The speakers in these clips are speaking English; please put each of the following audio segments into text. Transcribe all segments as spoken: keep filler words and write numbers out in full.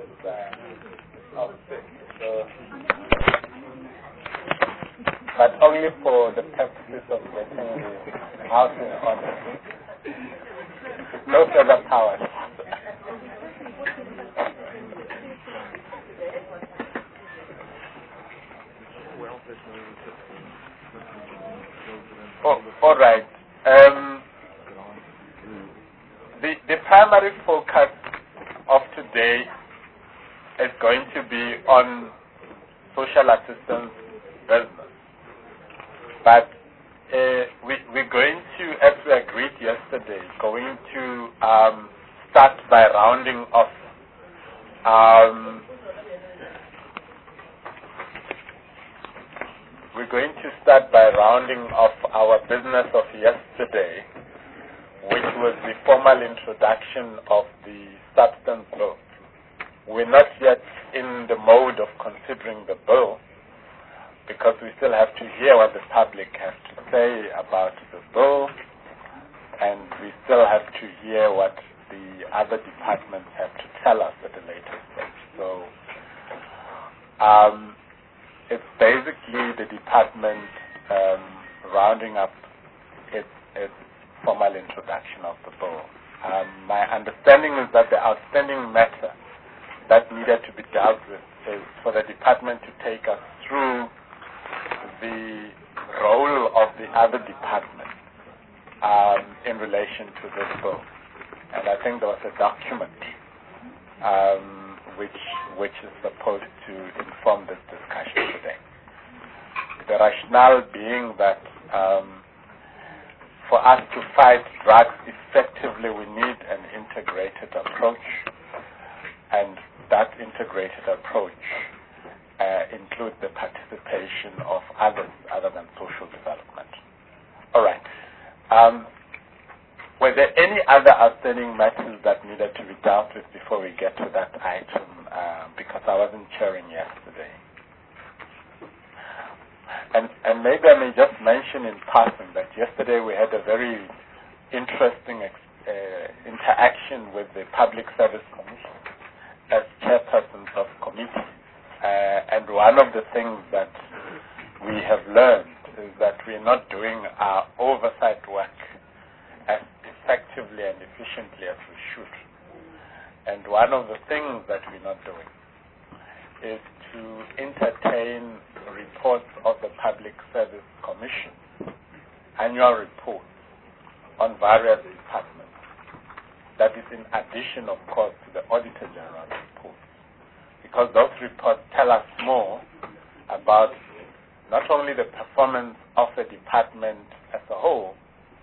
is uh, off sick. So, but only for the purposes of getting the house in order. No further powers. Oh, all right. Um, the, the primary focus of today is going to be on social assistance business. But uh, we, we're going to, as we agreed yesterday, going to um, start by rounding off um, we're going to start by rounding off our business of yesterday, which was the formal introduction of the substance bill. We're not yet in the mode of considering the bill because we still have to hear what the public has to say about the bill, and we still have to hear what the other departments have to tell us at a later stage. So um, it's basically the department um, rounding up its, its formal introduction of the bill. Um, my understanding is that the outstanding matter that needed to be dealt with is for the department to take us through the role of the other departments um, in relation to this bill. And I think there was a document um, which which is supposed to inform this discussion today. The rationale being that um, for us to fight drugs effectively, we need an integrated approach, and that integrated approach uh, includes the participation of others other than social development. All right. Um, were there any other outstanding matters that needed to be dealt with before we get to that item? Uh, because I wasn't chairing yesterday. And, and maybe I may just mention in passing that yesterday we had a very interesting ex, uh, interaction with the Public Service Commission as chairpersons of committees. Uh, and one of the things that we have learned is that we're not doing our oversight work as effectively and efficiently as we should. And one of the things that we're not doing is to entertain reports of the Public Service Commission, annual reports on various departments. That is in addition, of course, to the Auditor General reports. Because those reports tell us more about not only the performance of the department as a whole,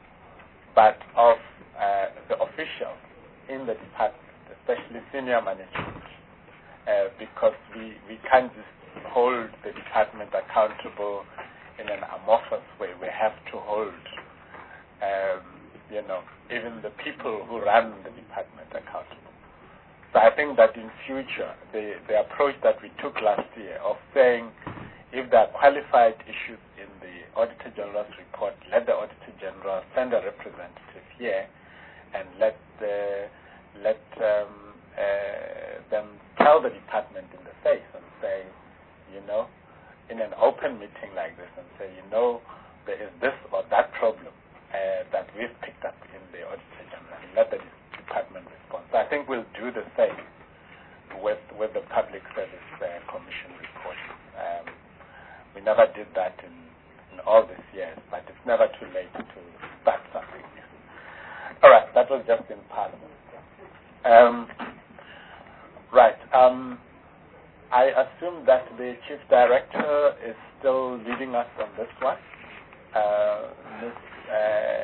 but of uh, the officials in the department, especially senior management, uh, because we, we can't just hold the department accountable in an amorphous way. We have to hold, um, you know, even the people who run the department accountable. So I think that in future, the, the approach that we took last year of saying, if there are qualified issues in the Auditor General's report, let the Auditor General send a representative here and let the, let um, uh, them tell the department in the face and say, you know, in an open meeting like this, and say, you know, there is this or that problem uh, that we've picked up in the Auditor General, and let the department respond. So I think we'll do the same with with the Public Service uh, Commission report. Um, we never did that in, in all these years, but it's never too late to start something new. All right, that was just in Parliament. Um, right. Um, I assume that the Chief Director is still leading us on this one. Uh, Miz Uh,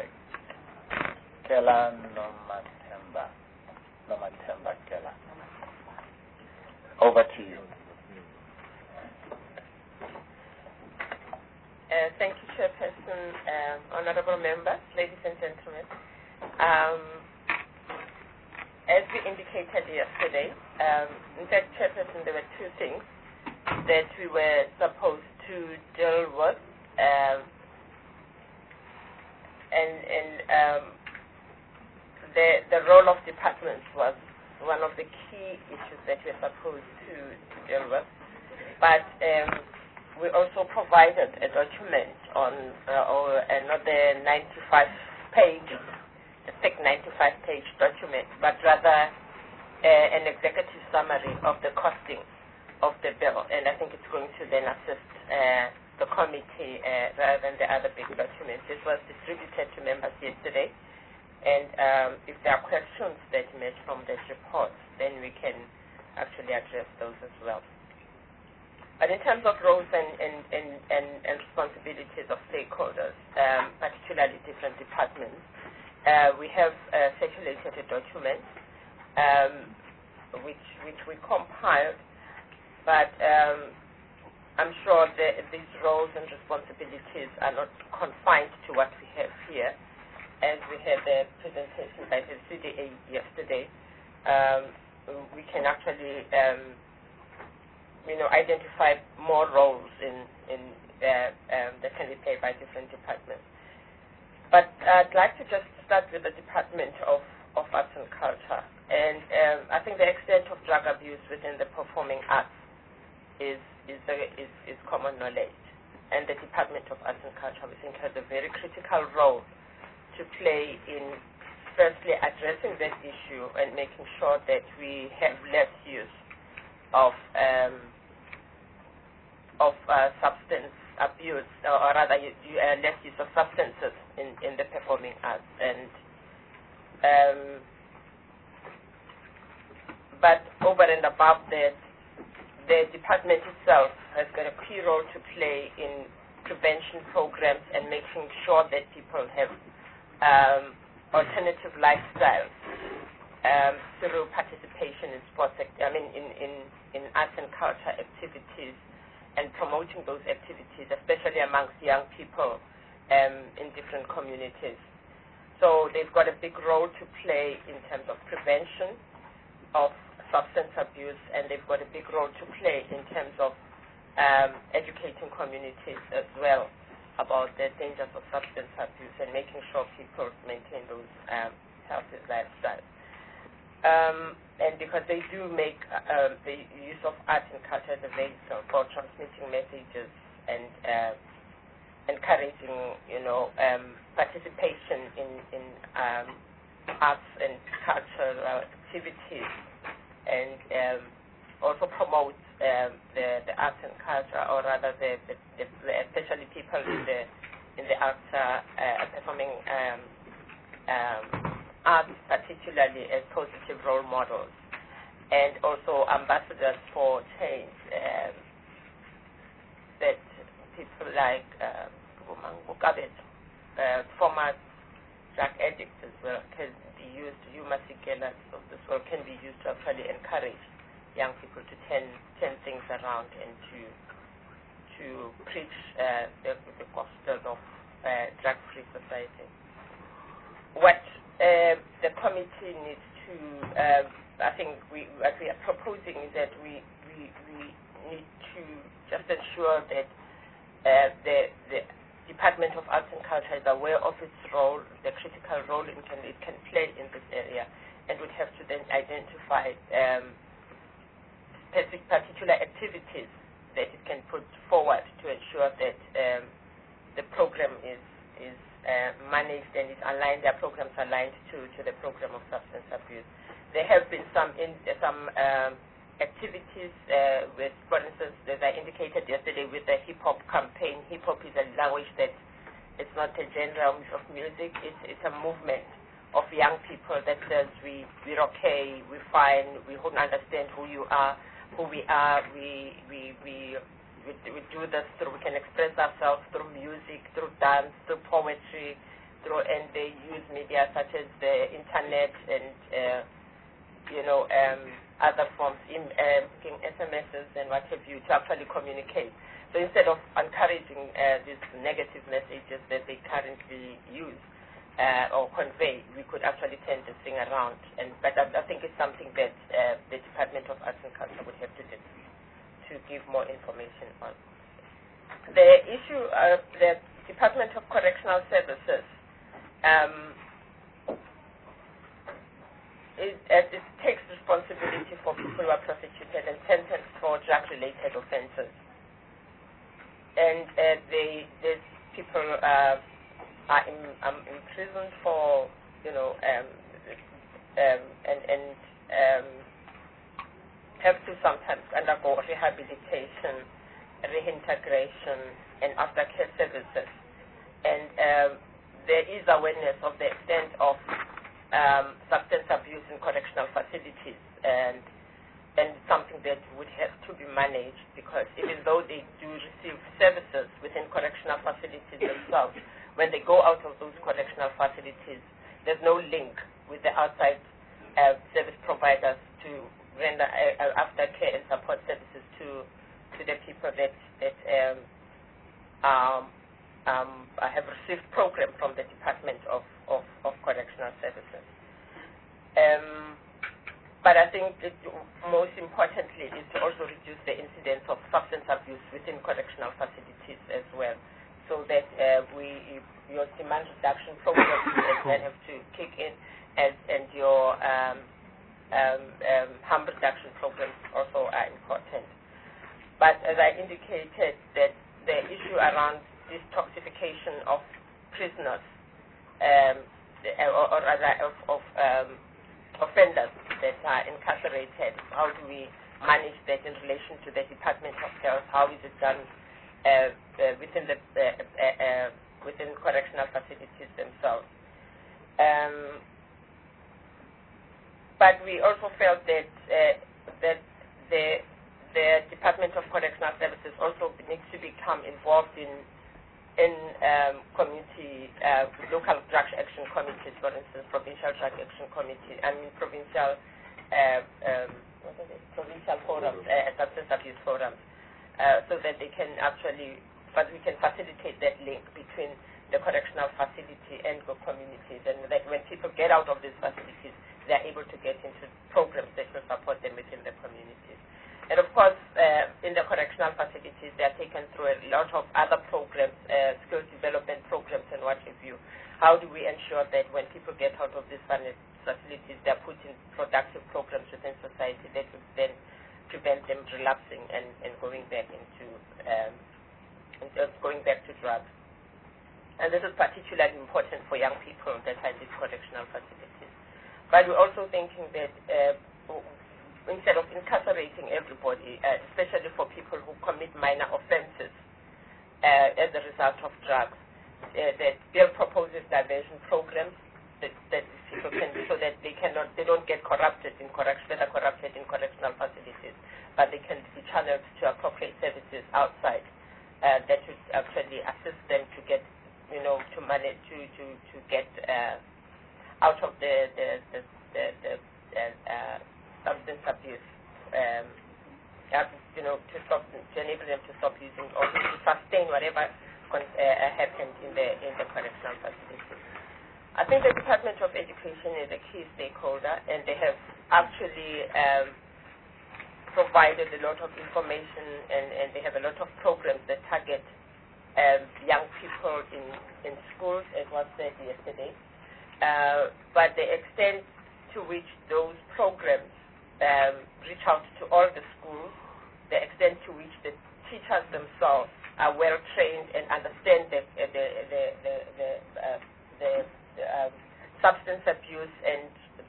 Kela Nomatemba. Nomatemba Kela. Over to you. Uh, thank you, Chairperson, um, honorable members, ladies and gentlemen. Um, as we indicated yesterday, um, in fact, Chairperson, there were two things that we were supposed to deal with, um, and, and um, the, the role of departments was one of the key issues that we're supposed to, to deal with. But um, we also provided a document on uh, or another ninety-five page, a thick ninety-five page document, but rather uh, an executive summary of the costing of the bill. And I think it's going to then assist uh, the committee uh, rather than the other big documents. This was distributed to members yesterday. And um, if there are questions that emerge from this report, then we can actually address those as well. But in terms of roles and, and, and, and, and responsibilities of stakeholders, um, particularly different departments, uh, we have uh, circulated a document um, which, which we compiled, but um, I'm sure that these roles and responsibilities are not confined to what we have here. As we had the presentation by the C D A yesterday, um, we can actually um, you know, identify more roles in, in uh, um, that can be played by different departments. But I'd like to just start with the Department of, of Arts and Culture. And um, I think the extent of drug abuse within the performing arts is, is, a, is, is common knowledge. And the Department of Arts and Culture, we think, has a very critical role to play in, firstly, addressing that issue and making sure that we have less use of um, of uh, substance abuse, or rather you, you, uh, less use of substances in, in the performing arts. And um, but over and above that, the department itself has got a key role to play in prevention programs and making sure that people have um, alternative lifestyles um, through participation in sports, I mean, in, in, in arts and culture activities, and promoting those activities, especially amongst young people um, in different communities. So they've got a big role to play in terms of prevention of substance abuse, and they've got a big role to play in terms of um, educating communities as well about the dangers of substance abuse and making sure people maintain those um, healthy lifestyles. Um, and because they do make uh, the use of art and culture as a vehicle for transmitting messages and uh, encouraging, you know, um, participation in, in um, arts and cultural activities, and um, also promote um, the, the arts and culture, or rather, the, the, the, especially people in the in the arts uh, uh, performing um, um, arts, particularly as positive role models, and also ambassadors for change. Um, that people like uh, uh, former drug addicts as well can be used, Yuma Sikelas of this world can be used to actually encourage young people to turn, turn things around and to to preach uh, the, the gospel of uh, drug-free society. What uh, the committee needs to, uh, I think we, what we are proposing is that we, we, we need to just ensure that uh, the, the Department of Arts and Culture is aware of its role, the critical role it can, it can play in this area, and would have to then identify um, specific particular activities that it can put forward to ensure that um, the program is, is uh, managed and is aligned, their programs aligned to, to the program of substance abuse. There have been some, in, uh, some um, activities uh, with, for instance, as I indicated yesterday with the hip-hop campaign. Hip-hop is a language that it's not a genre of music, it's, it's a movement of young people that says we, we're okay, we're fine, we don't understand who you are, who we are, we, we, we, we, we do this through, we can express ourselves through music, through dance, through poetry, through, and they use media such as the internet and, uh, you know, um, other forms, in, um, S M Ses and what have you, to actually communicate. So instead of encouraging uh, these negative messages that they currently use uh, or convey, we could actually turn this thing around. And but I, I think it's something that uh, the Department of Arts and Culture would have to do, to give more information on. The issue of the Department of Correctional Services, um, it, it takes responsibility for people who are prosecuted and sentenced for drug-related offenses. And uh, they, these people uh, are in, um, imprisoned for, you know, um, um, and, and um, have to sometimes undergo rehabilitation, reintegration, and aftercare services. And um, there is awareness of the extent of um, substance abuse in correctional facilities, and and something that would have to be managed, because even though they do receive services within correctional facilities themselves, when they go out of those correctional facilities, there's no link with the outside uh, service providers to render uh, aftercare and support services to to the people that that um, um, um, have received program from the Department of, of, of Correctional Services. Um, but I think it, most importantly is to also reduce the incidence of substance abuse within correctional facilities as well, so that uh, we your demand reduction programs that have to kick in, as, and your um, um, um, harm reduction programs also are important. But as I indicated, that the issue around detoxification of prisoners, um, or, or rather of, of um, offenders that are incarcerated, how do we manage that in relation to the Department of Health? How is it done uh, uh, within the uh, uh, uh, within correctional facilities themselves? Um, but we also felt that uh, that the the Department of Correctional Services also needs to become involved in in um, community, uh, local drug action committees, for instance, provincial drug action committee, I mean provincial, uh, um, what are they? provincial forums, uh, substance abuse forums, uh, so that they can actually, but we can facilitate that link between the correctional facility and the communities, and that when people get out of these facilities, they are able to get into programs that will support them within the communities. And of course, uh, in the correctional facilities, they are taken through a lot of other programs, uh, skill development programs and what have you. How do we ensure that when people get out of these facilities, they are put in productive programs within society that will then prevent them relapsing and, and going back into um, and going back to drugs. And this is particularly important for young people that are in these correctional facilities. But we're also thinking that uh, instead of incarcerating everybody, uh, especially for people who commit minor offenses uh, as a result of drugs, uh, that Bill proposes diversion programs that, that people can do so that they cannot, they don't get corrupted in correction, that are corrupted in correctional facilities, but they can be channeled to appropriate services outside uh, that would actually assist them to get, you know, to manage to to to get uh, out of the the the, the, the uh, substance abuse, um, you know, to stop, to enable them to stop using or to sustain whatever uh, happened in the in the correctional facilities. I think the Department of Education is a key stakeholder, and they have actually um, provided a lot of information, and, and they have a lot of programs that target um, young people in in schools, as was said yesterday. Uh, but the extent to which those programs Um, reach out to all the schools, the extent to which the teachers themselves are well trained and understand the the the the the, the, uh, the um, substance abuse and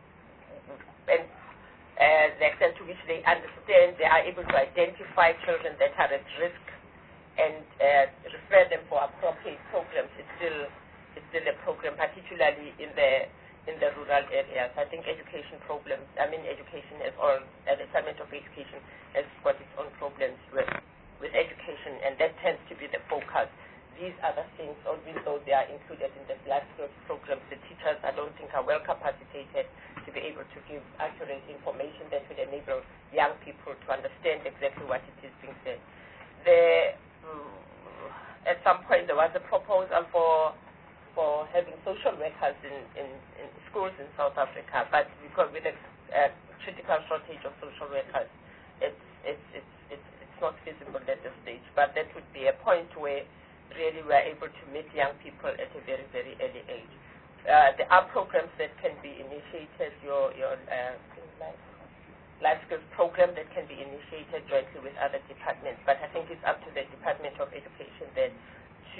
and uh, the extent to which they understand, they are able to identify children that are at risk and uh, refer them for appropriate programs. It's still it's still a program, particularly in the in the rural areas. I think education problems, I mean education is all, uh, the Department of Education has got its own problems with, with education, and that tends to be the focus. These other things, even though they are included in the life skills programs, the teachers I don't think are well capacitated to be able to give accurate information that will enable young people to understand exactly what it is being said. The, um, at some point there was a proposal for for having social workers in, in, in schools in South Africa, but because with a uh, critical shortage of social workers, it's, it's, it's, it's, it's not feasible at this stage. But that would be a point where really we are able to meet young people at a very, very early age. Uh, there are programs that can be initiated. Your, your uh, life skills program that can be initiated jointly with other departments. But I think it's up to the Department of Education then to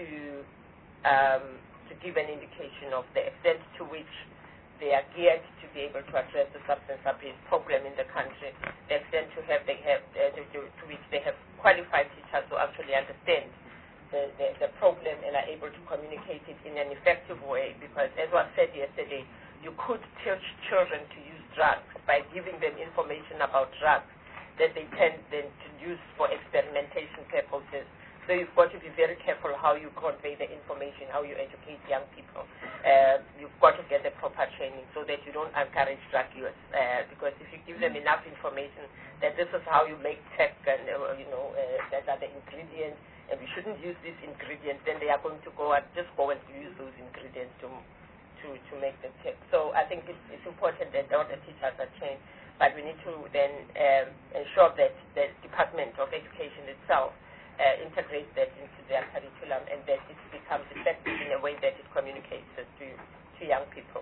um, to give an indication of the extent to which they are geared to be able to address the substance abuse program in the country, the extent to have they have uh, to, to which they have qualified teachers who actually understand the, the, the problem and are able to communicate it in an effective way. Because as was said yesterday, you could teach children to use drugs by giving them information about drugs that they tend then to use for experimentation purposes. So you've got to be very careful how you convey the information, how you educate young people. Uh, you've got to get the proper training so that you don't encourage drug use. Uh, because if you give them enough information that this is how you make tech and, uh, you know, uh, that are the ingredients, and we shouldn't use these ingredients, then they are going to go and just go and use those ingredients to to, to make the tech. So I think it's, it's important that all the teachers are trained, but we need to then um, ensure that the Department of Education itself Uh, integrate that into their curriculum and that it becomes effective in a way that it communicates it to, to young people.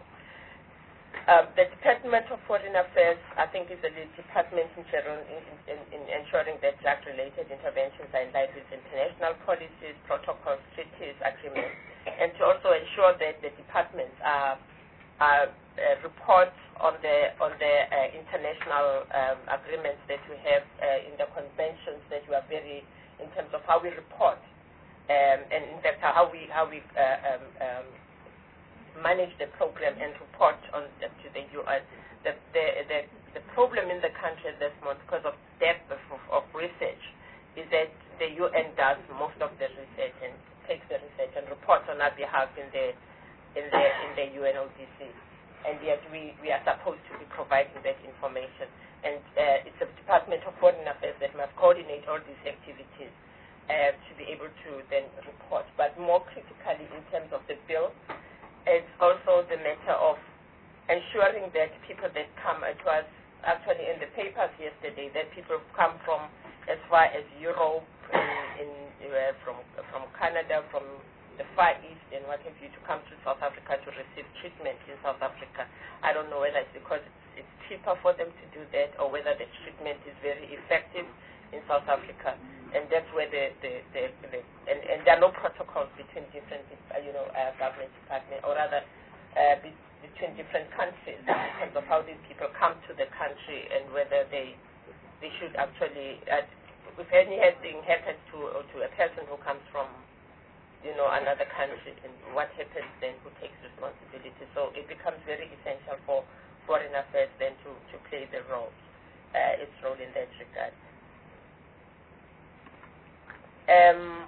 Uh, the Department of Foreign Affairs, I think, is a department in, general in, in, in ensuring that drug-related interventions are in line with international policies, protocols, treaties, agreements, and to also ensure that the departments are, are uh, reports on the on the uh, international um, agreements that we have uh, in the conventions that we are very in terms of how we report, um, and in fact how we how we uh, um, um, manage the program and report on the, to the U N. The, the the the problem in the country at this moment, because of depth of, of research, is that the U N does most of the research and takes the research and reports on our behalf in the in the in the U N O D C, and yet we we are supposed to be providing that information. And uh, it's the Department of Foreign Affairs that must coordinate all these activities uh, to be able to then report. But more critically, in terms of the bill, it's also the matter of ensuring that people that come, it was actually in the papers yesterday, that people come from as far as Europe, in, in, uh, from, from Canada, from the Far East and what have you, to come to South Africa to receive treatment in South Africa. I don't know whether it's because it's it's cheaper for them to do that or whether the treatment is very effective in South Africa. And that's where the, the, the, the and, and there are no protocols between different, uh, you know, uh, government departments, or rather uh, be, between different countries in terms of how these people come to the country and whether they they should actually, uh, if anything happens to, or to a person who comes from, you know, another country, and what happens then, who takes responsibility. So it becomes very essential for Foreign Affairs then to, to play the role, uh, its role in that regard. Um,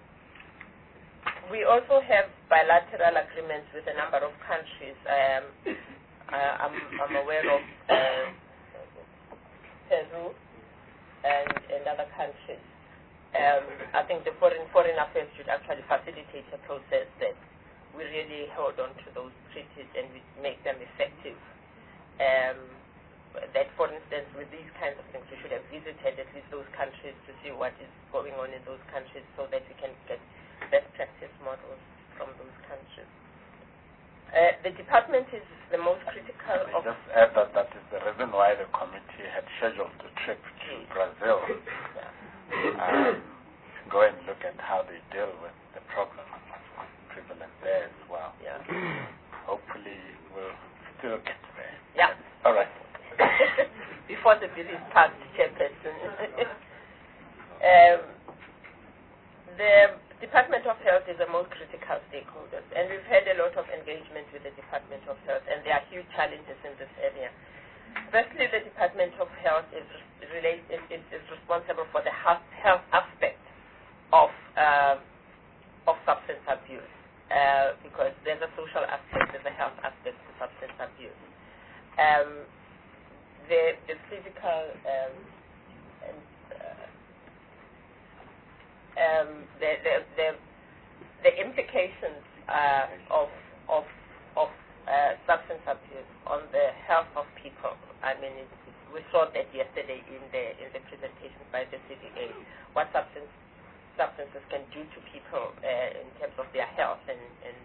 we also have bilateral agreements with a number of countries. Um, uh, I'm, I'm aware of uh, Peru and, and other countries. Um, I think the foreign foreign affairs should actually facilitate a process that we really hold on to those treaties and we make them effective. Um, that, for instance, with these kinds of things, we should have visited at least those countries to see what is going on in those countries so that we can get best practice models from those countries. Uh, the department is the most critical I of... just add that that is the reason why the committee had scheduled a trip to Brazil. Yeah. Um, go and look at how they deal with the problem of prevalent there as well. Yeah. Hopefully we'll still get there. Yeah. All right. Before the bill is passed, Chairperson. um, the Department of Health is the most critical stakeholder, and we've had a lot of engagement with the Department of Health, and there are huge challenges in this area. Firstly, the Department of Health is, relate, is, is, is responsible for the health, health aspect of, uh, of substance abuse, uh, because there's a social aspect, there's a health aspect to substance abuse. Um, the, the physical um, and, uh, um, the, the, the, the implications uh, of, of, of uh, substance abuse on the health of people. I mean, it, we saw that yesterday in the in the presentation by the C D A, what substance, substances can do to people uh, in terms of their health and, and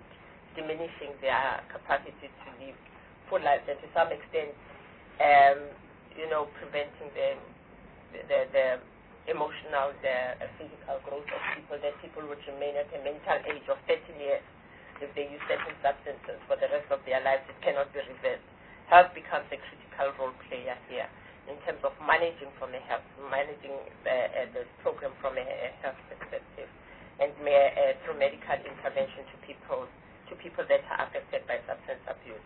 diminishing their capacity to live full lives, and to some extent, um, you know, preventing the, the, the emotional, the physical growth of people, that people would remain at a mental age of thirteen years if they use certain substances for the rest of their lives. It cannot be reversed. Health becomes a critical role player here in terms of managing from a health, managing the, uh, the program from a, a health perspective, and may, uh, through medical intervention to people to people that are affected by substance abuse.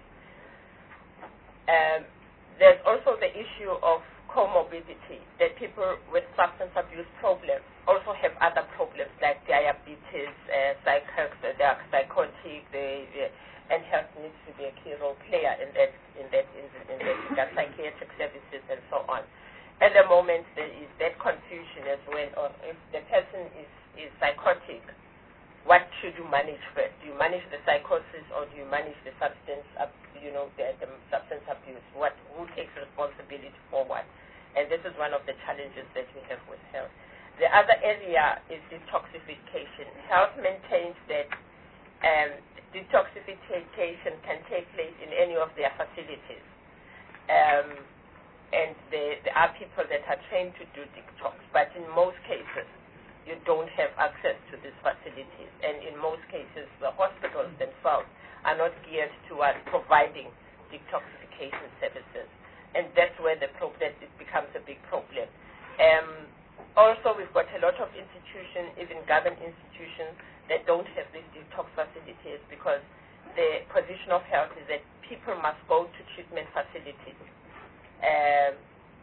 Um, there's also the issue of comorbidity, that people with substance abuse problems also have other problems like diabetes, uh, psych- they are psychotic, they, they, and health needs to be a key role player in that, in that, in, in that psychiatric services and so on. At the moment, there is that confusion as well, or if the person is, is psychotic, what should you manage first? Do you manage the psychosis, or do you manage the substance, you know, the, the substance abuse? What, who takes responsibility for what? And this is one of the challenges that we have with health. The other area is detoxification. Health maintains that um, detoxification can take place in any of their facilities. Um, and there, there are people that are trained to do detox, but in most cases, you don't have access to these facilities. And in most cases, the hospitals themselves are not geared towards providing detoxification services. And that's where the pro- that it becomes a big problem. Um, also, we've got a lot of institutions, even government institutions, that don't have these detox facilities because the position of health is that people must go to treatment facilities. Um,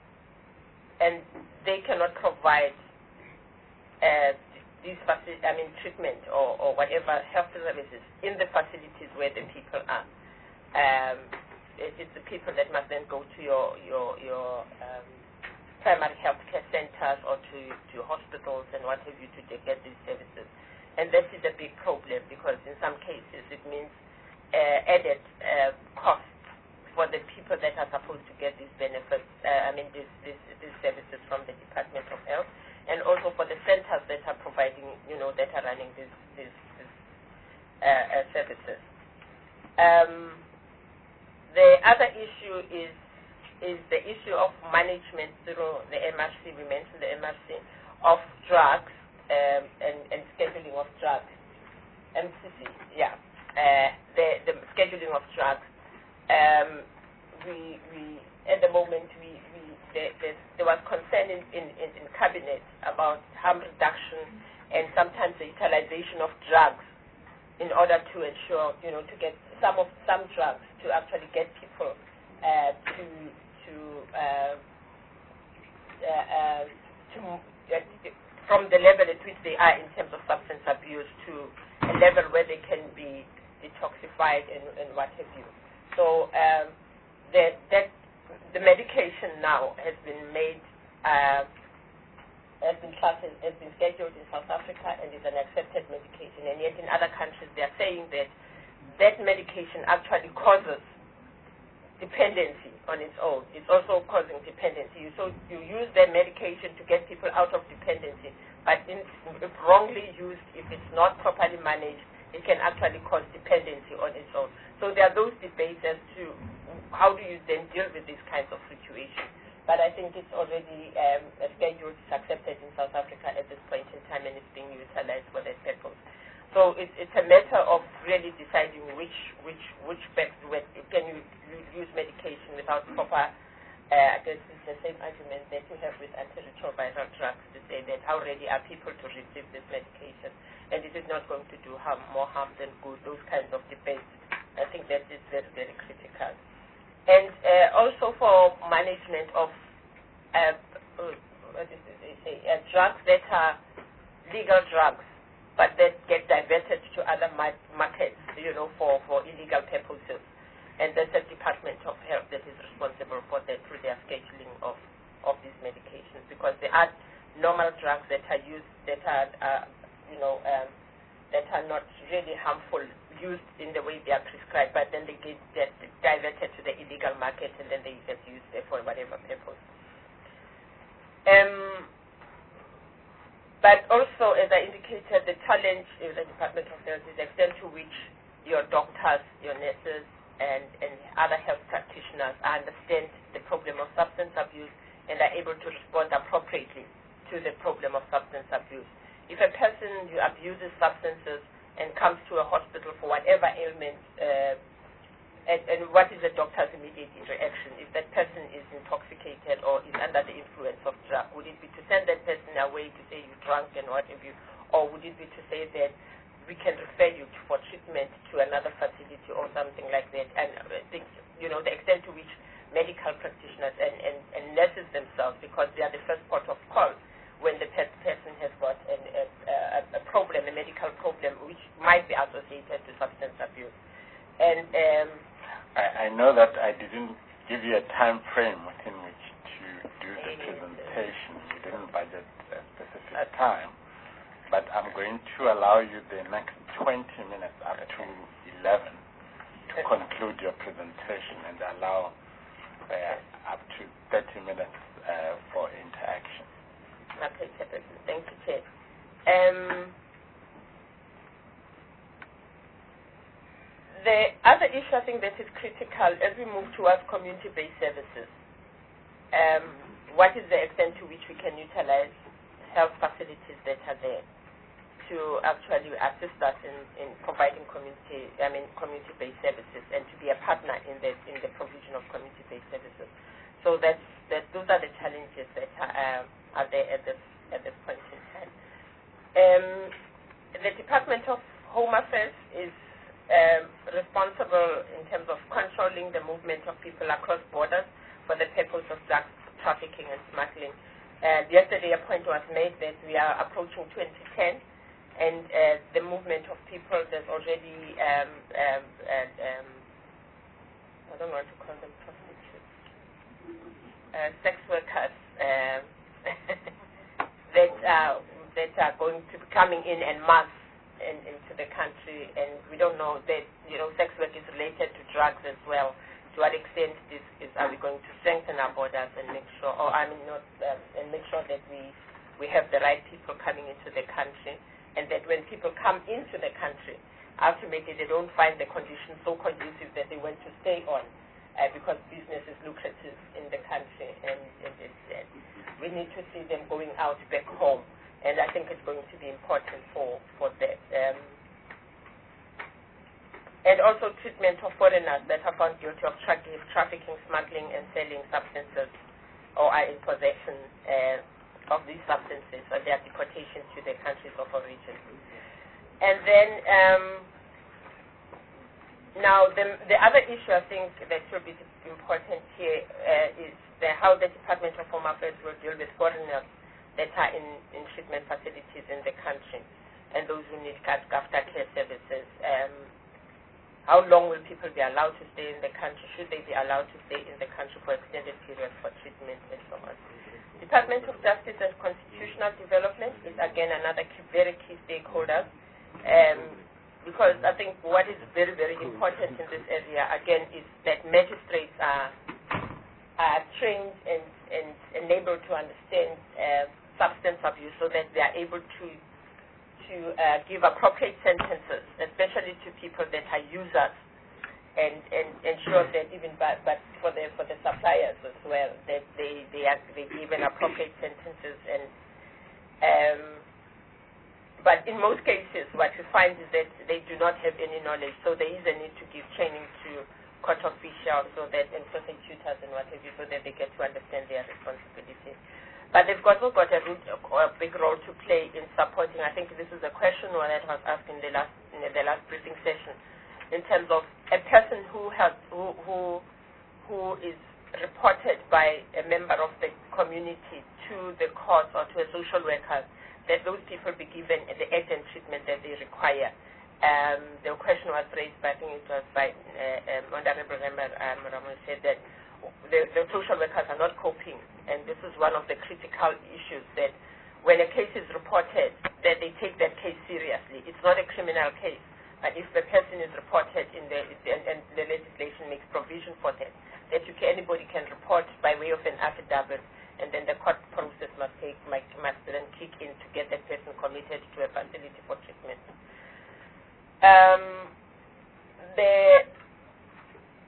and they cannot provide uh, these facilities, I mean, treatment or, or whatever health services in the facilities where the people are. Um, It's the people that must then go to your your your um, primary health care centers or to, to hospitals and what have you to get these services. And this is a big problem because in some cases it means uh, added uh, costs for the people that are supposed to get these benefits, uh, I mean these, these, these services from the Department of Health, and also for the centers that are providing, you know, that are running these, these, these uh, uh, services. Um, The other issue is is the issue of management through the M R C. We mentioned the M R C of drugs um, and, and scheduling of drugs. M C C, yeah. Uh, the the scheduling of drugs. Um, we we at the moment we we there, there was concern in, in, in cabinet about harm reduction and sometimes the utilization of drugs in order to ensure, you know, to get some of some drugs to actually get people uh, to to uh, uh, uh, to uh, from the level at which they are in terms of substance abuse to a level where they can be detoxified and, and what have you. So um, that that the medication now has been made. Uh, has been classed, has been scheduled in South Africa and is an accepted medication, and yet in other countries they are saying that that medication actually causes dependency on its own. It's also causing dependency. So you use that medication to get people out of dependency, but in, if wrongly used, if it's not properly managed, it can actually cause dependency on its own. So there are those debates as to how do you then deal with these kinds of situations. But I think it's already um, scheduled, it's accepted in South Africa at this point in time, and it's being utilized for that purpose. So it's, it's a matter of really deciding which which which best way can you use medication without proper. Uh, I guess it's the same argument that you have with antiretroviral drugs to say that how ready are people to receive this medication, and it is not going to do harm, more harm than good. Those kinds of debates, I think that is very very critical. And uh, also for management of uh, what is it they say, uh, drugs that are legal drugs, but that get diverted to other markets, you know, for, for illegal purposes. And there's a Department of Health that is responsible for that through their scheduling of, of these medications, because there are normal drugs that are used that are, uh, you know, um, that are not really harmful, used in the way they are prescribed, but then they get, get diverted to the illegal market and then they get used there for whatever purpose. Um, but also, as I indicated, the challenge in the Department of Health is the extent to which your doctors, your nurses, and, and other health practitioners understand the problem of substance abuse and are able to respond appropriately to the problem of substance abuse. If a person who abuses substances and comes to a hospital for whatever ailment, uh, and, and what is the doctor's immediate interaction? If that person is intoxicated or is under the influence of drug, would it be to send that person away to say you're drunk and what have you, or would it be to say that we can refer you to, for treatment to another facility or something like that? And I think, you know, the extent to which medical practitioners and, and, and nurses themselves, because they are the first port of call when the pe- person has got an, a, a, a problem, a medical problem, which might be associated to substance abuse. And um, I, I know that I didn't give you a time frame within which to do the presentation. You didn't budget a specific time, but I'm going to allow you the next twenty minutes up to eleven to conclude your presentation and allow uh, up to thirty minutes uh, for interaction. Okay, thank you, Chair. Um, the other issue I think that is critical as we move towards community-based services, um, what is the extent to which we can utilize health facilities that are there to actually assist us in, in providing community, I mean, community-based services and to be a partner in the in the provision of community-based services. So that's that. Those are the challenges that are, uh, are there at this at this point in time. Um, the Department of Home Affairs is um, responsible in terms of controlling the movement of people across borders for the purpose of drug trafficking and smuggling. Uh, yesterday, a point was made that we are approaching twenty ten, and uh, the movement of people, there's already um, um, and, um, I don't want to call them prostitutes. Uh, sex workers um, that are that are going to be coming in en masse in, into the country, and we don't know that, you know, sex work is related to drugs as well. To what extent is, is are we going to strengthen our borders and make sure, or I mean, not um, and make sure that we we have the right people coming into the country, and that when people come into the country, ultimately they don't find the conditions so conducive that they want to stay on. Uh, because business is lucrative in the country, and, and it's, uh, we need to see them going out back home, and I think it's going to be important for, for that. Um, and also treatment of foreigners that are found guilty of tra- trafficking, smuggling, and selling substances, or are in possession uh, of these substances, or their deportation to their countries of origin. And then, um, now, the, the other issue I think that will be important here uh, is the, how the Department of Home Affairs will deal with foreigners that are in, in treatment facilities in the country and those who need aftercare services. Um, how long will people be allowed to stay in the country? Should they be allowed to stay in the country for extended periods for treatment and so on? Department of Justice and Constitutional Development is again another key, very key stakeholder. Um, Because I think what is very, very important in this area, again, is that magistrates are, are trained and, and enabled to understand uh, substance abuse so that they are able to, to uh, give appropriate sentences, especially to people that are users, and, and ensure that even by, but for the, for the suppliers as well, that they, they are they given appropriate sentences. And um, But in most cases, what we find is that they do not have any knowledge, so there is a need to give training to court officials so that, and prosecutors and what have you, so that they get to understand their responsibility. But they've also got a, root, a big role to play in supporting. I think this is a question that was asked in the last in the last briefing session, in terms of a person who has who who, who is reported by a member of the community to the court or to a social worker, that those people be given the urgent treatment that they require. Um, the question was raised by, I think it was by uh, um, Honorable Member um, Ramon, said that the, the social workers are not coping, and this is one of the critical issues, that when a case is reported, that they take that case seriously. It's not a criminal case, but if the person is reported in the, and, and the legislation makes provision for that, that you can, anybody can report by way of an affidavit, and then the court process must take must, must then kick in to get that person committed to a facility for treatment. Um, the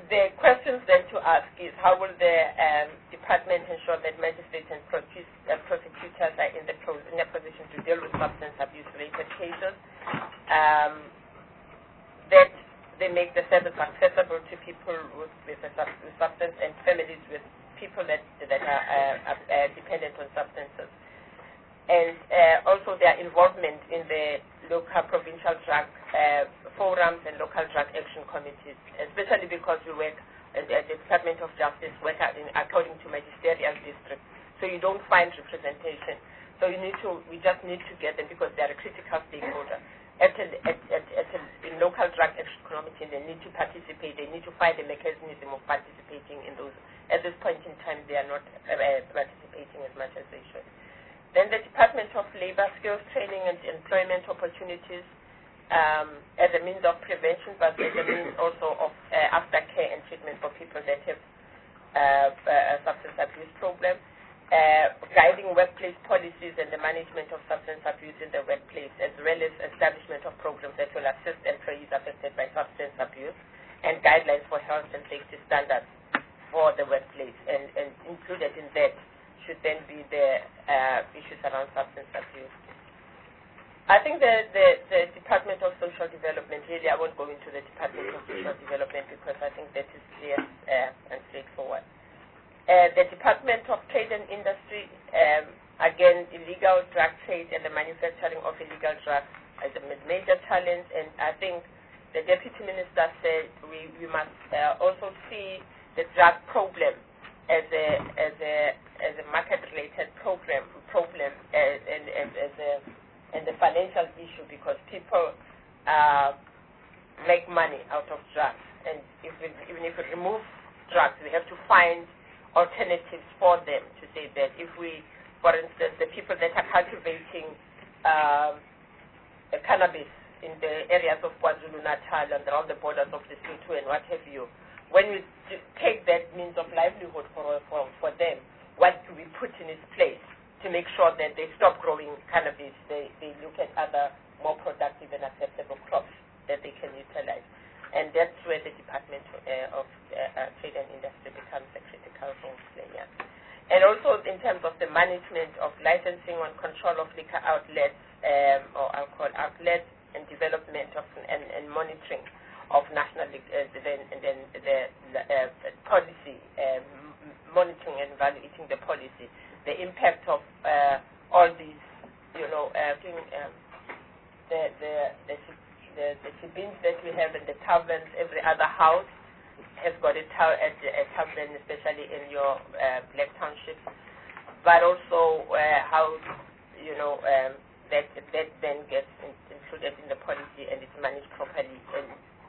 the questions then to ask is, how will the um, department ensure that magistrates and uh, prosecutors are in the, in the position to deal with substance abuse-related cases, um, that they make the service accessible to people with, with, a, with substance and families with people that, that are uh, uh, dependent on substances, and uh, also their involvement in the local provincial drug uh, forums and local drug action committees, especially because we work at the Department of Justice, work in, according to magisterial districts, so you don't find representation. So you need to, we just need to get them because they are a critical stakeholder. At, a, at, at, at a in local drug action committee, they need to participate. They need to find a mechanism of participating in those. At this point in time, they are not uh, participating as much as they should. Then the Department of Labor, Skills Training and Employment Opportunities um, as a means of prevention, but as a means also of uh, aftercare and treatment for people that have uh, a substance abuse problem. Uh, guiding workplace policies and the management of substance abuse in the workplace, as well as establishment of programs that will assist employees affected by substance abuse, and guidelines for health and safety standards for the workplace. And, and included in that should then be the uh, issues around substance abuse. I think the, the, the Department of Social Development, really I won't go into the Department of Social Development because I think that is clear uh, and straightforward. Uh, the Department of Trade and Industry, um, again, illegal drug trade and the manufacturing of illegal drugs is a major challenge, and I think the Deputy Minister said we, we must uh, also see the drug problem as a as a as a market-related program problem uh, and, and as a and the financial issue, because people uh, make money out of drugs, and if we, even if we remove drugs, we have to find alternatives for them, to say that if we, for instance, the people that are cultivating uh, cannabis in the areas of KwaZulu-Natal and around the borders of Lesotho and what have you, when we take that means of livelihood for, for, for them, what do we put in its place to make sure that they stop growing cannabis, they, they look at other more productive and acceptable crops that they can utilize. And that's where the Department uh, of uh, Trade and Industry becomes a critical role player. And also in terms of the management of licensing and control of liquor outlets um, or alcohol outlets, and development of and, and monitoring of national uh, then and then the uh, policy, um, monitoring and evaluating the policy, the impact of uh, all these, you know, uh, doing, um, the the the The, the bins that we have in the taverns, every other house has got a, ta a, a tavern, especially in your uh, black townships. But also uh, how, you know, um, that that then gets in, included in the policy and it's managed properly, and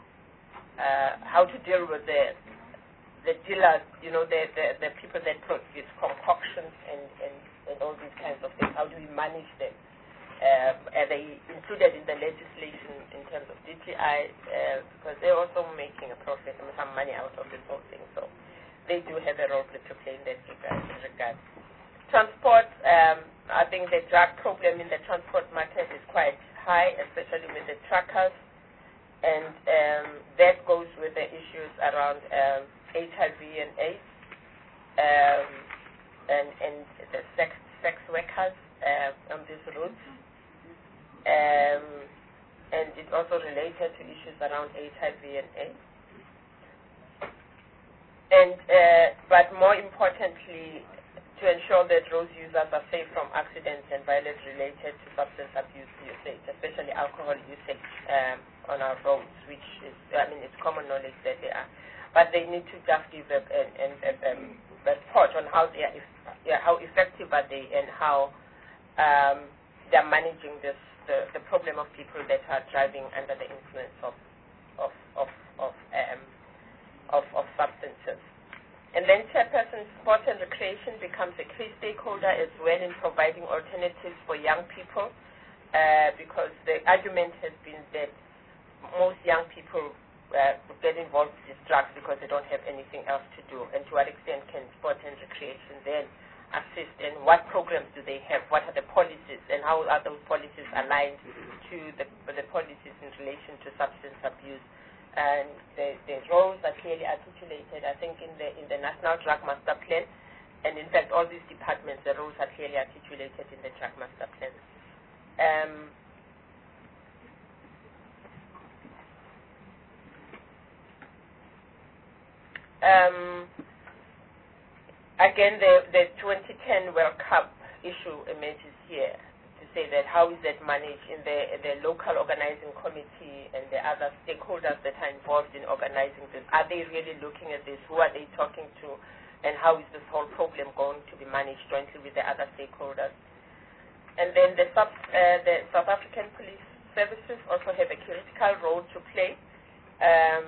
uh, how to deal with the the dealers, you know, the the, the people that produce concoctions and, and and all these kinds of things. How do we manage them? Uh, are they included in the legislation in terms of D T I, uh, because they're also making a profit and some money out of this whole thing, so they do have a role to play in that regard. In regard. Transport, um, I think the drug problem in the transport market is quite high, especially with the truckers, and um, that goes with the issues around um, H I V and AIDS, um, and, and the sex, sex workers uh, on these routes. Um, and it's also related to issues around H I V and AIDS. And, uh, but more importantly, to ensure that road users are safe from accidents and violence related to substance abuse usage, especially alcohol usage um, on our roads, which is, I mean, it's common knowledge that they are. But they need to just give a, a, a, a, a report on how they are, yeah, how effective are they and how um, they are managing this. The, the problem of people that are driving under the influence of of of of, um, of, of substances. And then chairperson, sport and recreation becomes a key stakeholder as well in providing alternatives for young people, uh, because the argument has been that most young people uh, get involved with these drugs because they don't have anything else to do. And to what extent can sport and recreation then assist, and what programs do they have, what are the policies, and how are those policies aligned to the, the policies in relation to substance abuse and the, the roles are clearly articulated. I think in the in the National Drug Master Plan, and in fact all these departments, the roles are clearly articulated in the Drug Master Plan. Um, um, again, the, the twenty ten World Cup issue emerges here, to say that how is that managed in the, the local organizing committee and the other stakeholders that are involved in organizing this. Are they really looking at this? Who are they talking to? And how is this whole problem going to be managed jointly with the other stakeholders? And then the, sub, uh, the South African Police Services also have a critical role to play um,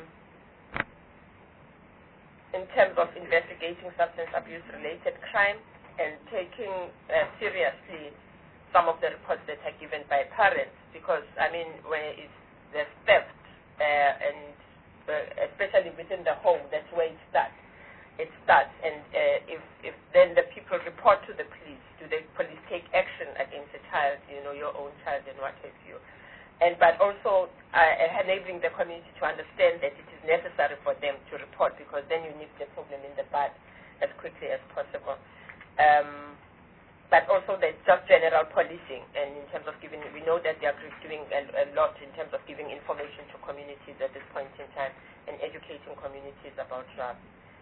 in terms of investigating substance abuse-related crime and taking uh, seriously some of the reports that are given by parents, because, I mean, when it's the theft, uh, and uh, especially within the home, that's where it starts. It starts, and uh, if, if then the people report to the police, do the police take action against the child, you know, your own child and what have you? And but also uh, enabling the community to understand that it is necessary for them to report, because then you nip the problem in the bud as quickly as possible. Um, but also there's just general policing, and in terms of giving, we know that they are doing a, a lot in terms of giving information to communities at this point in time and educating communities about drugs.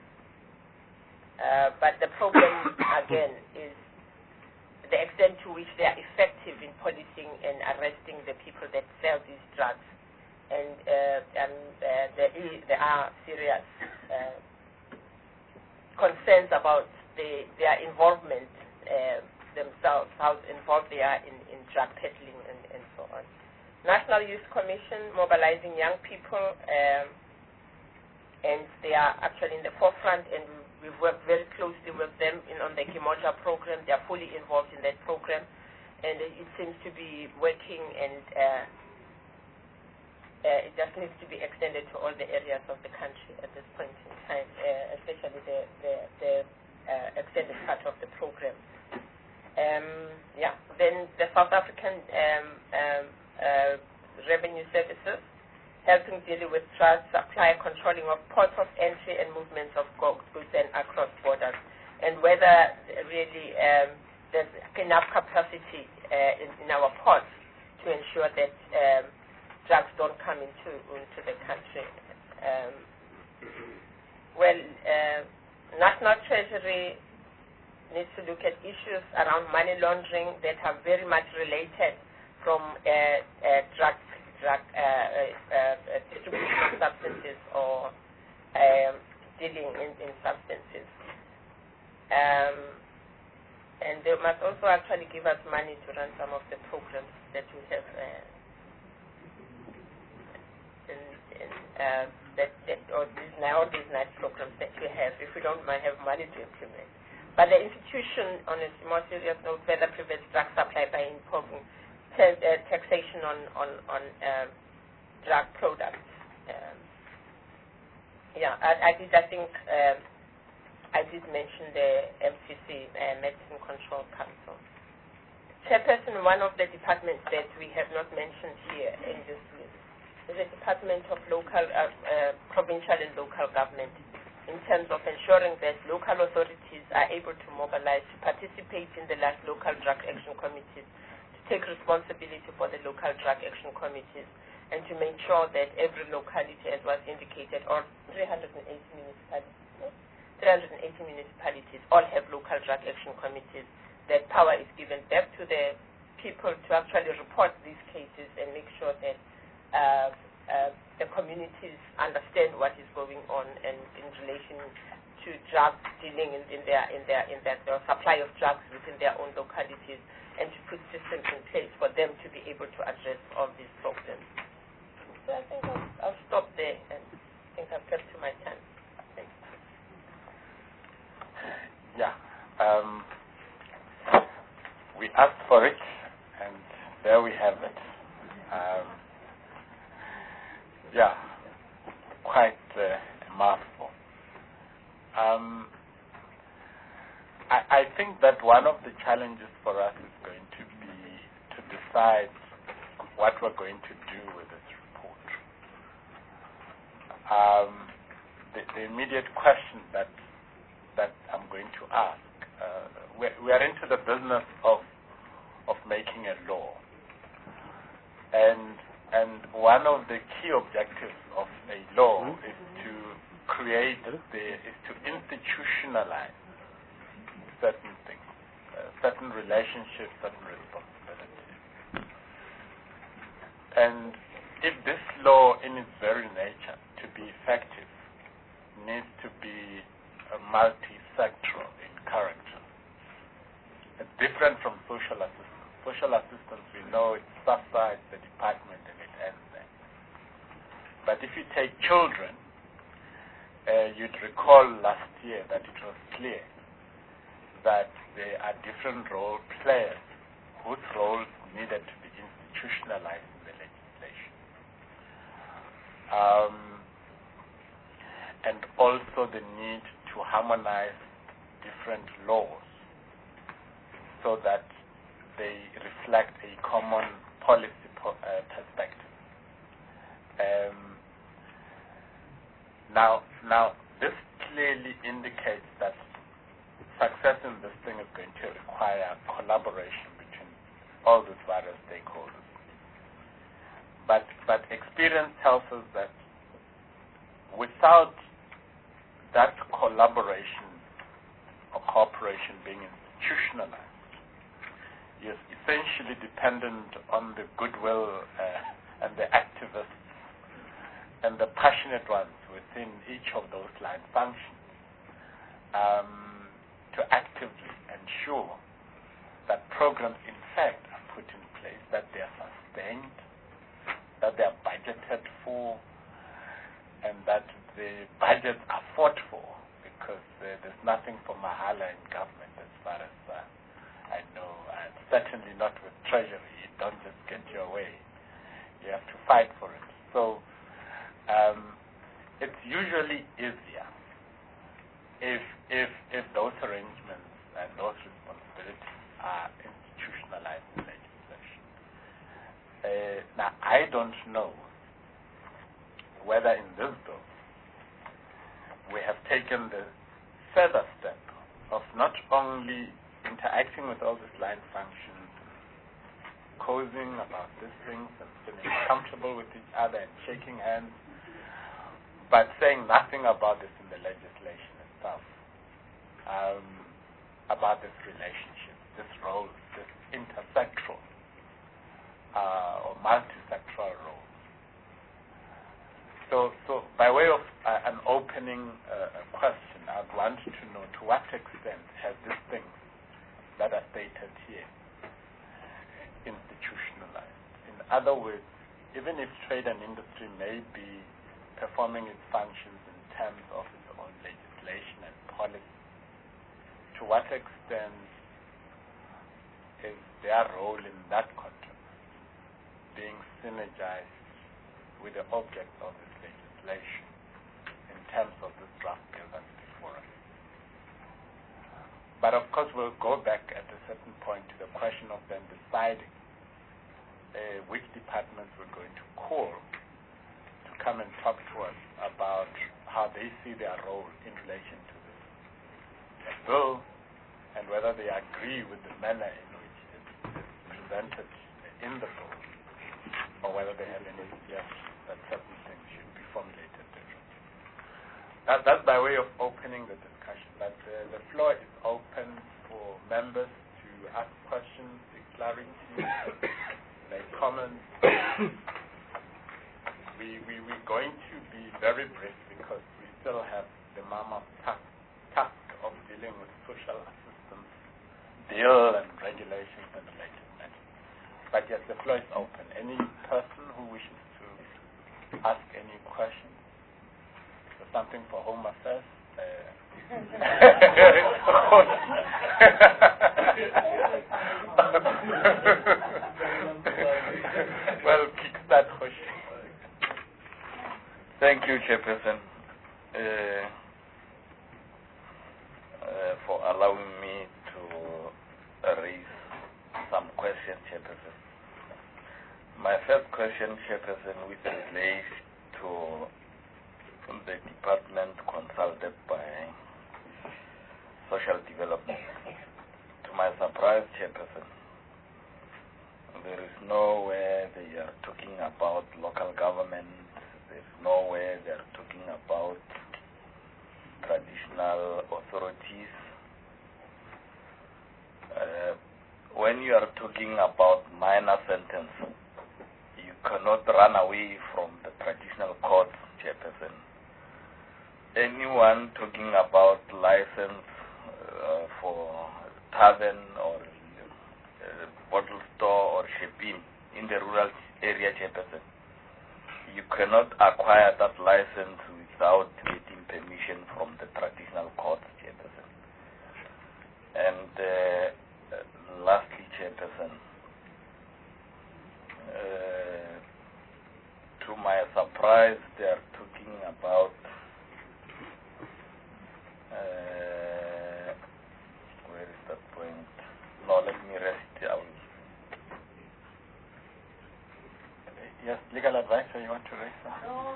Uh, but the problem, again, is the extent to which they are effective in policing and arresting the people that sell these drugs. And, uh, and uh, there, is, there are serious uh, concerns about the, their involvement uh, themselves, how involved they are in, in drug peddling and, and so on. National Youth Commission, mobilizing young people, um, and they are actually in the forefront, and we've worked very closely with them in, on the Kimoja program. They are fully involved in that program, and it seems to be working, and uh, uh, it just needs to be extended to all the areas of the country at this point in time, uh, especially the, the, the uh, extended part of the program. Um, yeah, then the South African um, um, uh, Revenue Services, helping deal with drug supply, controlling of ports of entry and movements of goods and across borders, and whether really um, there's enough capacity uh, in, in our ports to ensure that um, drugs don't come into, into the country. Um, well, uh, National Treasury needs to look at issues around money laundering that are very much related from uh, uh, drug, drug uh, uh, uh, distribution of substances or um, dealing in, in substances. Um, and they must also actually give us money to run some of the programs that we have, uh, in, in, uh, that, that, or these, all these nice programs that we have, if we don't have money to implement. But the institution, on a more serious note, further prevents drug supply by imposing ta uh, taxation on on, on um, drug products. Um, yeah, I, I did. I think um, I did mention the M C C, uh, Medicine Control Council. Chairperson, one of the departments that we have not mentioned here in this list is the Department of Local, uh, uh, Provincial and Local Government, in terms of ensuring that local authorities are able to mobilize, to participate in the last local drug action committees, to take responsibility for the local drug action committees, and to make sure that every locality, as was indicated, or three hundred eighty municipalities, three hundred eighty municipalities all have local drug action committees, that power is given back to the people to actually report these cases and make sure that uh, uh, the communities understand what is going on and in relation to drug dealing in, in their in their in their, their supply of drugs within their own localities, and to put systems in place for them to be able to address all these problems. So I think I'll, I'll stop there, and I think I've kept to my time. Thanks. Yeah. Um, we asked for it, and there we have it. Um, yeah, quite uh, a mouthful. Um, I, I think that one of the challenges for us is going to be to decide what we're going to do with this report. um, the, the immediate question that that I'm going to ask, uh, we, we are into the business of of making a law, and and one of the key objectives of a law is to create the is to institutionalize certain things, uh, certain relationships, certain responsibilities. And if this law in its very nature to be effective needs to be uh, multi-sectoral in character. It's different from social assistance. Social assistance, we know it's SASSA, it's the department, and it ends there. But if you take children, uh, you'd recall last year that it was clear that there are different role players whose roles needed to be institutionalized in the legislation. Um, and also the need to harmonize different laws so that they reflect a common policy po- uh, perspective. Um, now, now, this clearly indicates that success in this thing is going to require collaboration between all these various stakeholders. But, but experience tells us that without that collaboration or cooperation being institutionalized, you're essentially dependent on the goodwill uh, and the activists and the passionate ones within each of those line functions um, to actively ensure that programs in fact are put in place, that they are sustained, that they are budgeted for, and that the budgets are fought for, because uh, there's nothing for mahala in government as far as uh, I know, and certainly not with Treasury. You don't just get your way. You have to fight for it. So um, it's usually easier if, if, if those arrangements and those responsibilities are institutionalized in legislation. Uh, now, I don't know whether in this bill we have taken the further step of not only interacting with all these line functions, causing about these things and feeling comfortable with each other and shaking hands, but saying nothing about this in the legislation itself, um, about this relationship, this role, this intersectoral uh, or multi-sectoral role. So, so by way of uh, an opening uh, question, I'd want to know to what extent have these things that are stated here institutionalized. In other words, even if trade and industry may be performing its functions in terms of its own legislation and policy, to what extent is their role in that context being synergized with the object of this legislation in terms of this draft bill that's before us? But of course, we'll go back at a certain point to the question of them deciding uh, which departments we're going to call to come and talk to us about how they see their role in relation to this bill and whether they agree with the manner in which it is presented in the bill, or whether they have any suggestions that certain things should be formulated differently. That, that's by way of opening the discussion. But uh, the floor is open for members to ask questions, seek clarity, make comments. we, we, we're going to be very brief because we still have the mammoth task, task of dealing with social assistance, bill and regulations and related matters. But yes, the floor is open. Any person who wishes to ask any questions? So something for Home Affairs? Uh, well, kickstart question. Thank you, Chairperson, uh, uh, for allowing me to raise some questions, Chairperson. My first question, Chairperson, with relates to the department consulted by social development. To my surprise, Chairperson, there is nowhere they are talking about local government. There is nowhere they are talking about traditional authorities. Uh, when you are talking about minor sentence, you cannot run away from the traditional courts, Chairperson. Anyone talking about license uh, for tavern or uh, bottle store or shopping in the rural area, Chairperson, you cannot acquire that license without getting permission from the traditional courts, Chairperson. And uh, uh, lastly, Chairperson, uh, to my surprise, they are talking about uh, where is that point? No, let me rest. I will. Yes, legal advisor, you want to raise that? Oh,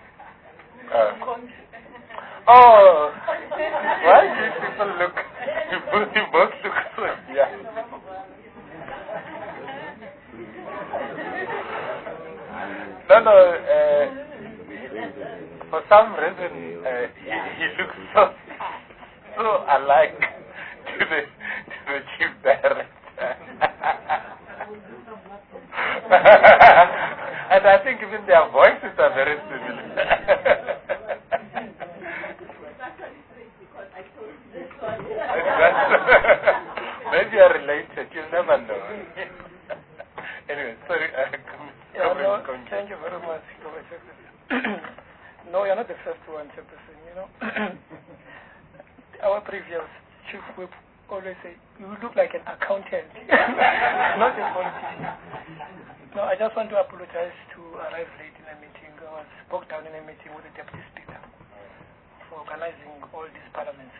Uh, oh, why do you people look? You both, you both look so yeah. No, no. Uh, for some reason, uh, he, he looks so so alike to the to the chief director. And I think even their voices are very similar. Maybe you're related, you'll never know. Anyway, sorry. Uh, come, yeah, come no, in, thank you very much, No, you're not the first one, Chairperson, you know. Our previous chief whip always say, you look like an accountant, not a politician. No, I just want to apologize to arrive late in a meeting. I was bogged down in a meeting with the Deputy Speaker for organizing all these parliaments.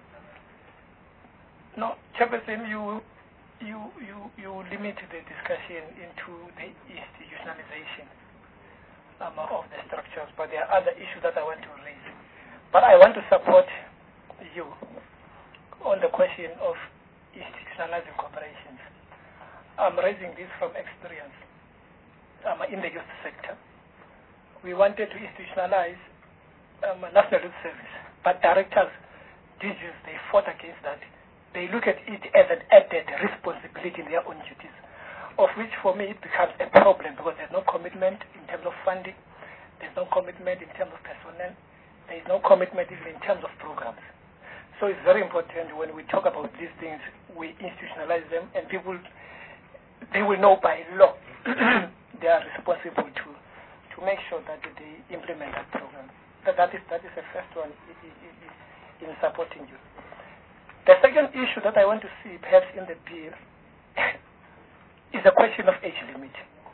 No, Chairperson, you, you, you, you limit the discussion into the institutionalization um, of the structures, but there are other issues that I want to raise. But I want to support you on the question of institutionalizing corporations. I'm raising this from experience um, in the youth sector. We wanted to institutionalize um, National Youth Service, but directors, D Gs, they fought against that. They look at it as an added responsibility in their own duties, of which for me it becomes a problem because there's no commitment in terms of funding, there's no commitment in terms of personnel, there is no commitment even in terms of programs. So it's very important when we talk about these things, we institutionalize them and people, they will know by law they are responsible to to make sure that they implement that program. That, that, is, that is the first one in supporting you. The second issue that I want to see perhaps in the bill is the question of age limit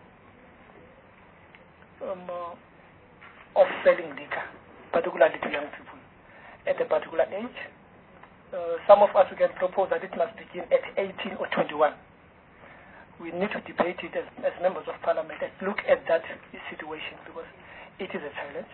um, uh, of selling liquor, particularly to young people at a particular age. Uh, some of us can propose that it must begin at eighteen or twenty-one. We need to debate it as, as members of parliament and look at that situation because it is a challenge.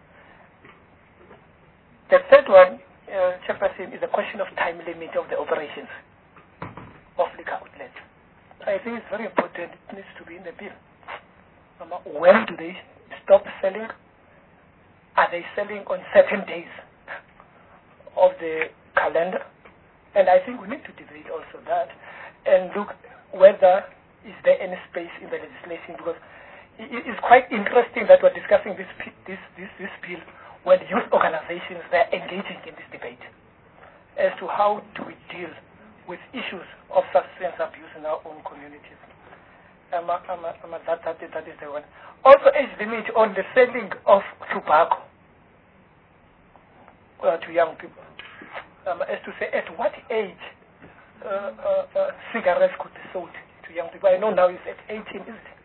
The third one, uh, Chairperson, is the question of time limit of the operations of liquor outlets. I think it's very important. It needs to be in the bill. Um, when do they stop selling? Are they selling on certain days of the calendar? And I think we need to debate also that and look whether is there any space in the legislation, because it is quite interesting that we're discussing this this this, this bill when youth organizations they're engaging in this debate as to how do we deal with issues of substance abuse in our own communities. Um, um, um, that, that, that is the one. Also, age limit on the selling of tobacco uh, to young people. Um, as to say, at what age uh, uh, uh, cigarettes could be sold to young people. I know now it's at eighteen, isn't it?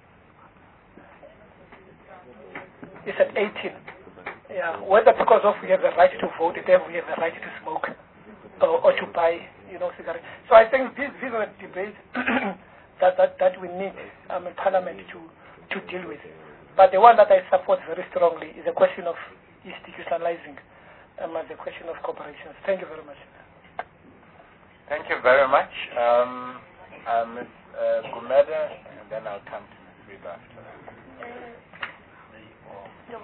It's at eighteen. Yeah. Whether because of we have the right to vote, then we have the right to smoke or, or to buy, you know, cigarettes. So I think these these are debates that, that that we need um, in Parliament to to deal with. But the one that I support very strongly is the question of institutionalizing um, the question of corporations. Thank you very much. Thank you very much. Um, uh, Miz Uh, Gumede, and then I'll come to Miz Viva after that. Uh,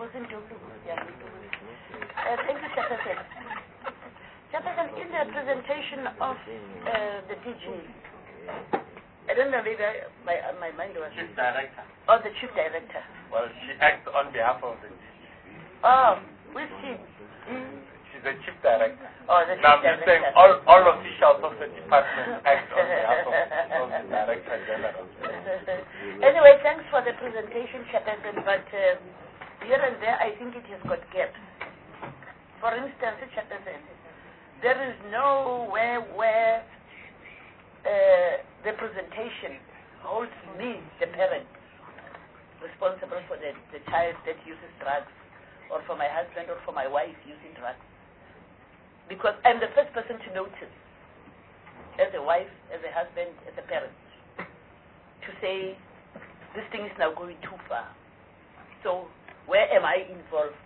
thank you, Chairperson. Chairperson, in the presentation of uh, the D G, I don't know, maybe I, my, uh, my mind was... Chief Director. Oh, the Chief Director. Well, she acts on behalf of the D G. Oh, which chief? Mm. She's the Chief Director. Oh, the Chief now, I'm Director. just saying all, all officials of the department act on behalf of, of the Director General. Anyway, thanks for the presentation, Chairperson, but uh, here and there I think it has got gaps. For instance, Chairperson, there is nowhere where uh, the presentation holds me, the parent, responsible for the, the child that uses drugs, or for my husband or for my wife using drugs. Because I'm the first person to notice, as a wife, as a husband, as a parent, to say, this thing is now going too far. So where am I involved?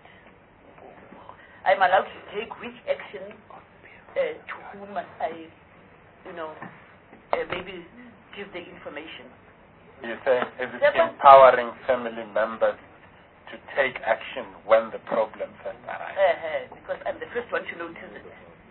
I'm allowed to take which action, uh, to whom must I, you know, uh, maybe give the information. You're saying, is it empowering family members to take action when the problem first arises? Uh, because I'm the first one to notice it.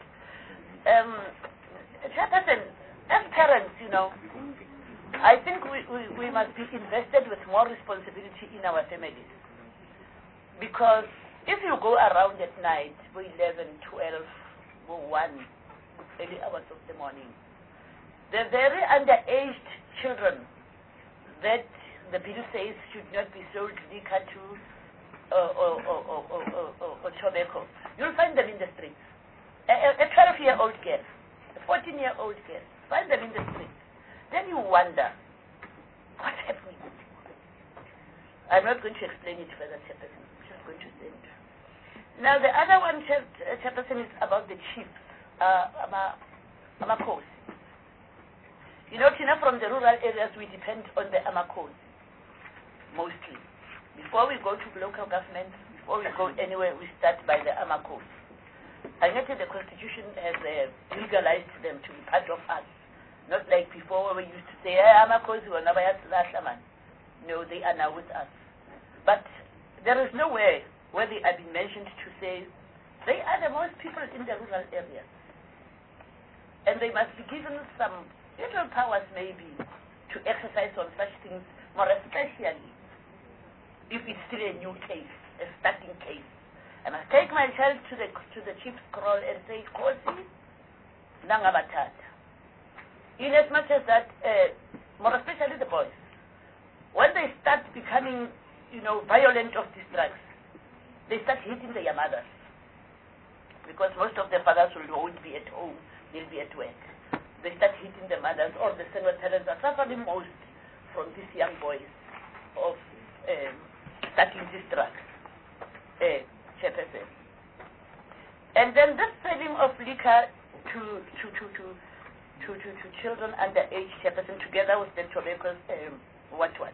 Um, Chairperson, as parents, you know, I think we, we, we must be invested with more responsibility in our families. Because if you go around at night, for eleven, twelve, one, early hours of the morning, the very underaged children that the bill says should not be sold liquor to uh, or, or, or, or, or, or tobacco, you'll find them in the streets. A twelve-year-old girl, a fourteen-year-old girl, find them in the streets. Then you wonder, what's happening? I'm not going to explain it further, Chairperson. I'm just going to say it. Now, the other one, Chairperson, is about the chiefs, uh, Amakhosi. You know, Tina, from the rural areas, we depend on the Amakhosi, mostly. Before we go to local government, before we go anywhere, we start by the Amakhosi. I noted the Constitution has uh, legalized them to be part of us. Not like before where we used to say, hey, Amakhosi, we'll never have Lahlaman. No, they are now with us. But there is nowhere where they have been mentioned to say they are the most people in the rural areas. And they must be given some little powers maybe to exercise on such things, more especially if it's still a new case, a starting case. I must take my child to the to the chief's scroll and say, Kosi, Nangabatata. In as much as that, uh, more especially the boys, when they start becoming, you know, violent of these drugs, they start hitting their mothers. Because most of the fathers will won't be at home, they'll be at work. They start hitting the mothers, or the single parents are suffering most from these young boys of um, starting these drugs. Uh, Chairperson. And then this selling of liquor to to to to to, to, to children under age, Chairperson, together with the tobacco, um, what what?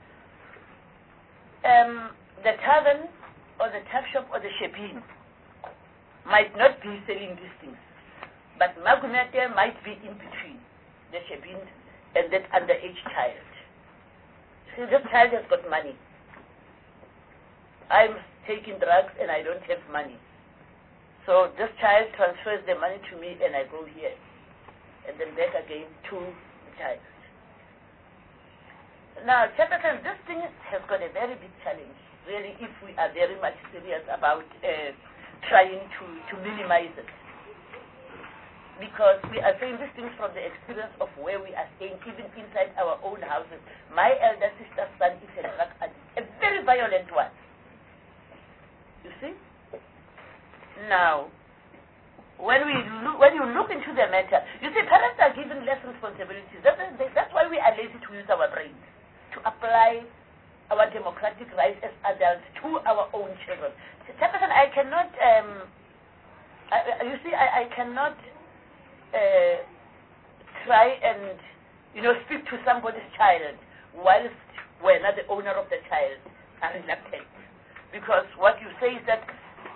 Um, the tavern or the tap shop or the shebeen might not be selling these things, but Magumete might be in between the shebeen and that underage child. See, this child has got money. I'm taking drugs and I don't have money. So this child transfers the money to me and I go here. And then back again to the child. Now, Chairperson, this thing has got a very big challenge, really, if we are very much serious about uh, trying to, to minimize it. Because we are saying these things from the experience of where we are staying, even inside our own houses. My elder sister's son is a drug addict, a very violent one. You see? Now, when we look, when you look into the matter, you see, parents are given less responsibilities. That's, that's why we are lazy to use our brains, to apply our democratic rights as adults to our own children. Chairperson, I cannot, um, I, you see, I, I cannot uh, try and, you know, speak to somebody's child whilst we're not the owner of the child are reluctant. Because what you say is that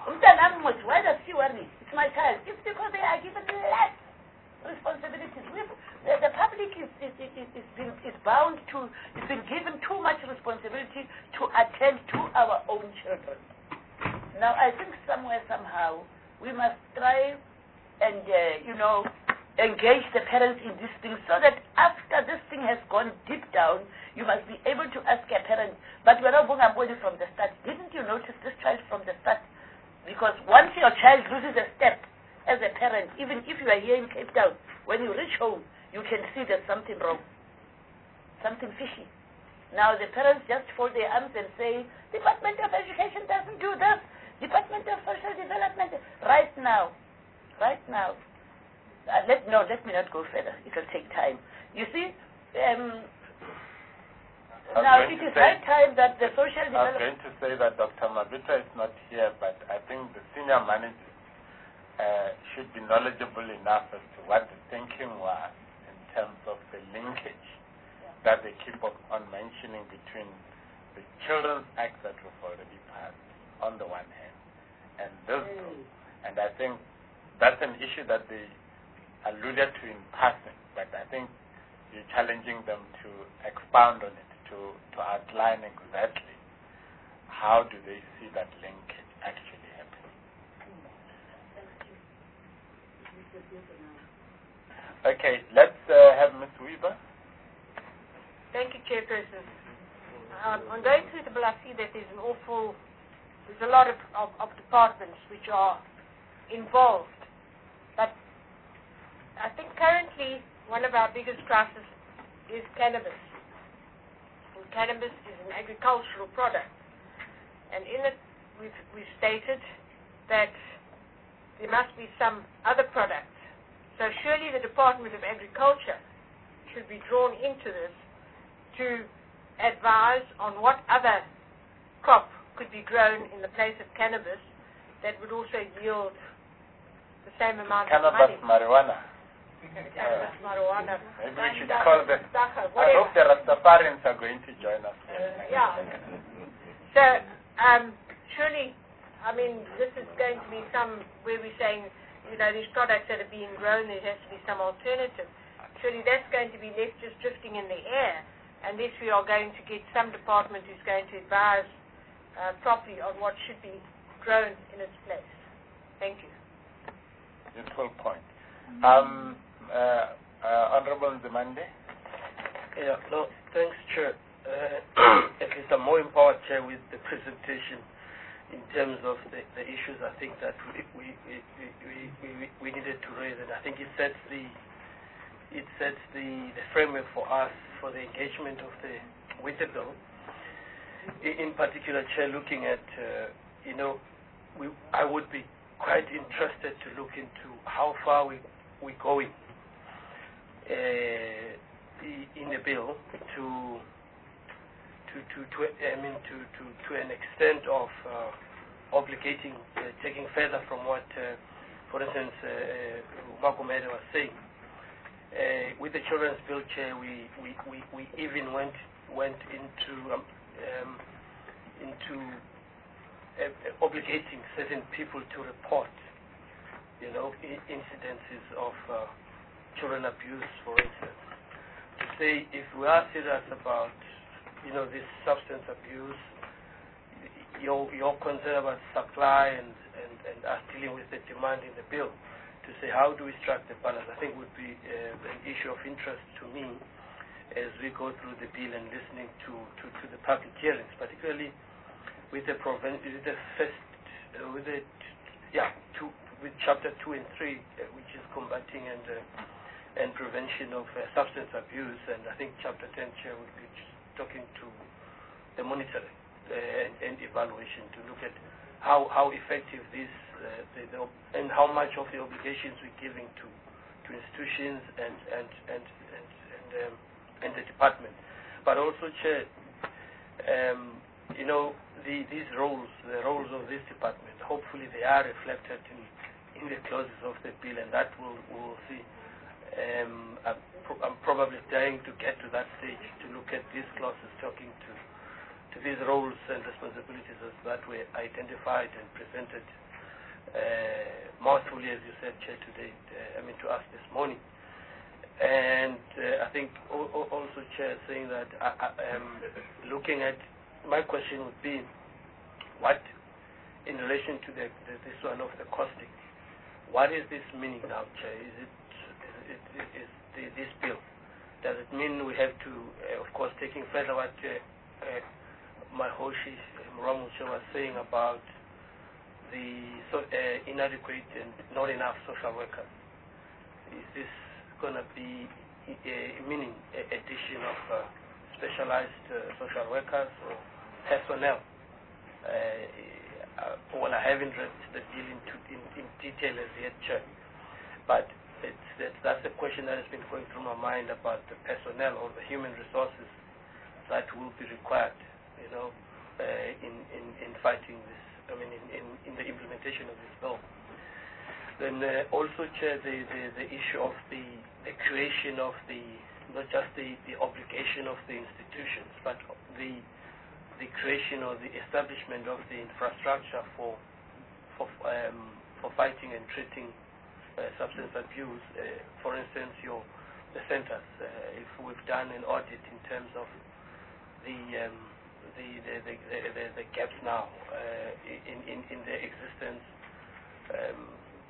Why does she worry? It's my child. It's because they are given less responsibilities. We've, the, the public is is, is, is, is, been, is bound to, it's been given too much responsibility to attend to our own children. Now, I think somewhere, somehow, we must try and, uh, you know, engage the parents in this thing so that after this thing has gone deep down, you must be able to ask a parent, but we're not going to avoid it from the start. Didn't you notice this child from the start? Because once your child loses a step as a parent, even if you are here in Cape Town, when you reach home, you can see there's something wrong, something fishy. Now the parents just fold their arms and say, Department of Education doesn't do this, Department of Social Development. Right now, right now, uh, let, no, let me not go further. It will take time. You see, um, now it is high time that the social development... I was going to say that Doctor Mabita is not here, but I think the senior managers uh, should be knowledgeable enough as to what the thinking was in terms of the linkage yeah. that they keep on mentioning between the Children's Act that was already passed on the one hand and this mm. group. And I think that's an issue that they alluded to in passing, but I think you're challenging them to expound on it, to, to outline exactly how do they see that linkage actually happening. Okay, let's uh, have Miz Weaver. Thank you, Chairperson. Um, on going through the bill, I see that there's an awful, there's a lot of, of, of departments which are involved. But I think currently one of our biggest crises is cannabis. And cannabis is an agricultural product. And in it, we've, we've stated that there must be some other products. So surely the Department of Agriculture should be drawn into this to advise on what other crop could be grown in the place of cannabis that would also yield the same amount cannabis of money. Marijuana. Cannabis uh, marijuana. Maybe we should call them. Dacha, I hope the Rastafarians are going to join us. Uh, yeah. So, um, surely, I mean, this is going to be some where we're saying, you know, these products that are being grown, there has to be some alternative. Surely that's going to be left just drifting in the air, unless we are going to get some department who's going to advise uh, properly on what should be grown in its place. Thank you. Useful point. Um, uh, uh, Honorable Nzimande? Yeah, no, thanks, Chair. Uh, at least I'm more empowered, Chair, with the presentation in terms of the, the issues I think that we we, we, we, we, we needed to raise, and I think it sets the it sets the, the framework for us for the engagement of the with the bill. In, in particular, Chair, looking at uh, you know, we I would be quite interested to look into how far we we going uh, in the bill to. To, to, to, I mean, to, to, to an extent of uh, obligating, uh, taking further from what, uh, for instance, uh, Magomede was saying. Uh, with the Children's Bill, Chair, we, we, we, we even went went into um, um, into uh, obligating certain people to report, you know, I- incidences of uh, children abuse, for instance. To say if we are serious about you know, this substance abuse, your your concern about supply and, and, and us dealing with the demand in the bill, to say how do we strike the balance, I think would be uh, an issue of interest to me as we go through the bill and listening to, to, to the public hearings, particularly with the proven, with the first, uh, with the, yeah, two, with chapter two and three, uh, which is combating and uh, and prevention of uh, substance abuse, and I think chapter ten, Chair, would be talking to the monitoring uh, and, and evaluation to look at how, how effective this uh, the, the, and how much of the obligations we're giving to, to institutions and and and and and, um, and the department, but also, Chair, um, you know, the, these roles, the roles of this department, hopefully they are reflected in in the clauses of the bill, and that will will see. Um, I'm, pro- I'm probably dying to get to that stage to look at these clauses talking to to these roles and responsibilities as that were identified and presented uh, mouthfully, as you said, Chair, today, uh, I mean, to us this morning. And uh, I think also, Chair, saying that I, I, um, looking at, my question would be, what, in relation to the, the, this one of the costing, what is this meaning now, Chair? Is it, is, it, is the, this bill, does it mean we have to, uh, of course, taking further what uh, uh, Mahoshi Muramuche was saying about the so, uh, inadequate and not enough social workers? Is this going to be uh, meaning a addition of uh, specialized uh, social workers or personnel? Uh, uh, well, I haven't read the bill into, in, in detail as yet, Chair, but it's, it's, that's a question that has been going through my mind about the personnel or the human resources that will be required, you know, uh, in, in, in fighting this, I mean, in, in, in the implementation of this bill. Then uh, also, Chair, the, the, the issue of the, the creation of the, not just the, the obligation of the institutions, but the, the creation or the establishment of the infrastructure for, for, um, for fighting and treating Uh, substance abuse. Uh, for instance, your the centers. Uh, if we've done an audit in terms of the um, the, the, the, the the gaps now uh, in, in in the existence, um,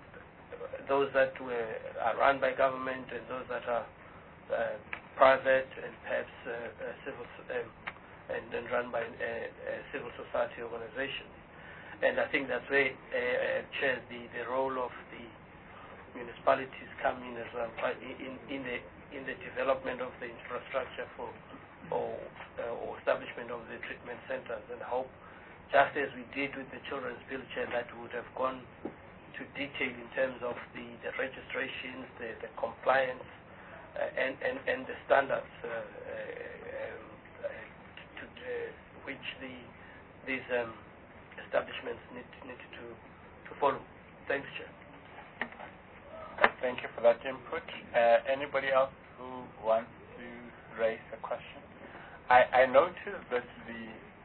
those that were are run by government and those that are uh, private and perhaps uh, uh, civil um, and then run by uh, uh, civil society organizations. And I think that's where uh, uh, Chair, the the role of the municipalities come in as well, in, in the in the development of the infrastructure for or, uh, or establishment of the treatment centers. And I hope, just as we did with the Children's Bill, Chair, that we would have gone to detail in terms of the, the registrations, the, the compliance, uh, and, and and the standards uh, uh, um, uh, to, uh, which the these um, establishments need need to to follow. Thanks, Chair. Thank you for that input. Uh, anybody else who wants to raise a question? I, I noticed that the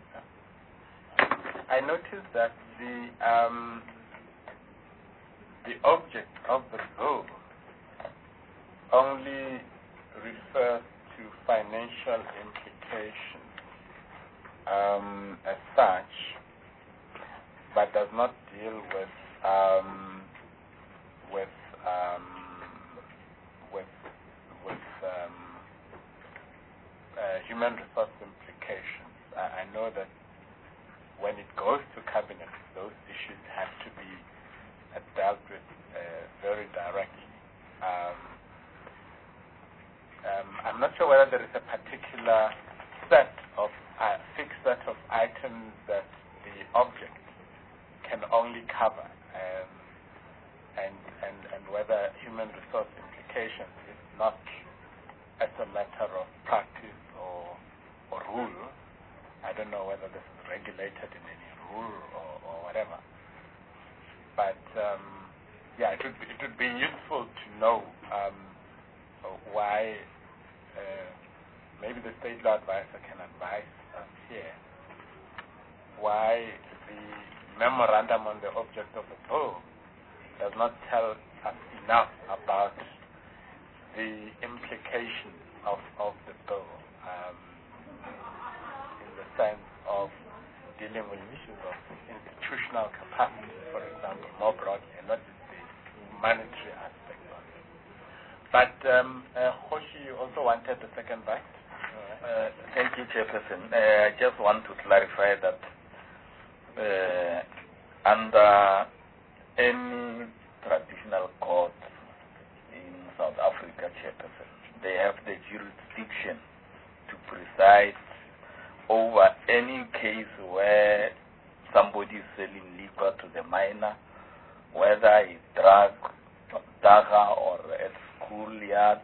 I noticed that the um, the object of the bill only refers to financial implications um, as such, but does not deal with um, with Um, with with um, uh, human resource implications. I, I know that when it goes to cabinet, those issues have to be uh, dealt with uh, very directly. Um, um, I'm not sure whether there is a particular set of uh, fixed set of items that the object can only cover. Um, And, and, and whether human resource implications is not as a matter of practice or, or rule. I don't know whether this is regulated in any rule or, or whatever. But um, yeah, it would be, it would be useful to know um, why. Uh, maybe the state law advisor can advise us here why the memorandum on the object of the bill does not tell us enough about the implications of, of the bill um, in the sense of dealing with issues of institutional capacity, for example, more broadly, and not just the monetary aspect of it. But um, uh, Hoshi, you also wanted the second bite? Uh, thank you, Chairperson. Uh, I just want to clarify that uh, under any traditional court in South Africa, Chairperson, they have the jurisdiction to preside over any case where somebody is selling liquor to the minor, whether it's drug, daga, or at schoolyard.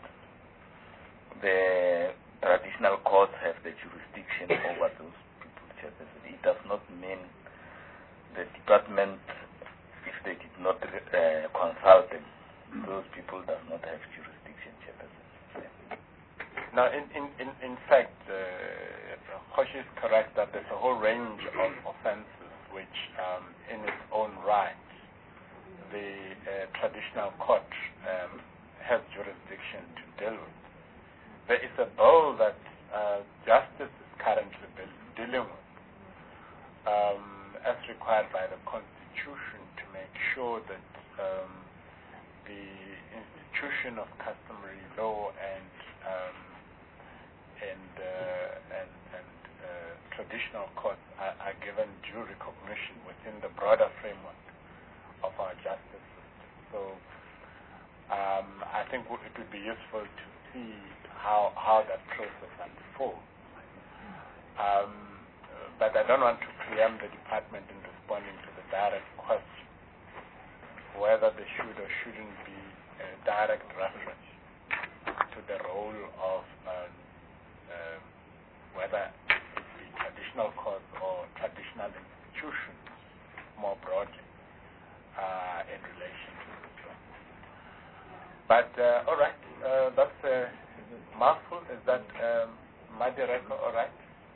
The traditional courts have the jurisdiction over those people, Chairperson. It does not mean the department, if they did not uh, consult them, those people does not have jurisdiction, Chairperson. Yeah. Now, in, in, in, in fact, uh, Hoshi is correct that there's a whole range of offenses which, um, in its own right, the uh, traditional court um, has jurisdiction to deal with. There is a bill that uh, justice is currently dealing with, um, as required by the Constitution, to make sure that um, the institution of customary law and um, and, uh, and, and uh, traditional courts are, are given due recognition within the broader framework of our justice system. So um, I think it would be useful to see how how that process unfolds. Um, but I don't want to preempt the department in responding to the direct question whether there should or shouldn't be a direct reference to the role of um, uh, whether it be traditional courts or traditional institutions more broadly uh, in relation to this one. But uh, all right, uh, that's a mouthful. Is that um, Madireko all right?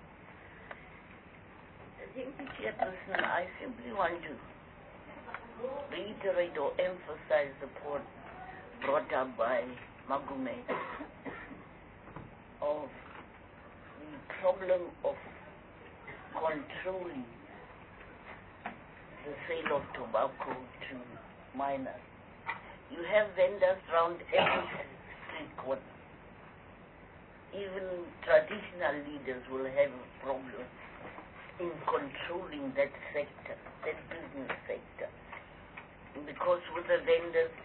Thank you, Chairperson. I simply want to reiterate or emphasize the point brought up by Magume of the problem of controlling the sale of tobacco to minors. You have vendors around every street corner. Even traditional leaders will have a problem in controlling that sector, that business sector. Because with the vendors,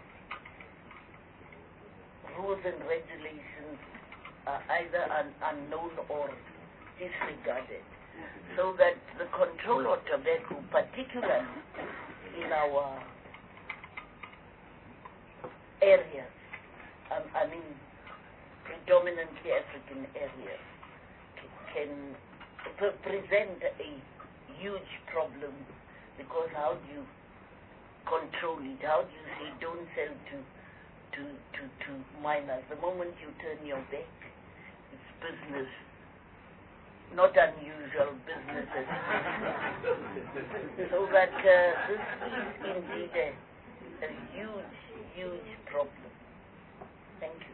rules and regulations are either un unknown or disregarded. So that the control of tobacco, particularly in our areas, um, I mean predominantly African areas, can pre present a huge problem, because how do you control it? How do you say don't sell to to to, to minors? The moment you turn your back, it's business. Not unusual businesses. So that uh, this is indeed a, a huge, huge problem. Thank you.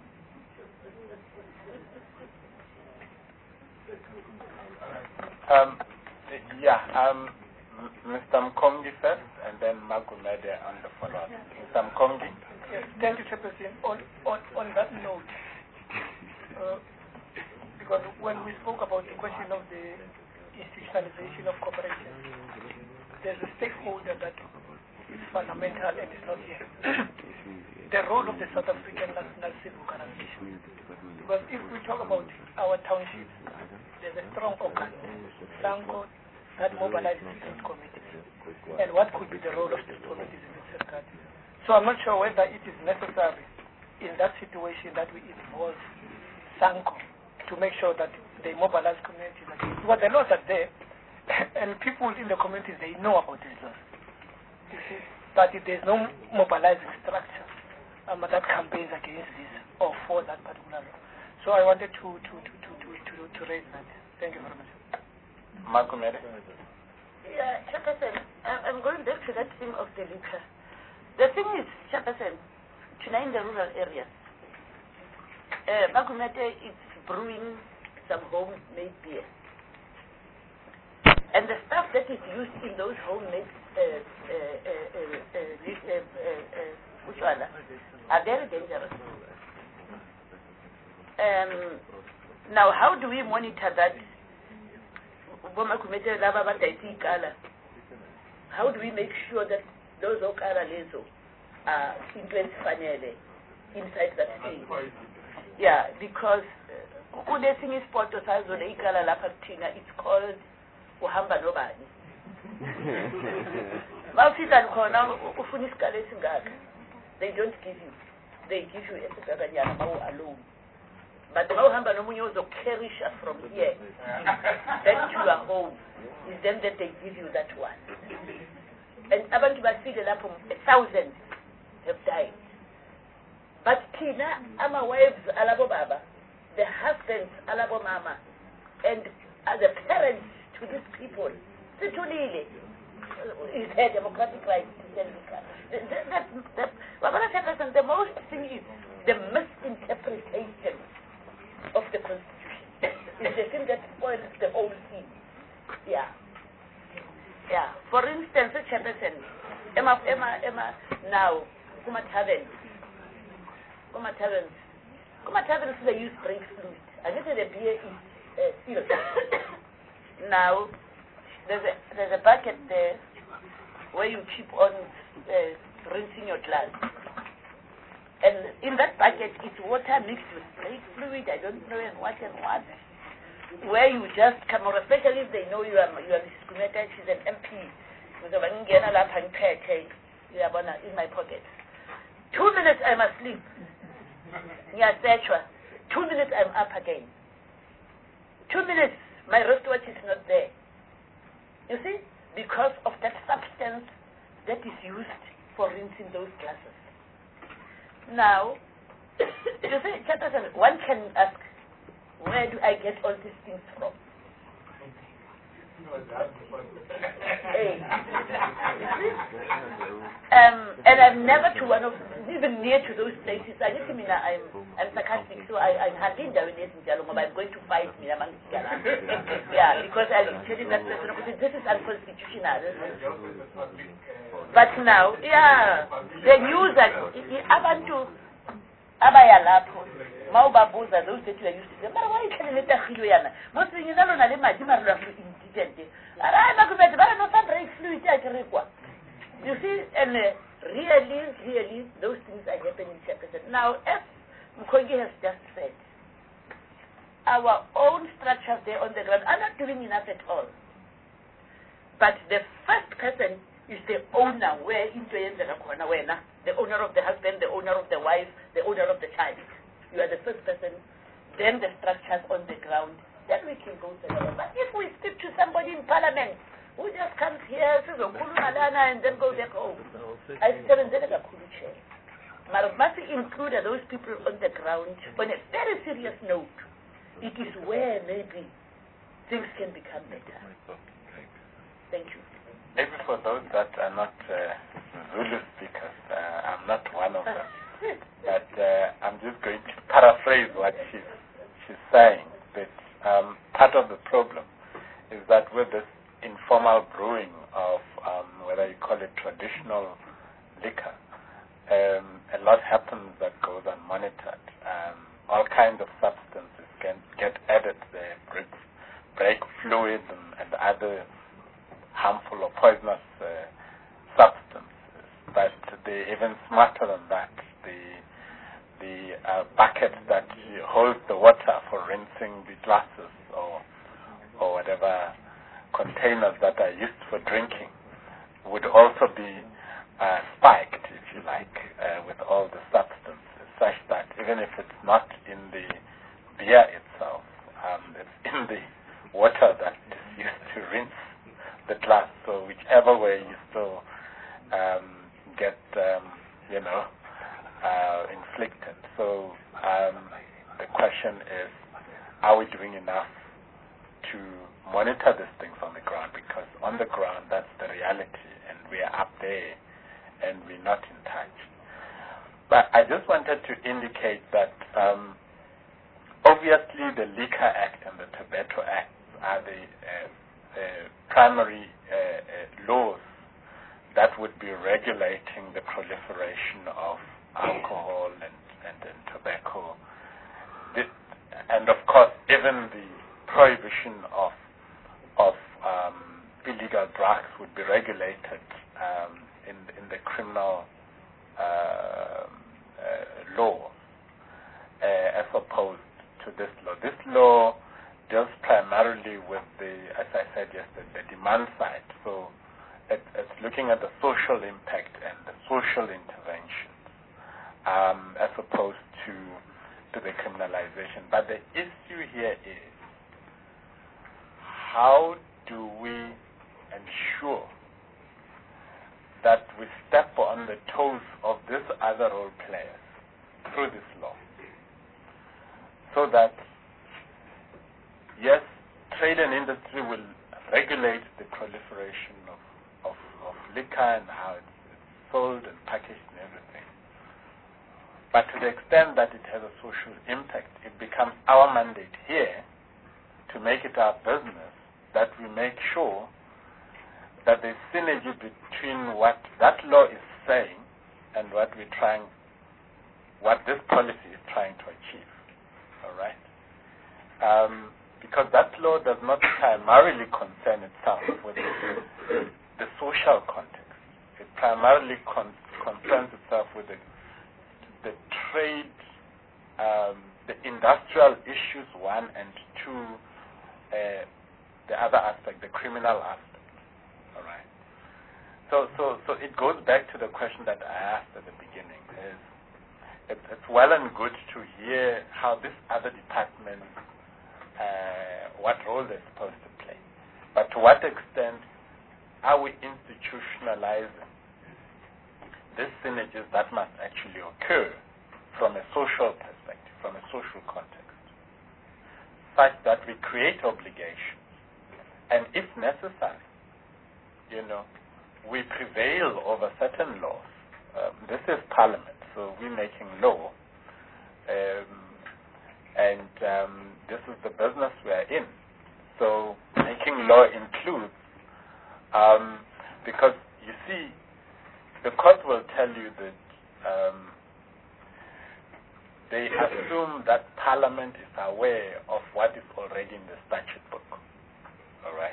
Um, yeah, um, Mister Mkongi first, and then Magumede on the follow-up. Mister Mkongi. Yes, thank you, Chairperson. On, on, on that note, uh, because when we spoke about the question of the institutionalization of cooperation, there's a stakeholder that is fundamental and is not here. The role of the South African National Civic Organization. Because if we talk about our townships, there's a strong organ, SANCO, that mobilizes street committees. And what could be the role of street committees in this regard? So I'm not sure whether it is necessary in that situation that we involve SANCO to make sure that they mobilize communities again. Because the laws are there, and people in the communities, they know about these laws. You see, but if there's no mobilizing structure um, that campaigns against this or for that particular law. So I wanted to to, to, to, to, to, to raise that. Thank you very much. Magumede. Yeah, Chairperson, I'm going back to that theme of the liquor. The thing is, Chairperson, tonight in the rural areas, uh, Magumede is brewing some homemade beer. And the stuff that is used in those homemade uh, uh, uh, uh, uh, uh, uh, uh, are very dangerous. Um, now, how do we monitor that? How do we make sure that those okara lezo are inside that state? Yeah, because kunesinye isport osazona ikala lapha kuthina, it's called uhamba nobani. Mawufika khona ufuna isikala esingaka, they don't give you, they give you esigabanyana mawu alone. But the Mohamba Nomunyo carry us from here back to your home. It's them that they give you that one. And abantu basile lapho a thousand have died. But Tina, ama wives alabo baba, the husbands alabo mama, and uh, the parents to these people, Situlile is a democratic right to send the country. the, the, the, the, the most thing is the misinterpretation of the Constitution. It's the thing that spoils the whole thing. Yeah. Yeah. For instance, Chairperson, Emma, Emma, Emma, now, Kuma Taverns. Kuma Taverns. Kuma Taverns, they use brake fluid. I think the beer is uh, sealed. Now, there's a, there's a bucket there where you keep on uh, rinsing your glass. And in that bucket, it's water mixed with brake fluid, I don't know and what and what. Where you just come out, especially if they know you are you are Missus Kumeta, she's an M P. With a Wangena lap and in my pocket. Two minutes I'm asleep. Yeah, Two minutes I'm up again. Two minutes, my wristwatch is not there. You see? Because of that substance that is used for rinsing those glasses. Now, you see, Chairperson, one can ask, where do I get all these things from? Hey. um, and I'm never to one of, even near to those places. I just mean I'm, I'm sarcastic, so I, I'm happy in I'm going to fight me among yeah, because I'm telling that person, this is unconstitutional. But now, yeah, the news that abantu abayalapo maubabuza those that you are used to them. But why can you let that yana? Most of you know that they you see, and uh, really, really, those things are happening in Chairperson. Now, as Mkongi has just said, our own structures there on the ground are not doing enough at all. But the first person is the owner, where the owner of the husband, the owner of the wife, the owner of the child. You are the first person, then the structures on the ground, then we can go together. But if we speak to somebody in parliament who just comes here, says, and then goes back home, I still in the Kulu chair. But must include those people on the ground on a very serious note. It is where maybe things can become better. Thank you. Maybe for those that are not uh, Zulu speakers, uh, I'm not one of them. But uh, I'm just going to paraphrase what she's, she's saying. That um, part of the problem is that with this informal brewing of um, whether you call it traditional liquor, um, a lot happens that goes unmonitored. Um, all kinds of substances can get added there, brake, brake fluid and, and other harmful or poisonous uh, substances. But they even smarter than that. The the uh, bucket that holds the water for rinsing the glasses or or whatever containers that are used for drinking would also be uh, spiked, if you like, uh, with all the substances, such that even if it's not in the beer itself, um, it's in the water that is used to rinse the glass. So whichever way you still um, get, um, you know, uh, inflicted. So um, the question is, are we doing enough to monitor these things on the ground? Because on the ground, that's the reality, and we are up there, and we're not in touch. But I just wanted to indicate that um, obviously the Liquor Act and the Tobacco Act are the uh, uh, primary uh, uh, laws that would be regulating the proliferation of alcohol and, and, and tobacco. The, and of course, even the prohibition of of um, illegal drugs would be regulated um, in in the criminal uh, uh, law, uh, as opposed to this law. This law deals primarily with the, as I said yesterday, the demand side. So it, it's looking at the social impact and the social interventions, um, as opposed to to the criminalization. But the issue here is, how do we ensure that we step on the toes of these other role players through this law, so that, yes, trade and industry will regulate the proliferation of, of, of liquor and how it's, it's sold and packaged and everything. But to the extent that it has a social impact, it becomes our mandate here to make it our business that we make sure that there's synergy between what that law is saying and what we're trying, what this policy is trying to achieve. All right? Um, because that law does not primarily concern itself with the, the social context. It primarily con- concerns itself with the, the trade, um, the industrial issues, one, and two, uh, the other aspect, the criminal aspect. All right. So, so, so it goes back to the question that I asked at the beginning: is it's, it's well and good to hear how this other department, uh, what role they're supposed to play, but to what extent are we institutionalizing these synergies that must actually occur from a social perspective, from a social context, such that we create obligations, and if necessary, you know, we prevail over certain laws. Um, this is Parliament, so we're making law, um, and um, this is the business we're in. So making law includes, um, because you see, the court will tell you that um, they assume that Parliament is aware of what is already in the statute book. All right?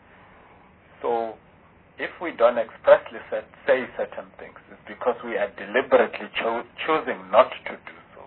So if we don't expressly set, say certain things, it's because we are deliberately cho- choosing not to do so.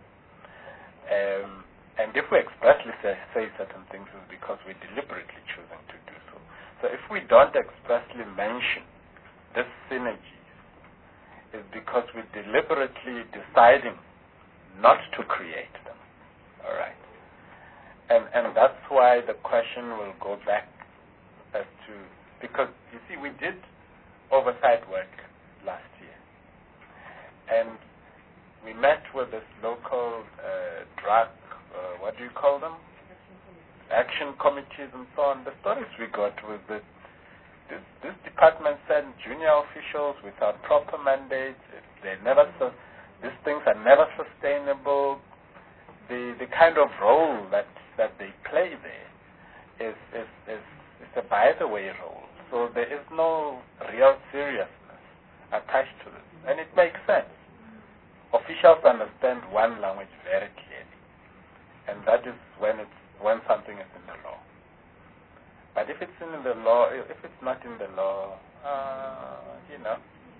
Um, and if we expressly say, say certain things, it's because we're deliberately choosing to do so. So if we don't expressly mention this synergies, it's because we're deliberately deciding not to create them. All right? And, and that's why the question will go back as to, because you see, we did oversight work last year, and we met with this local uh, drug, uh, what do you call them? Action committees and so on. The stories we got was that this, this department sent junior officials without proper mandates. They never, su- these things are never sustainable. The the kind of role that, that they play there is is, is is a by the way role. So there is no real seriousness attached to this. And it makes sense. Officials understand one language very clearly. And that is when it's when something is in the law. But if it's in the law, if it's not in the law, uh, you know.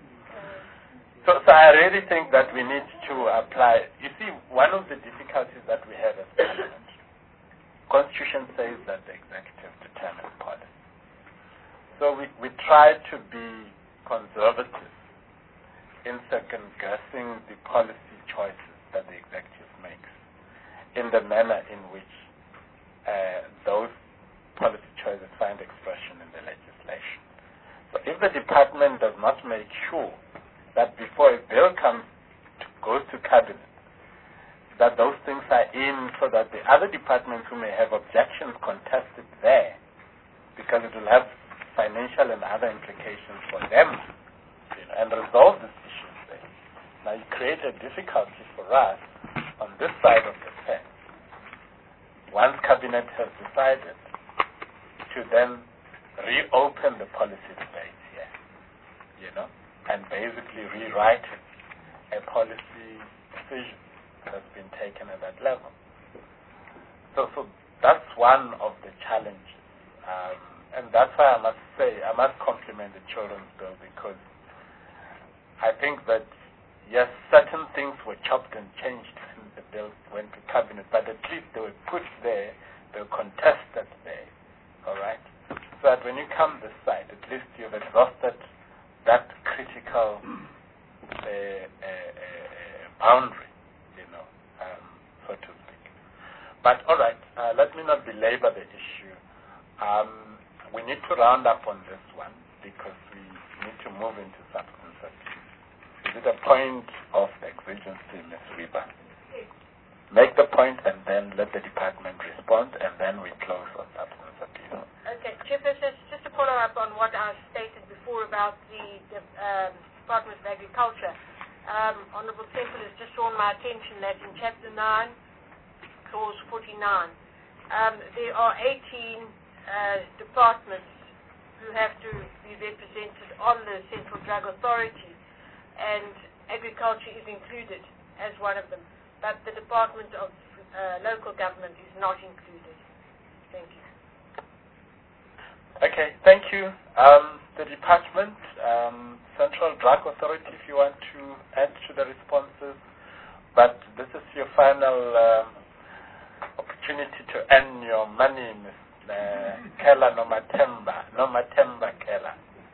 So, so I really think that we need to apply. You see, one of the difficulties that we have as Parliament, Constitution says that the executive determines policy. So we, we try to be conservative in second-guessing the policy choices that the executive makes in the manner in which uh, those policy choices find expression in the legislation. So if the department does not make sure that before a bill comes to, goes to cabinet, that those things are in so that the other departments who may have objections contest it there, because it will have financial and other implications for them, you know, and resolve these issues there. Now you create a difficulty for us on this side of the fence. Once cabinet has decided to then reopen the policy debate here, you know, and basically rewrite it, a policy decision has been taken at that level. So, so that's one of the challenges. Um, and that's why I must say, I must compliment the Children's Bill, because I think that, yes, certain things were chopped and changed since the bill went to cabinet, but at least they were put there, they were contested there, all right? So that when you come this side, at least you've exhausted that critical uh, uh, uh, boundary, you know, um, so to speak. But all right, uh, let me not belabor the issue. Um, we need to round up on this one because we need to move into substance abuse. Is it a point of exigency, Miz Weber? Make the point and then let the department respond, and then we close on substance abuse. Okay, Chairperson, just to follow up on what I stated before about the, the um, Department of Agriculture. Um, Honourable Temple has just drawn my attention that in Chapter nine, Clause forty-nine, um, there are eighteen uh, departments who have to be represented on the Central Drug Authority, and agriculture is included as one of them, but the Department of uh, Local Government is not included. Thank you. Okay, thank you. Um, the department, um, Central Drug Authority, if you want to add to the responses, but this is your final um, opportunity to earn your money, Miz uh, Kela Nomatemba, Nomatemba Kela.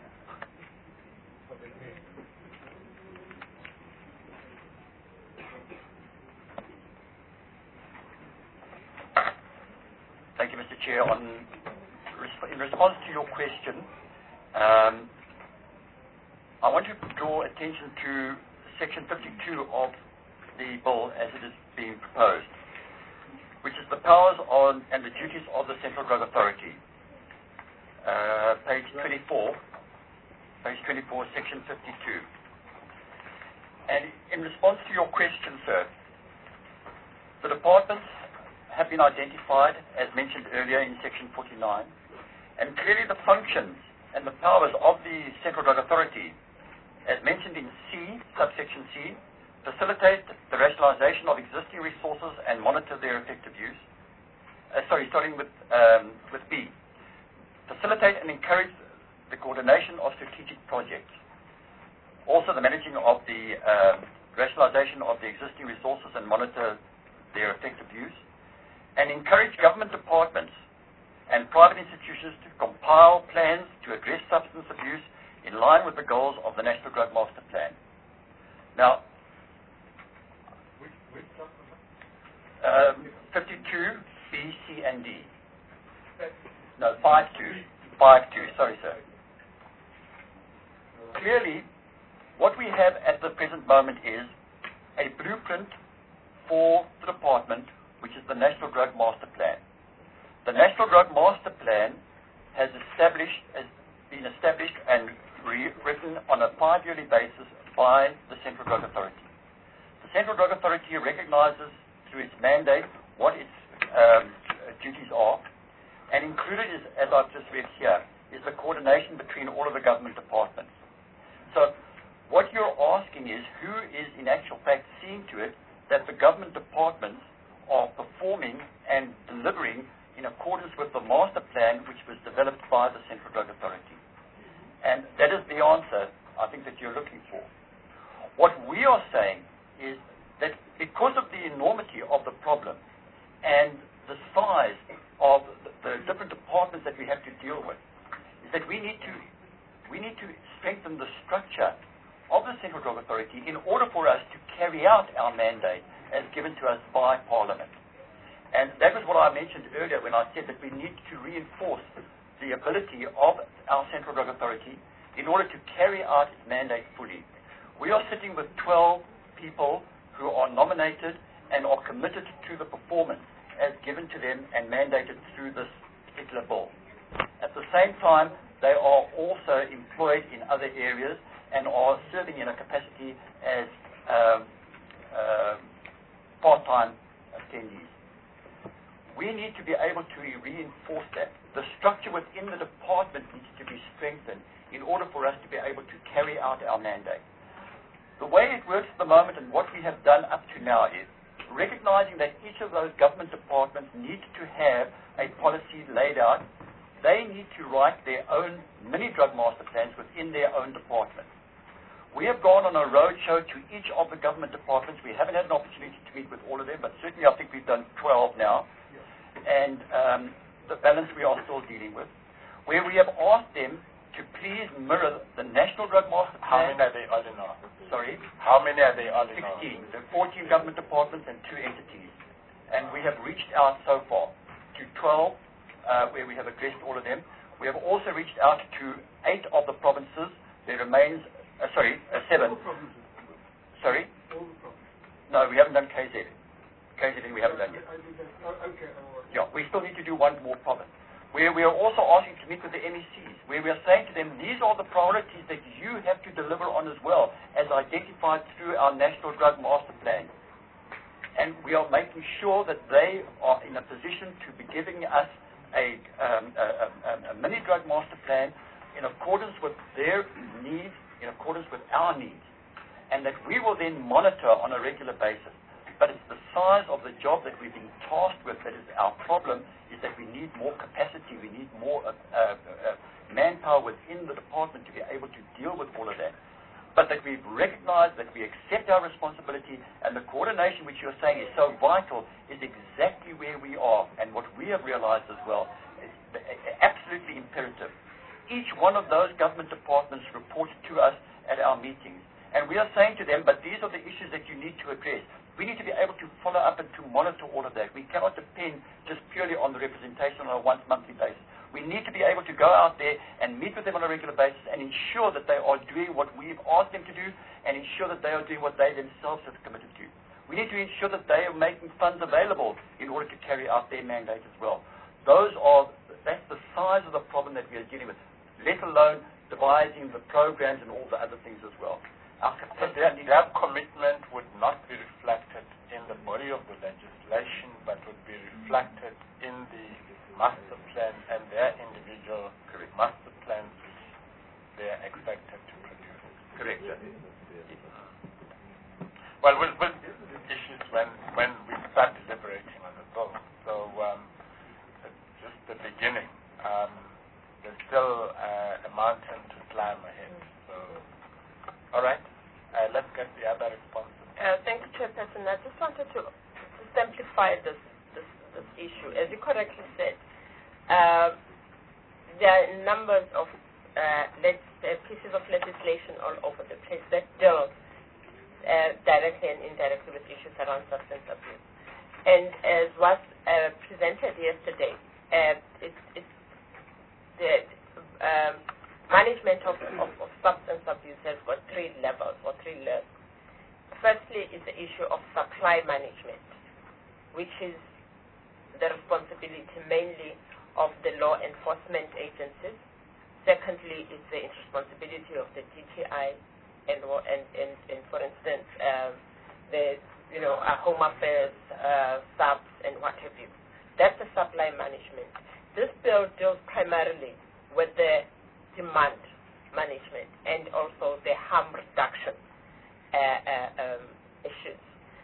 Thank you, Mister Chair. On, in response to your question, um, I want to draw attention to Section fifty-two of the bill as it is being proposed, which is the powers on and the duties of the Central Drug Authority. Uh, page twenty-four, page twenty-four, Section fifty-two. And in response to your question, sir, the departments have been identified, as mentioned earlier in Section forty-nine, and clearly the functions and the powers of the Central Drug Authority, as mentioned in C, subsection C, facilitate the rationalization of existing resources and monitor their effective use. Uh, sorry, starting with, um, with B. Facilitate and encourage the coordination of strategic projects. Also the managing of the uh, rationalization of the existing resources and monitor their effective use. And encourage government departments and private institutions to compile plans to address substance abuse in line with the goals of the National Drug Master Plan. Now, um, fifty-two, B, C, and D. No, five two. five two, sorry, sir. Clearly, what we have at the present moment is a blueprint for the department, which is the National Drug Master Plan. The National Drug Master Plan has established, has been established and rewritten on a five-yearly basis by the Central Drug Authority. The Central Drug Authority recognizes through its mandate what its um, duties are, and included is, as I've just read here, is the coordination between all of the government departments. So what you're asking is who is in actual fact seeing to it that the government departments are performing and delivering in accordance with the master plan which was developed by the Central Drug Authority. And that is the answer, I think, that you're looking for. What we are saying is that because of the enormity of the problem and the size of the, the different departments that we have to deal with, is that we need to, we need to strengthen the structure of the Central Drug Authority in order for us to carry out our mandate as given to us by Parliament. And that was what I mentioned earlier when I said that we need to reinforce the ability of our Central Drug Authority in order to carry out its mandate fully. We are sitting with twelve people who are nominated and are committed to the performance as given to them and mandated through this particular bill. At the same time, they are also employed in other areas and are serving in a capacity as um, uh, part-time attendees. We need to be able to reinforce that. The structure within the department needs to be strengthened in order for us to be able to carry out our mandate. The way it works at the moment and what we have done up to now is recognizing that each of those government departments need to have a policy laid out. They need to write their own mini drug master plans within their own department. We have gone on a roadshow to each of the government departments. We haven't had an opportunity to meet with all of them, but certainly I think we've done twelve now. And um, the balance we are still dealing with, where we have asked them to please mirror the National Drug Master Plan. How many are they all in all? Sorry? How many are they all in all? sixteen. There are fourteen government departments and two entities. And we have reached out so far to twelve, uh, where we have addressed all of them. We have also reached out to eight of the provinces. There remains, uh, sorry, uh, seven. Sorry? No, we haven't done K Z. K Z N we haven't done yet. Yeah, we still need to do one more province. where we are also asking to meet with the M E Cs, where we are saying to them, these are the priorities that you have to deliver on as well, as identified through our National Drug Master Plan. And we are making sure that they are in a position to be giving us a, um, a, a, a mini drug master plan in accordance with their needs, in accordance with our needs, and that we will then monitor on a regular basis. But it's the size of the job that we've been tasked with that is our problem, is that we need more capacity, we need more uh, uh, uh, manpower within the department to be able to deal with all of that. But that we recognize that we accept our responsibility, and the coordination which you're saying is so vital is exactly where we are. And what we have realized as well is absolutely imperative. Each one of those government departments reports to us at our meetings. And we are saying to them, but these are the issues that you need to address. We need to be able to follow up and to monitor all of that. We cannot depend just purely on the representation on a once-monthly basis. We need to be able to go out there and meet with them on a regular basis and ensure that they are doing what we've asked them to do, and ensure that they are doing what they themselves have committed to. We need to ensure that they are making funds available in order to carry out their mandate as well. Those are, that's the size of the problem that we are dealing with, let alone devising the programs and all the other things as well. Our so their, their commitment would not be reflected in the body of the legislation, but would be reflected in the master plan and their individual correct. master plans which they are expected to produce. Correct. Well, we'll, we'll deal with these issues when, when we start deliberating on the bill. So um, it's just the beginning. Um, there's still uh, a mountain to climb ahead. So, all right. Uh, let's get the other responses. Uh, thank you, Chairperson. I just wanted to, to simplify this, this this issue. As you correctly said, uh, there are numbers of uh, let, uh, pieces of legislation all over the place that deal uh, directly and indirectly with issues around substance abuse. And as was uh, presented yesterday, uh, it's, it's the um, management of, of, of substance abuse has got three levels or three layers. Firstly is the issue of supply management, which is the responsibility mainly of the law enforcement agencies. Secondly is the responsibility of the D T I and, and, and, and for instance, um, the you know, uh, Home Affairs, uh, S A P S, and what have you. That's the supply management. This bill deals primarily with the demand management and also the harm reduction uh, uh, um, issues.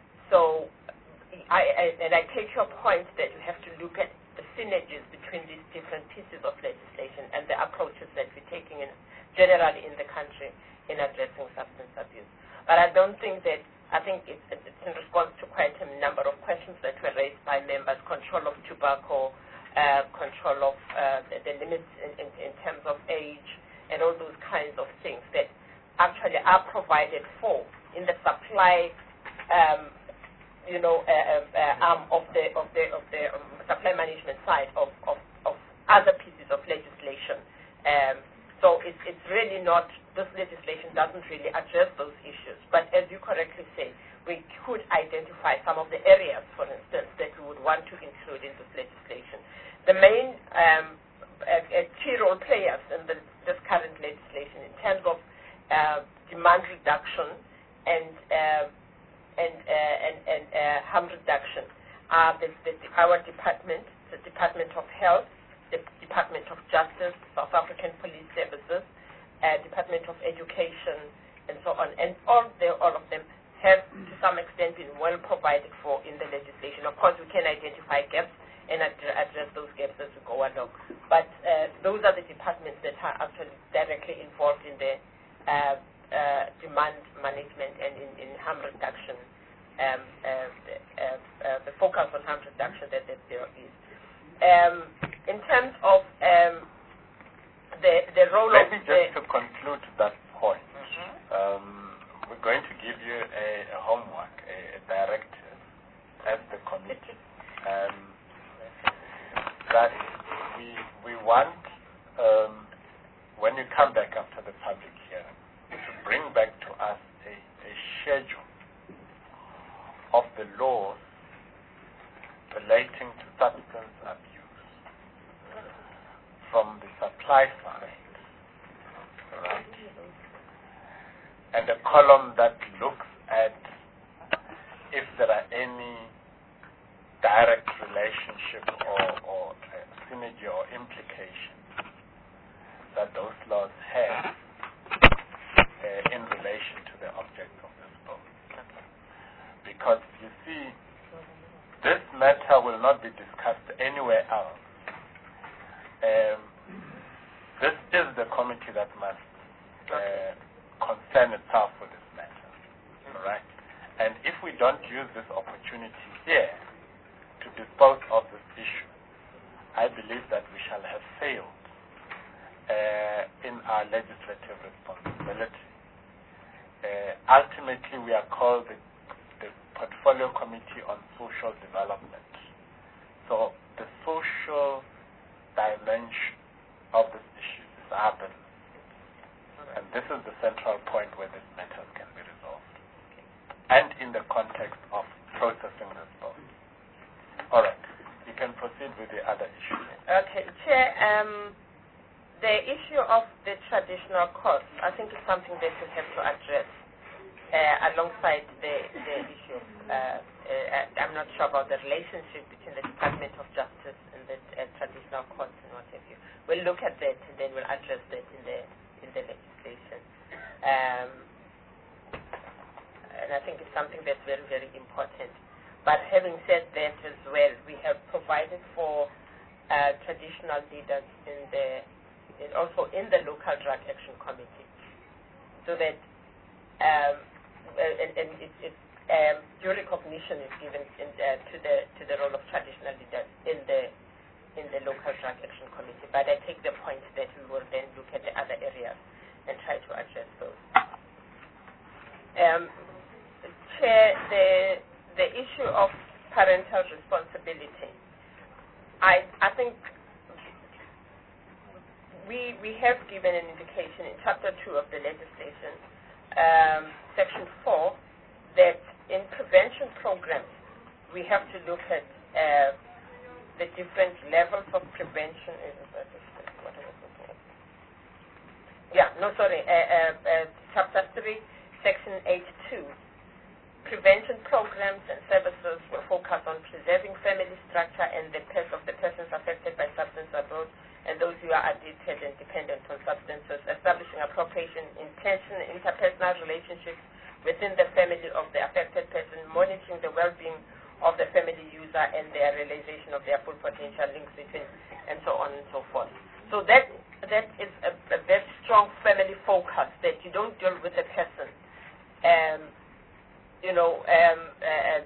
So, I, I, and I take your point that you have to look at the synergies between these different pieces of legislation and the approaches that we're taking in, generally in the country in addressing substance abuse. But I don't think that, I think it's, it's in response to quite a number of questions that were raised by members, control of tobacco, uh, control of uh, the, the limits in, in, in terms of age, and all those kinds of things that actually are provided for in the supply, um, you know, uh, uh, arm of the of the of the um, supply management side of, of, of other pieces of legislation. Um, so it's it's really not, this legislation doesn't really address those issues. But as you correctly say, we could identify some of the areas, for instance, that we would want to include in this legislation. The main um, uh, uh, key role players in the, this current legislation in terms of uh, demand reduction and uh, and uh, and, and uh, harm reduction are the, the, our department, the Department of Health, the Department of Justice, South African Police Services, uh, Department of Education, and so on. And all the, all of them have, to some extent, been well provided for in the legislation. Of course, we can identify gaps and ad address those gaps as we go along. But uh, those are the departments that are actually directly involved in the uh, uh, demand management and in, in harm reduction, um, uh, uh, uh, the focus on harm reduction that, that there is. Um, in terms of um, the, the role Maybe of... just the to conclude that point, mm-hmm. um, we're going to give you a, a homework, a, a directive as the committee. um, that we, we want, um, when you come back after the public hearing, to bring back to us a, a schedule of the laws relating to substance abuse and a column that looks at if there are any direct relationship or, or uh, synergy or implication that those laws have uh, in relation to the object of this bill. Because you see, this matter will not be discussed anywhere else. Um, this is the committee that must uh, concern itself with this matter. All right? And if we don't use this opportunity here to dispose of this issue, I believe that we shall have failed uh, in our legislative responsibility. Uh, ultimately, we are called the, the Portfolio Committee on Social Development. So the social dimension of this issue is our business. And this is the central point where this matter can be resolved. And in the context of processing this bill. All right. You can proceed with the other issue. Okay, Chair, um, the issue of the traditional courts, I think is something that we have to address uh, alongside the, the issue. Uh, uh, I'm not sure about the relationship between the Department of Justice and the uh, traditional courts and what have you. We'll look at that and then we'll address that in the in the legislation. Um, and I think it's something that's very, very important. But having said that as well, we have provided for uh, traditional leaders in the, in also in the local drug action committee, so that um, and, and it, it, um, due recognition is given in, uh, to the to the role of traditional leaders in the in the local drug action committee. But I take the point that we will then look at the other areas and try to address those. Um, Chair, the the issue of parental responsibility, I I think we we have given an indication in Chapter two of the legislation, um, Section four, that in prevention programs we have to look at uh, the different levels of prevention. Yeah, no, sorry, uh, uh, uh, Chapter three, Section eight two. Prevention programs and services will focus on preserving family structure and the health of the persons affected by substance abuse and those who are addicted and dependent on substances, establishing appropriate intention interpersonal relationships within the family of the affected person, monitoring the well-being of the family user and their realization of their full potential links between, and so on and so forth. So that that is a, a very strong family focus, that you don't deal with the person um, you know, um, uh,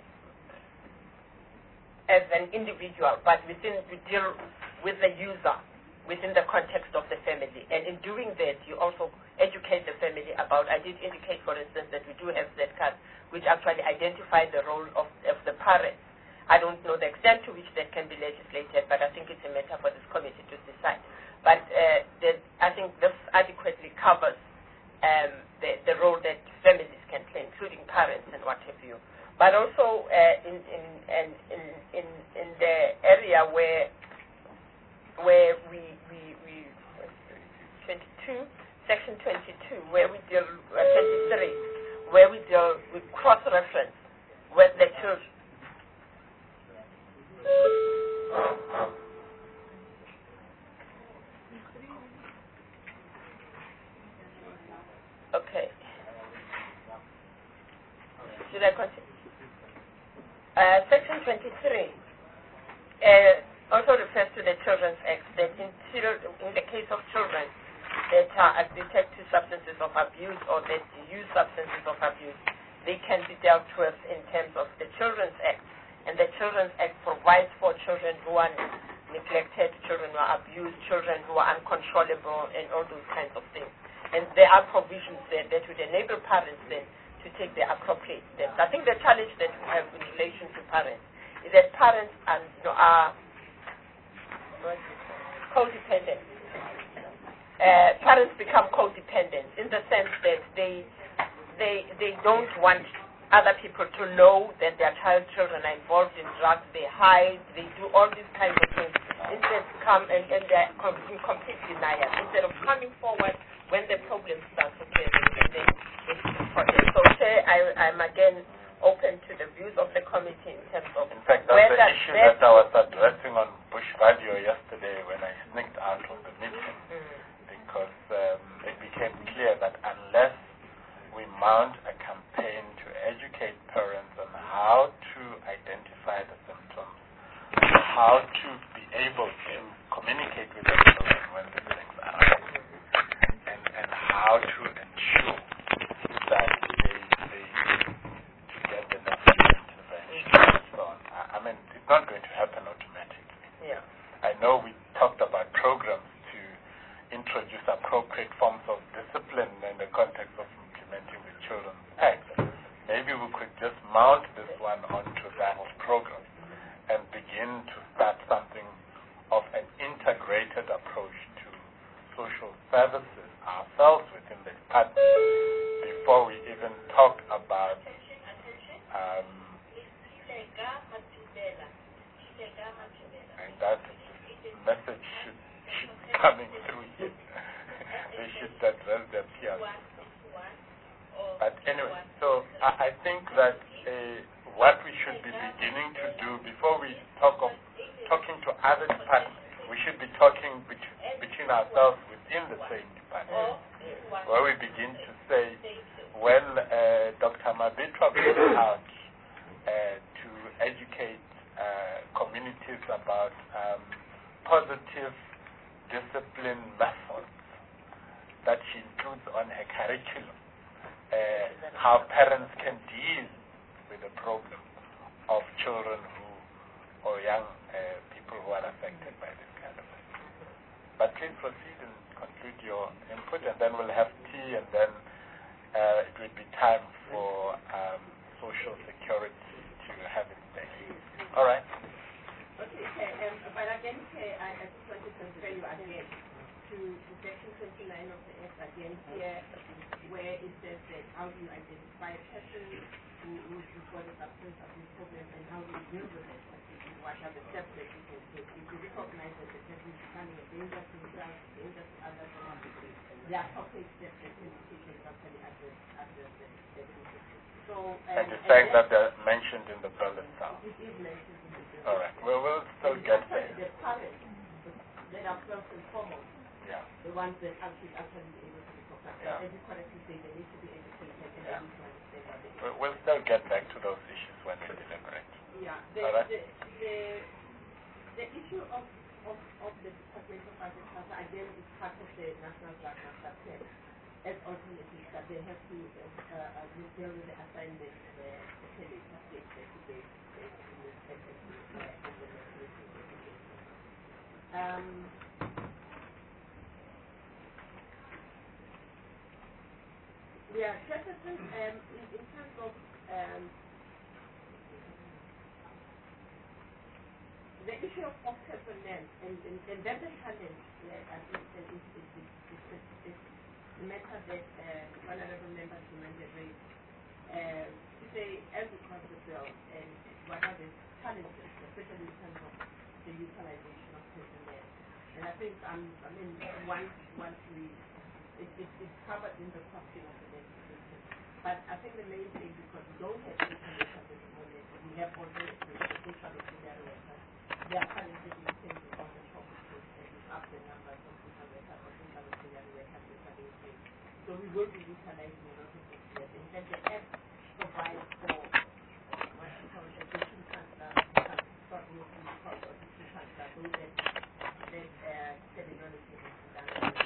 as an individual, but within we deal with the user within the context of the family. And in doing that, you also educate the family about, I did indicate, for instance, that we do have Z cards, which actually identify the role of, of the parents. I don't know the extent to which that can be legislated, but I think it's a matter for this committee to decide. But uh, the, I think this adequately covers um, the, the role that families can play, including parents and what have you. But also uh, in, in, in, in, in the area where where we, we, we twenty-two, Section twenty-two, where we deal, uh, twenty-three, where we deal with cross-reference with the children. Okay. Should I continue? Uh, Section twenty-three uh, also refers to the Children's Act, that in, in the case of children that are addicted to substances of abuse or that use substances of abuse, they can be dealt with in terms of the Children's Act. And the Children's Act provides for children who are neglected, children who are abused, children who are uncontrollable, and all those kinds of things. And there are provisions there that would enable parents then to take the appropriate steps. I think the challenge that we have in relation to parents is that parents are, you know, are codependent. Uh, parents become codependent in the sense that they they they don't want other people to know that their child children are involved in drugs. They hide, they do all these kinds of things. Instead, come and, and they're in complete denial. Instead of coming forward when the problem starts to play, they I, I'm again open to the views of the committee in terms of In fact, that's whether the issue that I was addressing on Bush Radio yesterday when I sneaked out of the meeting, mm. because um, it became clear that unless we mount a campaign to educate parents on how to identify the symptoms, how to be able to communicate with the children when these things arise, and, and how to ensure that they, they to get the necessary intervention and so on. I, I mean, it's not going to happen automatically. Yeah. I know we talked about programs to introduce appropriate forms of discipline in the context of implementing the Children's Act. Maybe we could just mount this one onto that program and begin to start something of an integrated approach to social services ourselves within the department before we even talk about um, and that message should, should be coming through here. They should address their peers. But anyway, so I, I think that uh, what we should be beginning to do before we talk of talking to other departments, we should be talking bet- between ourselves within the same department, where we begin to say, when uh, Doctor Mabitwa goes out uh, to educate uh, communities about um, positive discipline methods that she includes on her curriculum, uh, how parents can deal with the problem of children who or young uh, people who are affected by this kind of thing. But please proceed and conclude your input, and then we'll have tea, and then uh, it will be time for um, social security to have its day. All right. Okay, um, but again, I, I just wanted to refer you again to, to section twenty-nine of the Act again here, where it says that how do you identify a person who, who's got a substance abuse problem and how do you deal with it? What are the steps that you can take? If you recognize that the person is becoming a danger to himself, a danger to others, there are concrete steps that can be taken to actually address, address the, the issue. So, um, and you're saying that they're mentioned in the bill itself? It is mentioned in the bill. All right. Well, we'll still and get there. there. The parents that are first and foremost, Yeah. the ones that actually actually be able to recognize. Yeah. As you correctly say, they need to be educated and Yeah. they need to understand what they We'll, we'll still get back to those issues when we deliberate. Yeah. The, All right. the, the, the issue of, of, of the Department of Agriculture, again, is part of the National Drug Master Plan as alternatives that they have to uh, uh, deal with the assignment uh, especially subject to the um, yeah, Chesterton, um, in, in terms of um, the issue of, of personnel and, and, and that's a challenge, yeah, I think that it, it, it, it, it, it, the matter that uh, honorable members demanded raised, uh, to say as we cross the bill and what are the challenges, especially in terms of the utilization of personnel. And I think, um, I mean, once, once we, it, it, it's covered in the costing of the legislation. But I think the main thing, because we don't have information at this moment, we have already the social auxiliary workers. They are currently being paid on the shortages and we up the numbers of social workers or social auxiliary workers that are being paid. So we will be utilizing a lot of this year. In fact, the Act provides for what we call the teaching transfer, start working because of teaching transfer, so that that uh, terminology is done.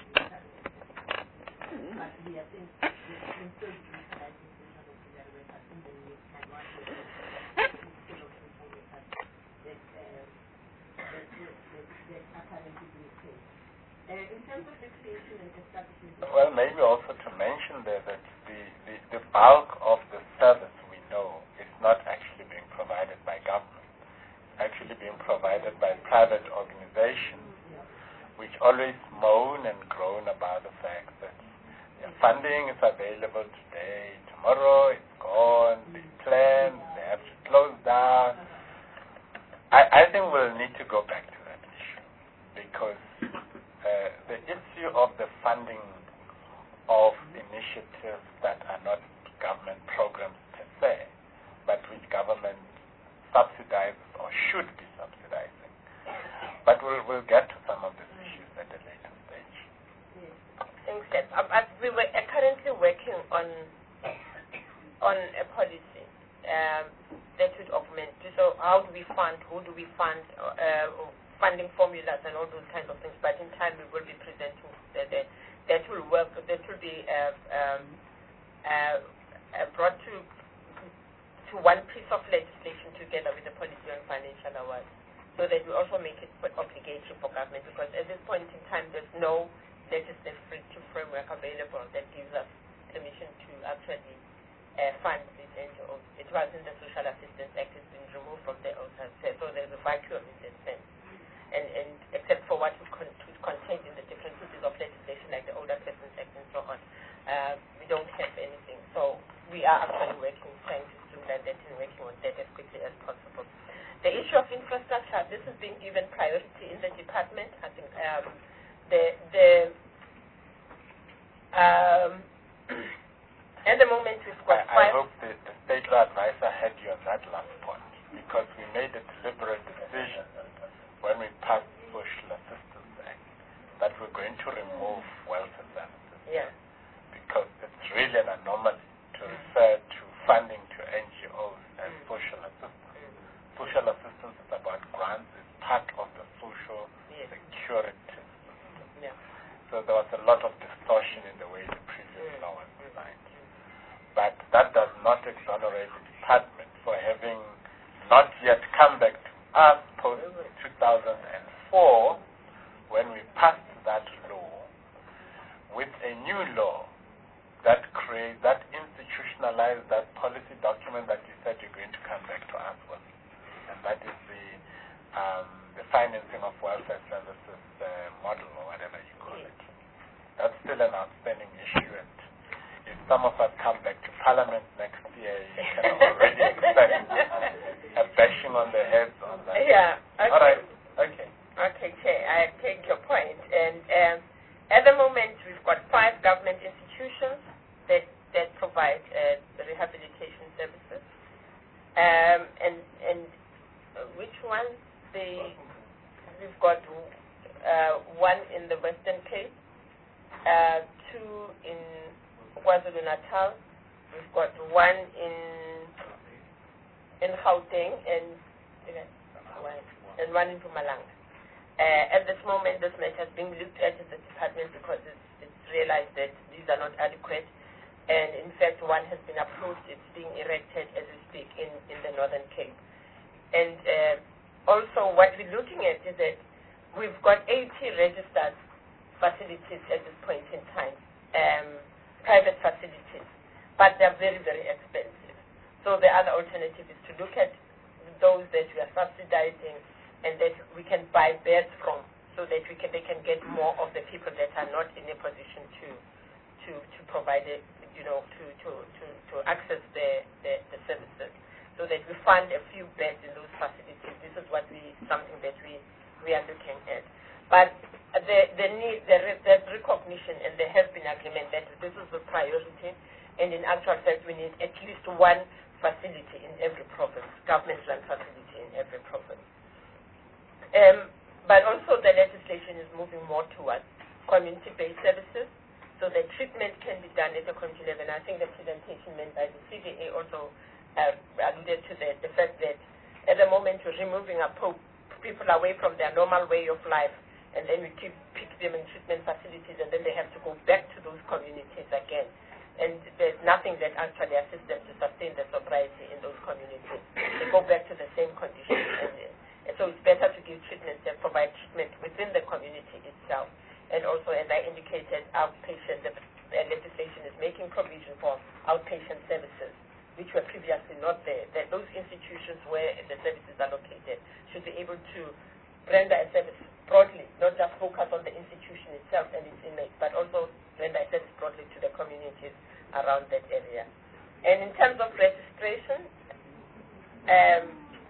But we are think we can still utilize the social auxiliary workers in the new and what we do still social workers that uh, that that are currently being paid. Uh, in terms of the creation and establishment. Well, maybe also to mention there that the, the, the bulk of the service we know is not actually being provided by government. It's actually being provided by private organizations, which always moan and groan about the fact that their funding is available today, tomorrow it's gone, they plan, they have to close down. I, I think we'll need to go back to that issue because uh, the issue of the funding of initiatives that are not government programs on on a policy um, that would augment. So how do we fund? Who do we fund? Uh, funding formulas and all those kinds of things. But in time, we will be presenting that that, that will work. That will be uh, um, uh, uh, brought to to one piece of legislation together with the policy on financial awards, so that we also make it obligatory for government. Because at this point in time, there's no legislative framework available that gives us permission to actually uh, fund these N G Os. It was in the Social Assistance Act. It's been removed from the O S A, so there's a vacuum in that sense. And, and except for what is con contained in the different pieces of legislation like the Older Persons Act and so on, uh, we don't have anything. So we are actually working, trying to streamline that and working on that as quickly as possible. The issue of infrastructure, this has been given priority in the department. I think um, the, the um, at the moment we've got I, five. I hope the, the state law advisor had you on that last point, because we made a deliberate decision when we passed Social Assistance Act that we're going to remove welfare services. Yeah. Because it's really an anomaly to mm. refer to funding to N G Os as mm. social assistance. Mm. Social assistance is about grants, it's part of the social yes. security system. Yeah. So there was a lot of distortion in the way the previous mm. law was designed. But that does not exonerate the department for having not yet come back to us post two thousand four, when we passed that law with a new law that create that institutionalized that policy document that you said you're going to come back to us with, and that is the um, the financing of welfare services uh, model, or whatever you call it. That's still an outstanding issue, and if some of us come back to Parliament next year, you can already expect a bashing on the heads on that. Yeah. Okay. All right. Okay. Okay, Chair, I take your point. And um, at the moment, we've got five government institutions that, that provide uh, rehabilitation services. Um, and and uh, which one? The, we've got uh, one in the Western Cape, uh, two in KwaZulu-Natal. We've got one in in Gauteng and and one in Mpumalanga. Uh, at this moment, this matter has been looked at in the department because it's, it's realized that these are not adequate. And in fact, one has been approved. It's being erected as we speak in, in the Northern Cape. And uh, also what we're looking at is that we've got eighty registered facilities at this point in time, um, private facilities, but they're very, very expensive. So the other alternative is to look at those that we are subsidizing and that we can buy beds from, so that we can, they can get more of the people that are not in a position to to, to provide it, you know, to, to, to, to access the, the, the services, so that we fund a few beds in those facilities. This is what we, something that we, we are looking at. But the, the need, the, there's recognition, and there has been agreement that this is a priority, and in actual fact, we need at least one facility in every province, government-run facility in every province. Um, but also the legislation is moving more towards community-based services, so that treatment can be done at the community level. And I think the presentation made by the C D A also uh, alluded to the, the fact that at the moment we're removing our po people away from their normal way of life, and then we keep pick them in treatment facilities, and then they have to go back to those communities again. And there's nothing that actually assists them to sustain their sobriety in those communities. They go back to the same conditions. And, and so it's better to give treatment and provide treatment within the community itself. And also, as I indicated, outpatient, the, the legislation is making provision for outpatient services, which were previously not there. That those institutions where the services are located should be able to render a service broadly, not just focus on the institution itself and its inmates, but also render a service broadly to the communities around that area. And in terms of registration, um,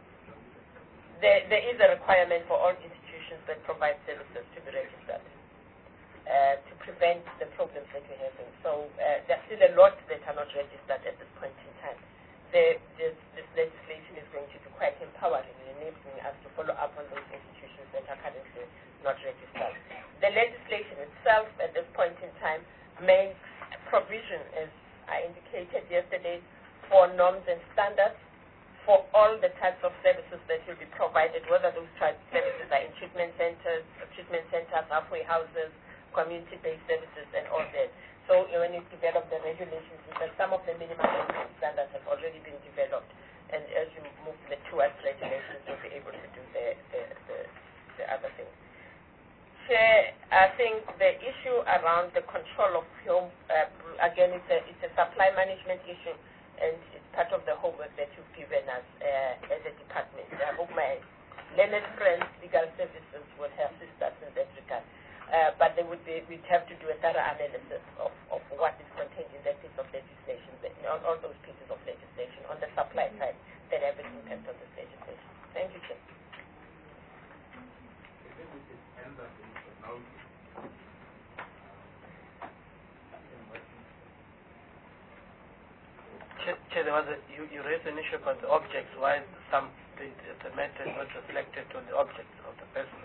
there, there is a requirement for all institutions that provide services to be registered uh, to prevent the problems that we're having. So uh, there's still a lot that are not registered at this point in time. The, this, this legislation is going to be quite empowering and enabling us to follow up on those institutions that are currently not registered. The legislation itself at this point in time makes provision, as I indicated yesterday, for norms and standards for all the types of services that will be provided, whether those types of services are in treatment centers, treatment centers, halfway houses, community-based services, and all that. So when you develop the regulations, because some of the minimum standards have already been developed, and as you move the towards regulations, you'll be able to do the, the, the, the other things. Chair, I think the issue around the control of home, uh, again, it's a, it's a supply management issue, and it's part of the homework that you've given us uh, as a department. I hope my learned friends, legal services, will assist us in that regard. Uh, but they would be, we'd have to do a thorough analysis of, of what is contained in that piece of legislation, that, on all those pieces of legislation, on the supply side, that have an impact on this legislation. Thank you, Chair. Chair, there was a, you, you raised an issue about the objects. Why is some the, the matter not reflected on the objects of the person?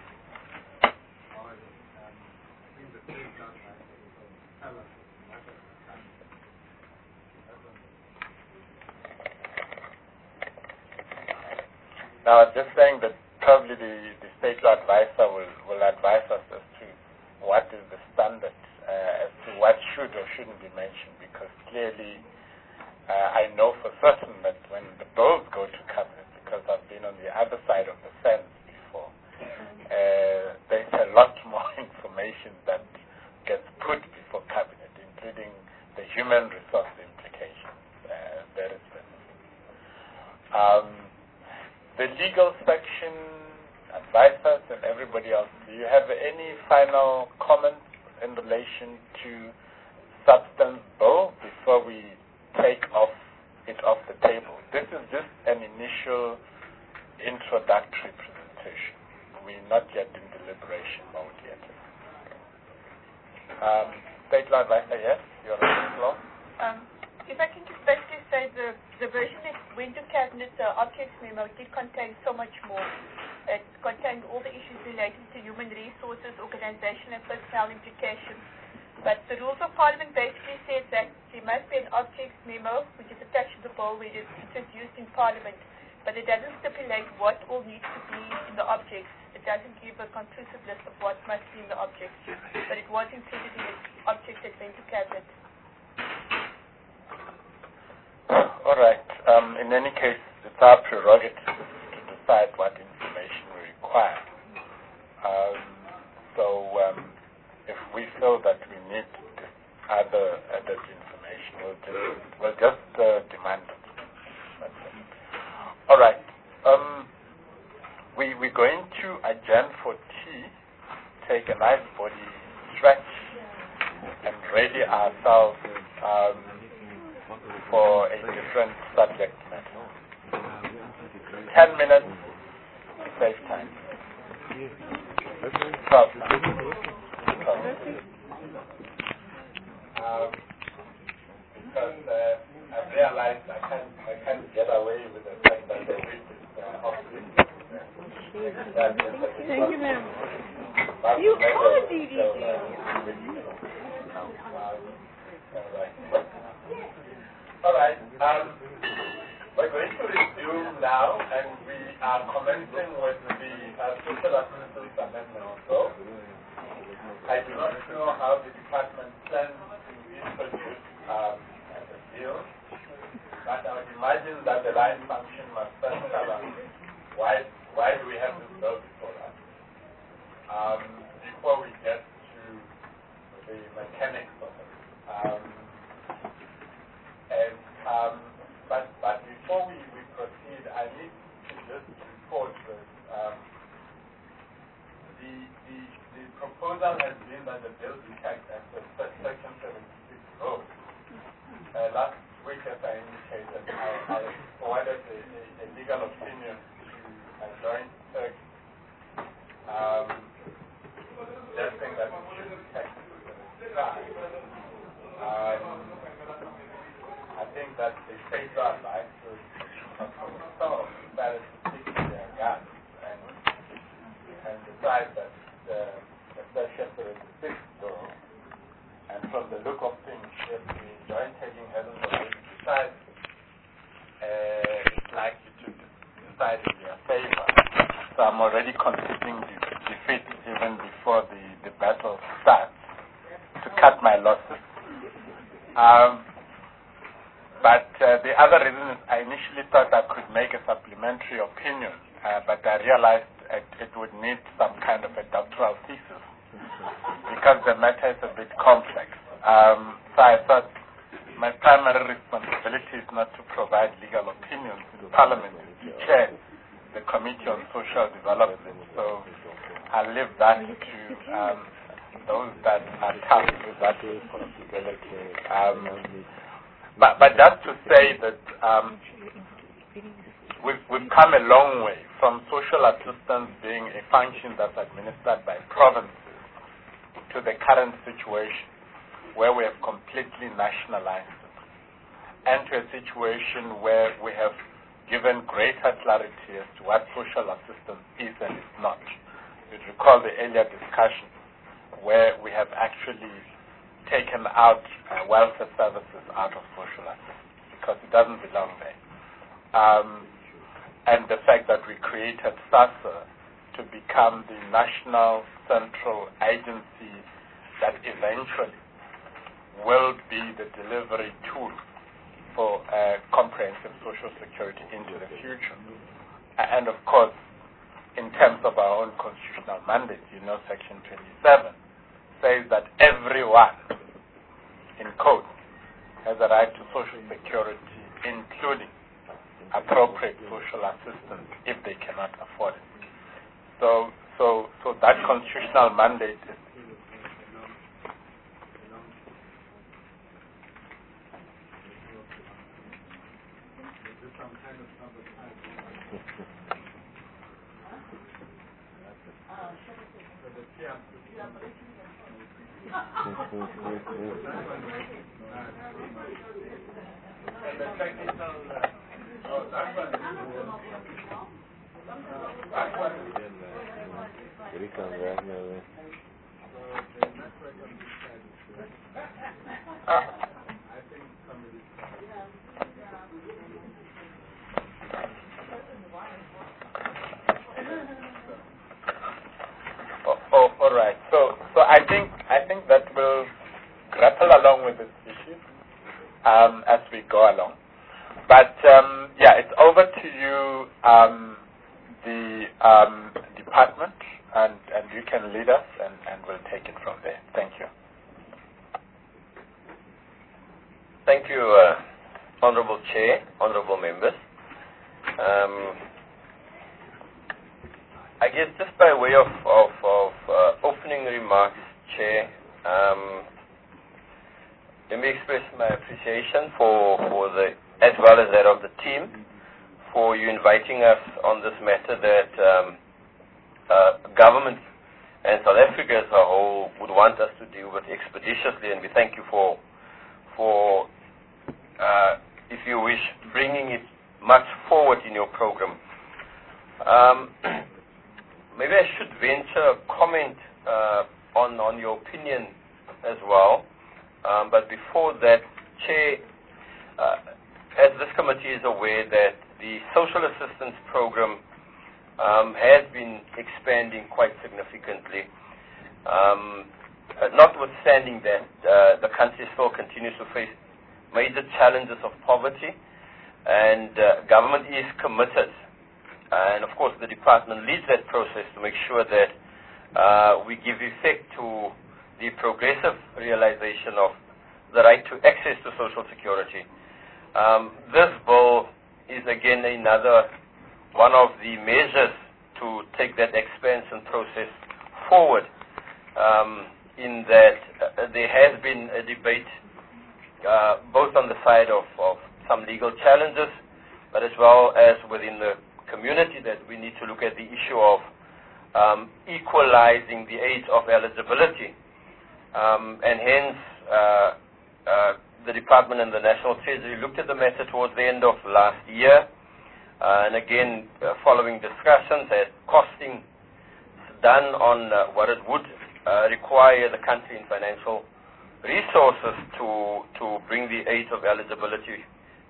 Now, I'm just saying that probably the, the state law advisor will, will advise us as to what is the standard, uh, as to what should or shouldn't be mentioned, because clearly uh, I know for certain that when the bills go to cabinet, because I've been on the other side of the fence before, uh, there's a lot more information that gets put before cabinet, including the human resource implications, uh, very specific. Um, the legal section, advisors and everybody else, do you have any final comments in relation to substance bill before we take off it off the table? This is just an initial introductory presentation. We're not yet in deliberation mode yet. Um, State Law Advisor, yes? You're on the floor. Um, if I can just basically say the, the version that went to Cabinet, the objects memo, did contain so much more. It contained all the issues related to human resources, organization, and personnel implications. But the Rules of Parliament basically says that there must be an objects memo, which is attached to the bill, which is introduced in Parliament. But it doesn't stipulate what all needs to be in the objects. It doesn't give a conclusive list of what must be in the objects. But it was included in the objects that went to Cabinet. All right. Um, in any case, it's our prerogative to decide what information we require. Um, so um, if we feel that we need other added information, we'll just, we'll just uh, demand it. All right. Um, we, we're going to adjourn for tea, take a nice body stretch, and ready ourselves um, for a different subject matter. Ten minutes to save time. Twelve now. Twelve. Um, because uh, I realized I can't, I can't get away with the fact that the week is uh, off. Thank you, ma'am. You are D D G. All right. Um, we're going to resume now, and we are commencing with the uh, Social Assistance Amendment. So, I do not know how the department plans to introduce um, the bill, but I would imagine that the line function must first tell us why, why do we have this bill before us, um, before we get to the mechanics of it. Um, and, um, but, but before we, we proceed, I need to just report that um, the, the, the proposal has been that the bill be checked at the section seventy-six road. Uh, last week, as I indicated, I, I forwarded a, a, a legal opinion to a joint text, um, suggesting that it should be checked to seventy-five. Um, I think that the state law like to some balance to stick to their guns and, and decide that the, the section seventy-six law, and from the look of things, if the joint taking decide uh, is likely to decide in their favor. So I'm already conceding de- defeat even before the, the battle starts to cut my losses. Um, but uh, the other reason is I initially thought I could make a supplementary opinion, uh, but I realized it, it would need some kind of a doctoral thesis because the matter is a bit complex. Um, so I thought my primary responsibility is not to provide legal opinions in Parliament, to chair the Committee on Social Development. So I'll leave that to um, those that are tasked with that responsibility. Um, but, but just to say that um, we've, we've come a long way from social assistance being a function that's administered by provinces to the current situation where we have completely nationalized it, and to a situation where we have given greater clarity as to what social assistance is and is not. You recall the earlier discussion where we have actually taken out uh, welfare services out of social assistance because it doesn't belong there. Um, and the fact that we created SASSA to become the national central agency that eventually will be the delivery tool for uh, comprehensive social security into the future. And of course, in terms of our own constitutional mandate, you know, Section twenty-seven says that everyone, in code, has a right to social security, including appropriate social assistance if they cannot afford it. So, so, so that constitutional mandate is Oh, oh, all right. So, so I think I think that we'll grapple along with this issue um, as we go along. But um, yeah, it's over to you, um, the um, department, and, and you can lead us, and, and we'll take it from there. Thank you. Thank you, uh, Honorable Chair, Honorable members. Um, I guess just by way of, of, of uh, opening remarks, Chair, um, let me express my appreciation for, for the, as well as that of the team, for you inviting us on this matter that um, uh, government and South Africa as a whole would want us to deal with expeditiously, and we thank you for, for uh, if you wish, bringing it much forward in your program. Um, maybe I should venture a comment uh, on, on your opinion as well. Um, but before that, Chair, uh, as this committee is aware that the social assistance program um, has been expanding quite significantly. Um, uh, notwithstanding that, uh, the country still continues to face major challenges of poverty, and uh, government is committed, uh, and of course the department leads that process to make sure that uh, we give effect to the progressive realization of the right to access to social security. Um, this bill is again another one of the measures to take that expansion process forward, um, in that uh, there has been a debate uh, both on the side of, of some legal challenges, but as well as within the community, that we need to look at the issue of um, equalizing the age of eligibility. Um, and hence, uh, uh, the Department and the National Treasury looked at the matter towards the end of last year, uh, and again, uh, following discussions, had costing done on uh, what it would uh, require the country in financial resources to to bring the age of eligibility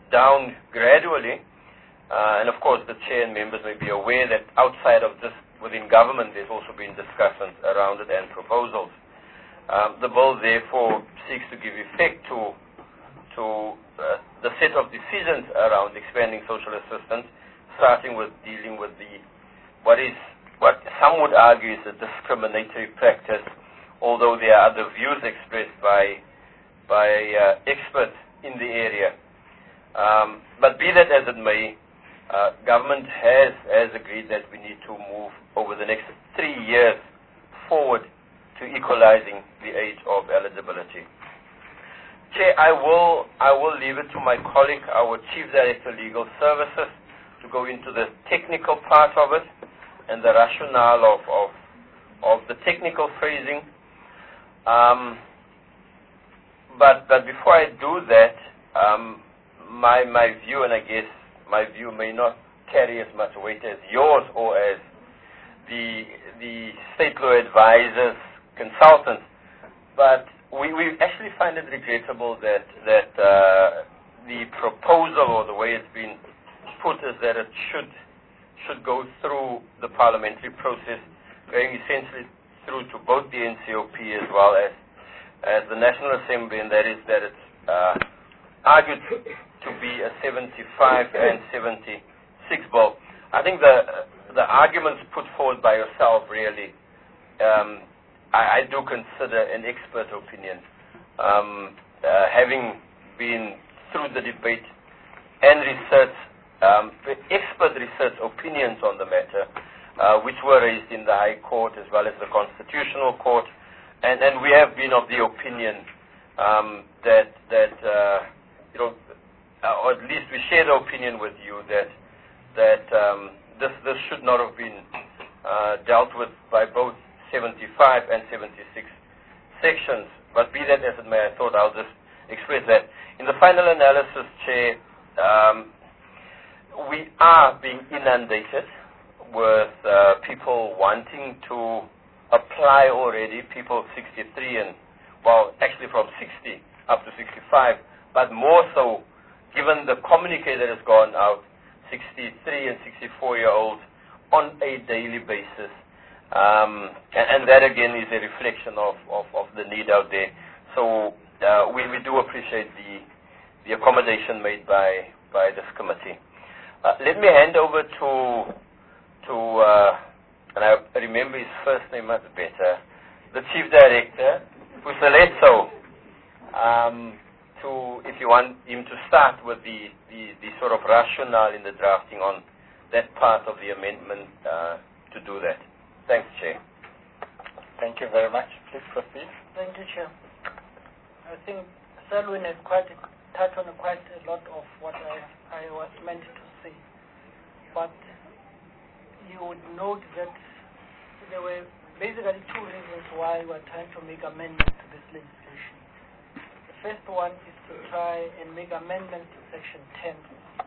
down gradually. Uh, and of course, the chair and members may be aware that outside of this, within government, there's also been discussions around it and proposals. Um, the bill, therefore, seeks to give effect to, to uh, the set of decisions around expanding social assistance, starting with dealing with the what is what some would argue is a discriminatory practice, although there are other views expressed by by uh, experts in the area. Um, but be that as it may, uh, government has has agreed that we need to move over the next three years forward to equalizing the age of eligibility. Chair, I will I will leave it to my colleague, our Chief Director of Legal Services, to go into the technical part of it and the rationale of of, of the technical phrasing. Um, but but before I do that, um, my my view, and I guess my view may not carry as much weight as yours or as the the state law advisors, consultants, but we, we actually find it regrettable that that uh, the proposal or the way it's been put is that it should should go through the parliamentary process, going essentially through to both the N C O P as well as as the National Assembly, and that is that it's uh, argued to be a seventy-five and seventy-six bill. I think the the arguments put forward by yourself really. Um, I, I do consider an expert opinion, um, uh, having been through the debate and research, um, expert research opinions on the matter, uh, which were raised in the High Court as well as the Constitutional Court, and, and we have been of the opinion um, that that uh, you know, uh, or at least we share the opinion with you that that um, this this should not have been uh, dealt with by both seventy-five and seventy-six sections, but be that as it may, I thought I'll just express that. In the final analysis, Chair, um, we are being inundated with uh, people wanting to apply already, people sixty-three and, well, actually from sixty up to sixty-five, but more so, given the communique that has gone out, sixty-three and sixty-four-year-olds on a daily basis. Um, and, and that again is a reflection of, of, of the need out there. So uh, we, we do appreciate the, the accommodation made by, by this committee. Uh, let me hand over to, to uh, and I remember his first name much better, the Chief Director, Puseletso, um, to, if you want him to start with the, the, the sort of rationale in the drafting on that part of the amendment uh, to do that. Thanks, Chair. Thank you very much. Please proceed. Thank you, Chair. I think Selwyn has quite touched on quite a lot of what I, I was meant to say. But you would note that there were basically two reasons why we're trying to make amendments to this legislation. The first one is to try and make amendments to Section ten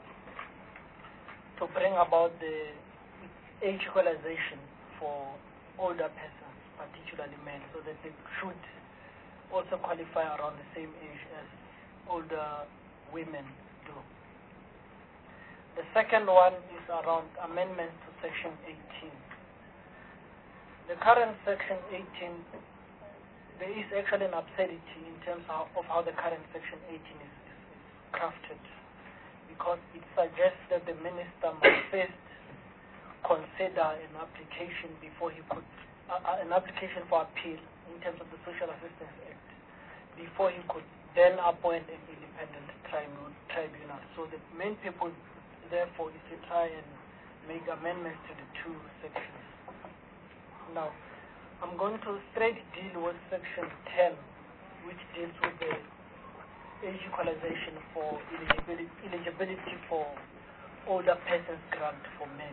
to bring about the age equalization for older persons, particularly men, so that they should also qualify around the same age as older women do. The second one is around amendments to Section eighteen. The current Section eighteen, there is actually an absurdity in terms of, of how the current Section eighteen is, is, is crafted, because it suggests that the minister must first consider an application before he could, uh, an application for appeal in terms of the Social Assistance Act, before he could then appoint an independent tribunal. tribunal. So the main purpose, therefore, is to try and make amendments to the two sections. Now, I'm going to straight deal with Section ten, which deals with the age equalization for eligibility, eligibility for older persons grant for men.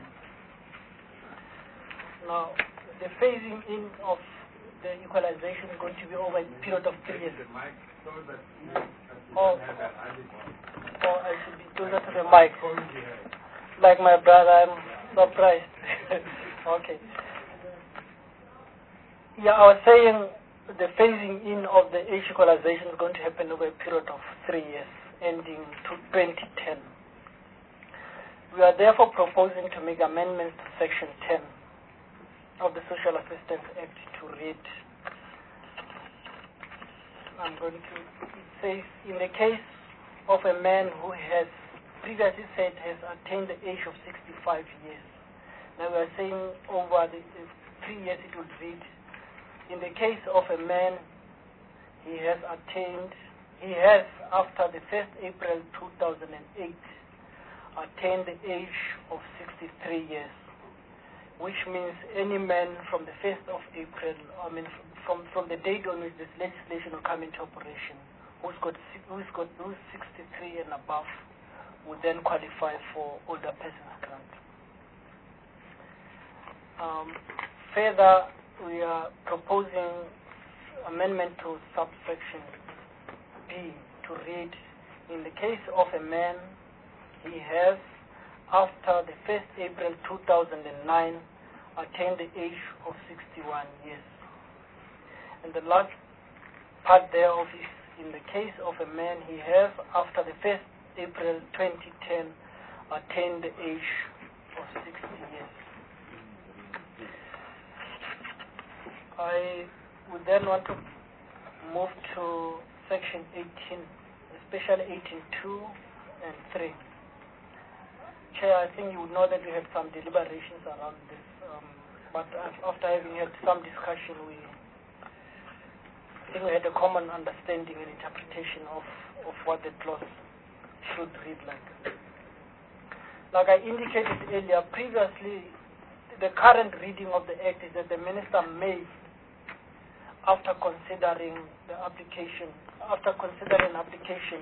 Now, the phasing in of the equalization is going to be over a period of three years. Oh, oh, I should be closer to the mic. Like my brother, I'm surprised. Okay. Yeah, I was saying the phasing in of the age equalization is going to happen over a period of three years. ending to twenty ten. We are therefore proposing to make amendments to Section ten of the Social Assistance Act to read, I'm going to, it says, in the case of a man who has previously said has attained the age of sixty-five years. Now we are saying over the, the three years it would read, in the case of a man, he has attained, he has, after the first April two thousand eight, attained the age of sixty-three years, which means any man from the first of April, I mean from, from the date on which this legislation will come into operation, who's got, who's got who's sixty-three and above, would then qualify for older persons grant. Um, further, we are proposing amendment to subsection B to read, in the case of a man, he has, after the first April two thousand nine, attained the age of sixty-one years. And the last part thereof is, in the case of a man, he has, after the first April twenty ten, attained the age of sixty years. I would then want to move to Section eighteen, especially eighteen two and three. Chair, I think you would know that we had some deliberations around this, um, but after having had some discussion, we I think we had a common understanding and interpretation of, of what the clause should read like. Like I indicated earlier, previously, the current reading of the Act is that the Minister may, after considering the application, after considering an application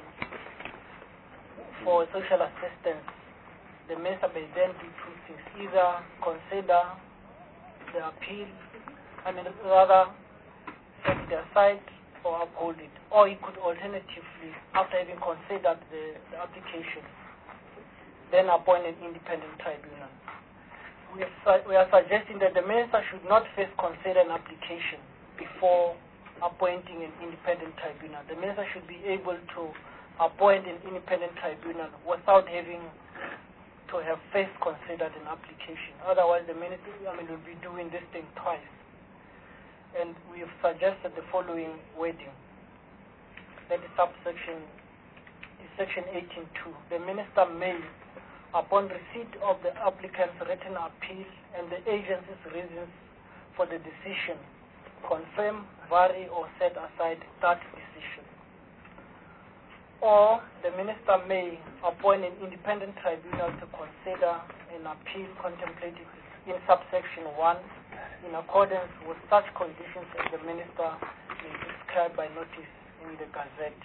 for social assistance, the Minister may then do two things: either consider the appeal, I mean, rather set it aside or uphold it, or he could alternatively, after having considered the, the application, then appoint an independent tribunal. We are, we are suggesting that the Minister should not first consider an application before appointing an independent tribunal. The Minister should be able to appoint an independent tribunal without having to have first considered an application. Otherwise, the Minister, I mean, will be doing this thing twice. And we have suggested the following wording. That is subsection, is Section eighteen two. The Minister may, upon receipt of the applicant's written appeal and the agency's reasons for the decision, confirm, vary, or set aside that decision. Or the Minister may appoint an independent tribunal to consider an appeal contemplated in subsection one in accordance with such conditions as the Minister may prescribe by notice in the Gazette.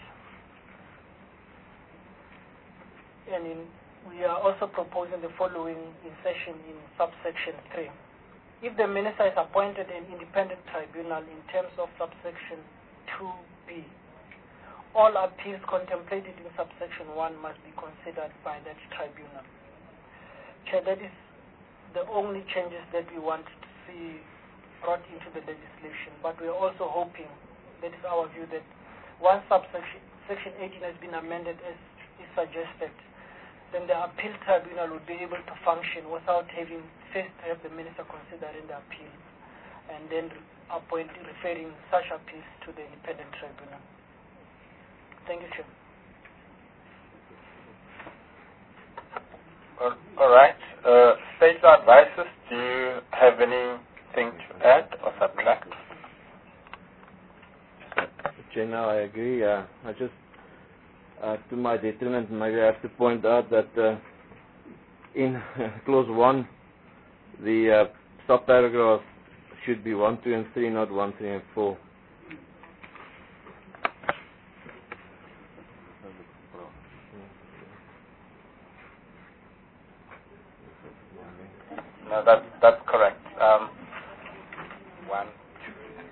And in, we are also proposing the following insertion in subsection three. If the Minister is appointed an independent tribunal in terms of subsection two B, all appeals contemplated in subsection one must be considered by that tribunal. Okay, that is the only changes that we want to see brought into the legislation, but we are also hoping, that is our view, that once subsection section eighteen has been amended as is suggested, then the appeal tribunal would be able to function without having first to have the Minister considering the appeal and then appoint, referring such appeals to the independent tribunal. Thank you, Chair. All right. Uh, State advisors, do you have anything to add or subtract? Chair, no, I agree. Uh, I just, uh, to my detriment, maybe I have to point out that uh, in clause one, the uh, subparagraph should be one, two, and three, not one, three, and four. No, that, that's correct. Um, one, two.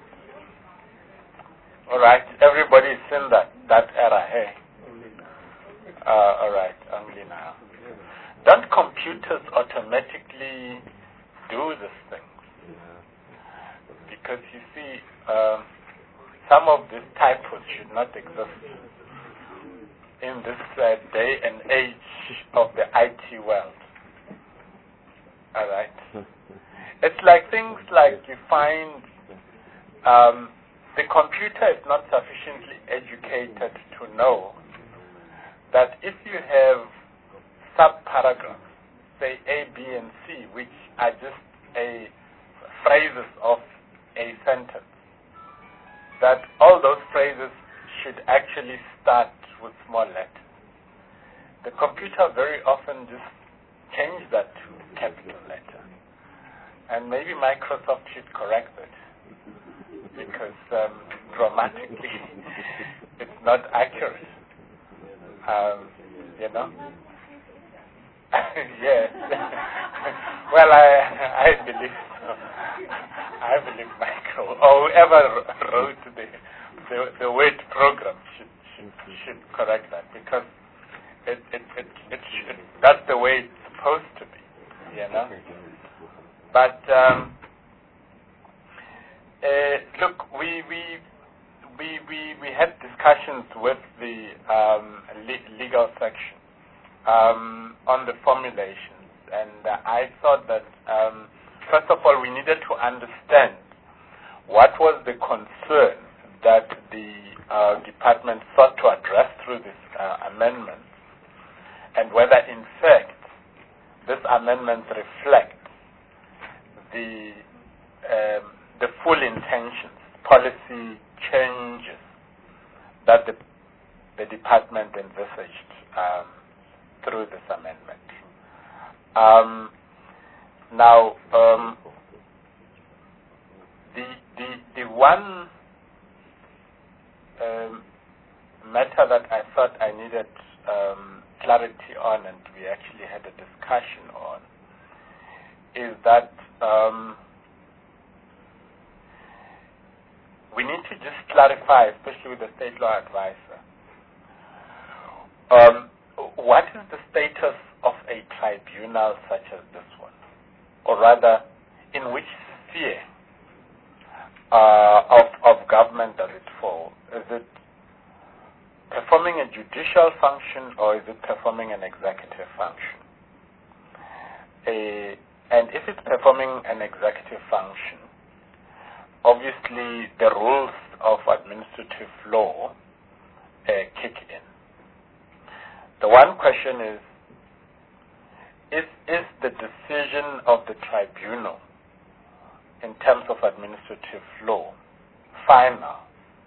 All right, everybody's seen that, that error, hey? Uh, all right, only now. Don't computers automatically do these things? Because you see, um, some of these typos should not exist. in this uh, day and age of the I T world. All right. It's like things like you find um, the computer is not sufficiently educated to know that if you have sub-paragraphs, say A, B, and C, which are just a phrases of a sentence, that all those phrases should actually start with small letters. The computer very often just change that to capital letter. And maybe Microsoft should correct it, because um, grammatically it's not accurate. Um, you know? Yes. Well, I I believe so. I believe Micro or whoever wrote the the, the word program should, should should correct that, because it it it, it should, that's the way it's supposed to be, you know. But um, uh, look, we we we we we had discussions with the um, le- legal section um, on the formulations, and uh, I thought that um, first of all we needed to understand what was the concern that the uh, department sought to address through this uh, amendment, and whether in fact this amendment reflects the um, the full intentions, policy changes that the, the department envisaged um, through this amendment. Um, now, um, the, the, the one um, matter that I thought I needed um, clarity on, and we actually had a discussion on, is that um, we need to just clarify, especially with the state law advisor, um, what is the status of a tribunal such as this one? Or rather, in which sphere uh, of, of government does it fall? Is it performing a judicial function, or is it performing an executive function? A, and if it's performing an executive function, obviously the rules of administrative law uh, kick in. The one question is, is, is the decision of the tribunal in terms of administrative law final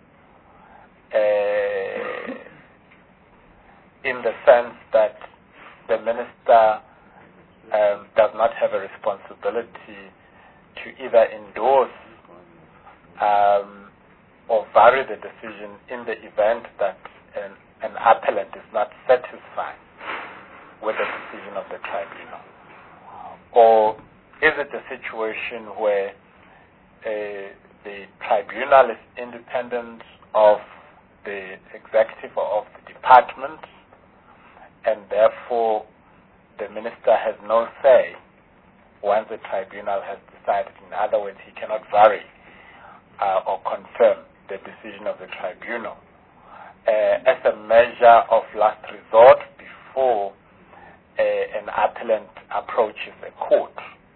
uh, in the sense that the minister um, does not have a responsibility to either endorse Um, or vary the decision in the event that an, an appellant is not satisfied with the decision of the tribunal? Or is it a situation where uh, the tribunal is independent of the executive or of the department, and therefore the minister has no say once the tribunal has decided? In other words, he cannot vary Uh, or confirm the decision of the tribunal uh, as a measure of last resort before uh, an appellant approaches a court.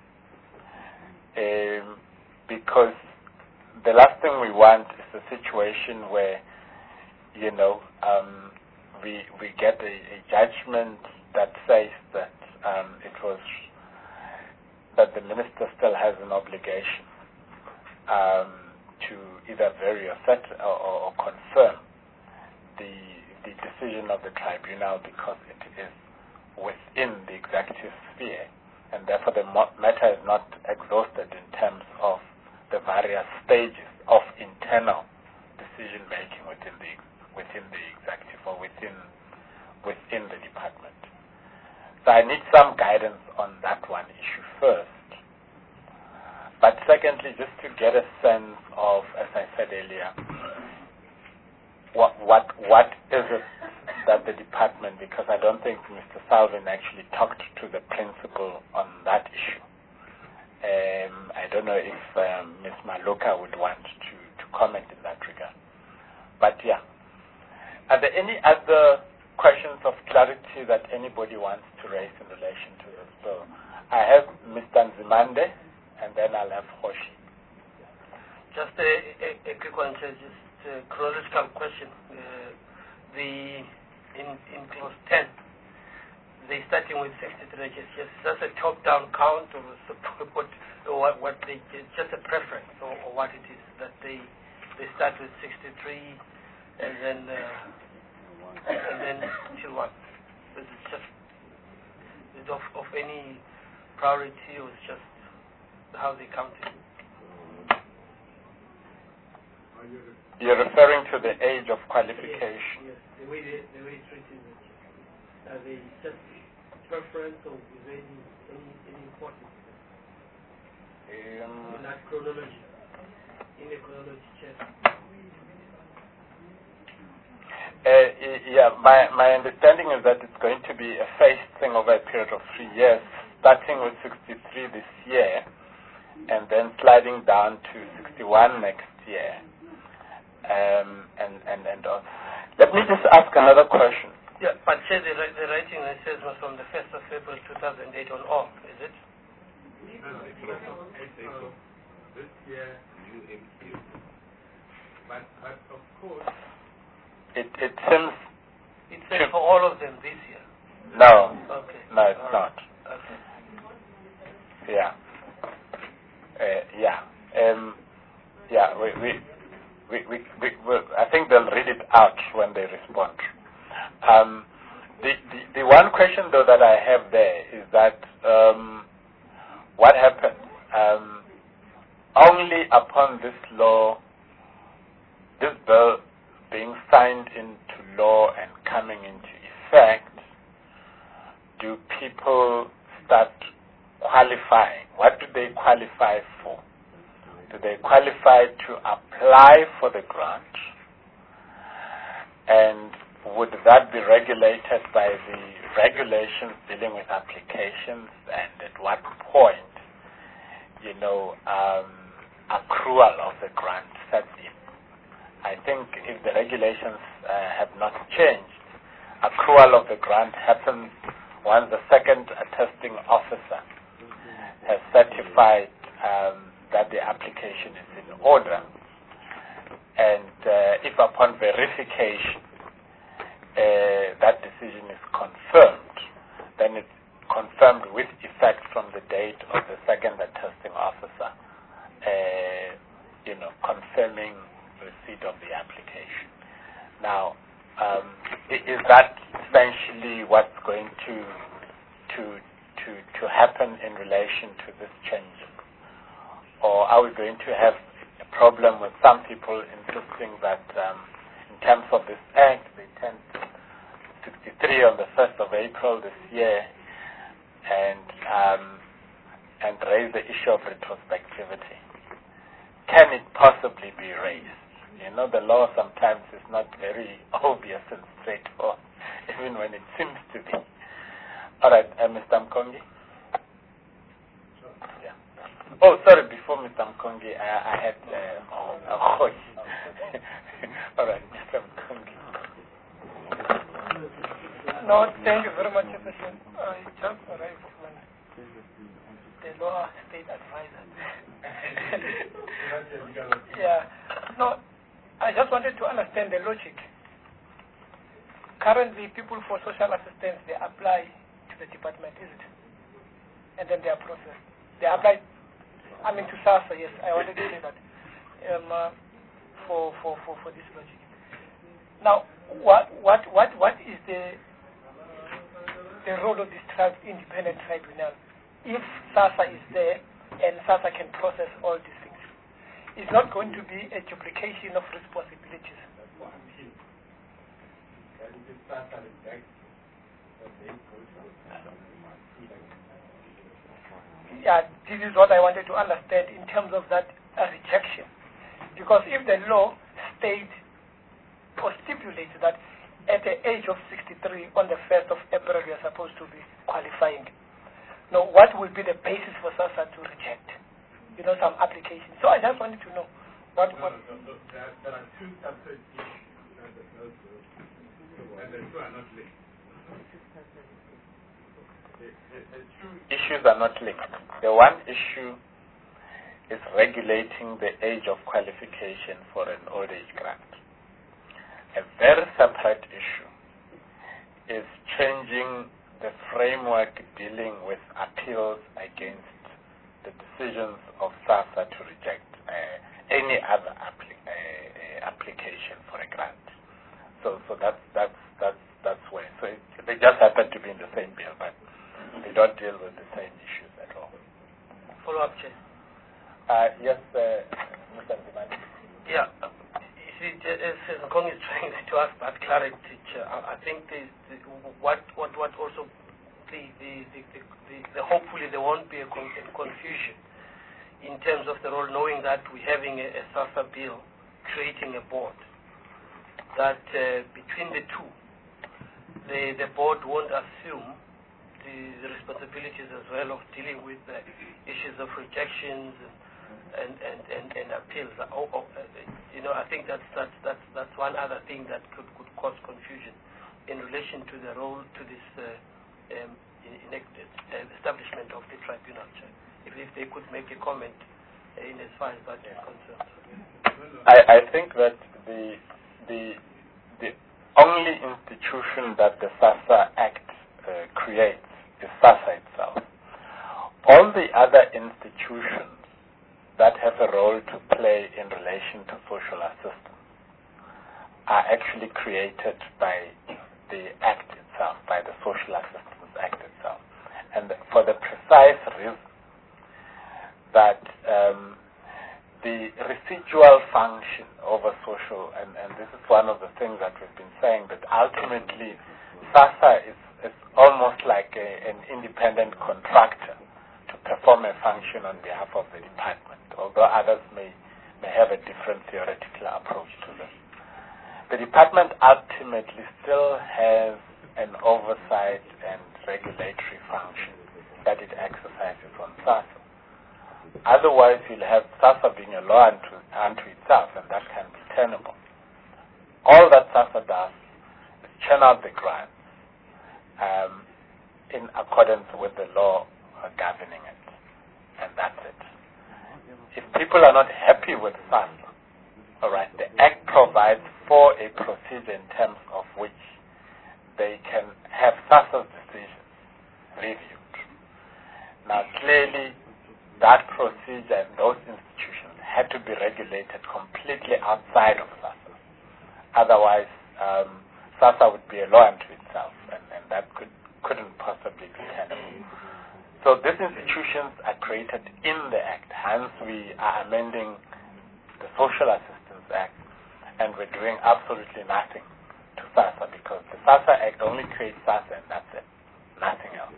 Um, because the last thing we want is a situation where, you know, um, we we get a, a judgment that says that um, it was that the minister still has an obligation Um, to either vary or, set, or, or confirm the the decision of the tribunal, because it is within the executive sphere, and therefore the matter is not exhausted in terms of the various stages of internal decision making within the within the executive or within within the department. So I need some guidance on that one issue first. But secondly, just to get a sense of, as I said earlier, what what what is it that the department, because I don't think Mister Salvin actually talked to the principal on that issue. Um, I don't know if um, Miz Maluka would want to, to comment in that regard. But yeah, are there any other questions of clarity that anybody wants to raise in relation to this bill? I have Mister Nzimande, and then I'll have Hoshi. Just a, a, a quick one, Chair, just a chronological question. Uh, the in in clause ten, they starting with sixty-three. Just just that's a top-down count, or what? Or what? What they just a preference, or, or what it is that they they start with sixty-three, and then uh, and then till what? Is it just is it of of any priority, or it's just how they count it? You're referring to the age of qualification. Yes, yes. The way they, the way it's written, are they just preference, or is there any, any, any importance Um, in that chronology, in the chronology check? Uh, yeah, my, my understanding is that it's going to be a phased thing over a period of three years, starting with sixty-three this year, and then sliding down to sixty-one next year. Um, and, and, and uh, let me just ask another question. Yeah, but say the, the writing that says was from the first of April two thousand eight on all, is it? April this year, new M Q. But, but of course, It, it seems... It says for all of them this year. No. Okay. No, it's all right. not. Okay. Yeah. Uh, yeah. Um, yeah, we... we We, we, we, we, I think they'll read it out when they respond. Um, the, the, the one question, though, that I have there is that um, what happens um, only upon this law, this bill being signed into law and coming into effect, do people start qualifying? What do they qualify for? Do they qualify to apply for the grant? And would that be regulated by the regulations dealing with applications? And at what point, you know, um, accrual of the grant sets in? I think if the regulations uh, have not changed, accrual of the grant happens once the second attesting officer has certified um, that the application is in order. And uh, if upon verification uh, that decision is confirmed, then it's confirmed with effect from the date of the second attesting officer, uh, you know, confirming receipt of the application. Now, um, is that essentially what's going to to to to happen in relation to this change? Or are we going to have a problem with some people insisting that um, in terms of this act, they tend to sixty-three on the first of April this year and um, and raise the issue of retrospectivity? Can it possibly be raised? You know, the law sometimes is not very obvious and straightforward, even when it seems to be. All right, uh, Mister Mkongi? Yeah. Oh, sorry, before Mister Mkongi, I, I had uh, oh, all right, Mister Mkongi. No, thank you very much, President. I just arrived when the law state advisor. Yeah. No, I just wanted to understand the logic. Currently, people for social assistance, they apply to the department, is it? And then they are processed. They apply, I mean, to SASSA, yes, I wanted to say that, um, uh, for, for, for, for this logic. Now, what, what, what, what is the, the role of this tri- independent tribunal if SASSA is there and SASSA can process all these things? It's not going to be a duplication of responsibilities. Yeah, this is what I wanted to understand in terms of that uh, rejection. Because if the law states or stipulates that at the age of sixty-three on the first of April you are supposed to be qualifying, now what will be the basis for SASSA to reject, you know, some application? So I just wanted to know what... what no, no, no, there, there are two separate issues. And the two are not linked. The, the, the two issues are not linked. The one issue is regulating the age of qualification for an old age grant. A very separate issue is changing the framework dealing with appeals against the decisions of SASSA to reject uh, any other appli uh, application for a grant. So, so that's that's that's that's where. So it, they just happen to be in the same bill, but they don't deal with the same issues at all. Follow up, Chair. Uh, yes, uh, Mister Ndimani. Yeah. You see, as Nkong is trying to ask that clarity, Chair, I, I think the, the, what what what also the the, the, the, the, the hopefully there won't be a, con a confusion in terms of the role, knowing that we're having a, a SASSA bill creating a board. That uh, between the two, the, the board won't assume the, the responsibilities as well of dealing with the issues of rejections and, and, and, and appeals. Oh, oh, uh, you know, I think that's, that's, that's, that's one other thing that could, could cause confusion in relation to the role, to this uh, um, elected uh, establishment of the tribunal. If, if they could make a comment uh, in as far as that is concerned. I, I think that the The, the only institution that the SASSA Act uh, creates is SASSA itself. All the other institutions that have a role to play in relation to social assistance are actually created by the Act itself, by the Social Assistance Act itself. And for the precise reason that um, the residual function over social, and, and this is one of the things that we've been saying, that ultimately SASSA is, is almost like a, an independent contractor to perform a function on behalf of the department, although others may, may have a different theoretical approach to this. The department ultimately still has an oversight and regulatory function that it exercises on SASSA. Otherwise, you'll have SASSA being a law unto, unto itself, and that can be tenable. All that SASSA does is churn out the grants um, in accordance with the law uh, governing it, and that's it. If people are not happy with SASSA, all right, the Act provides for a procedure in terms of which they can have SASSA's decisions reviewed. Now, clearly, that procedure and those institutions had to be regulated completely outside of SASSA. Otherwise, um, SASSA would be a law unto itself, and, and that could, couldn't possibly be tenable. So these institutions are created in the Act. Hence, we are amending the Social Assistance Act, and we're doing absolutely nothing to SASSA, because the SASSA Act only creates SASSA, and that's it, nothing else.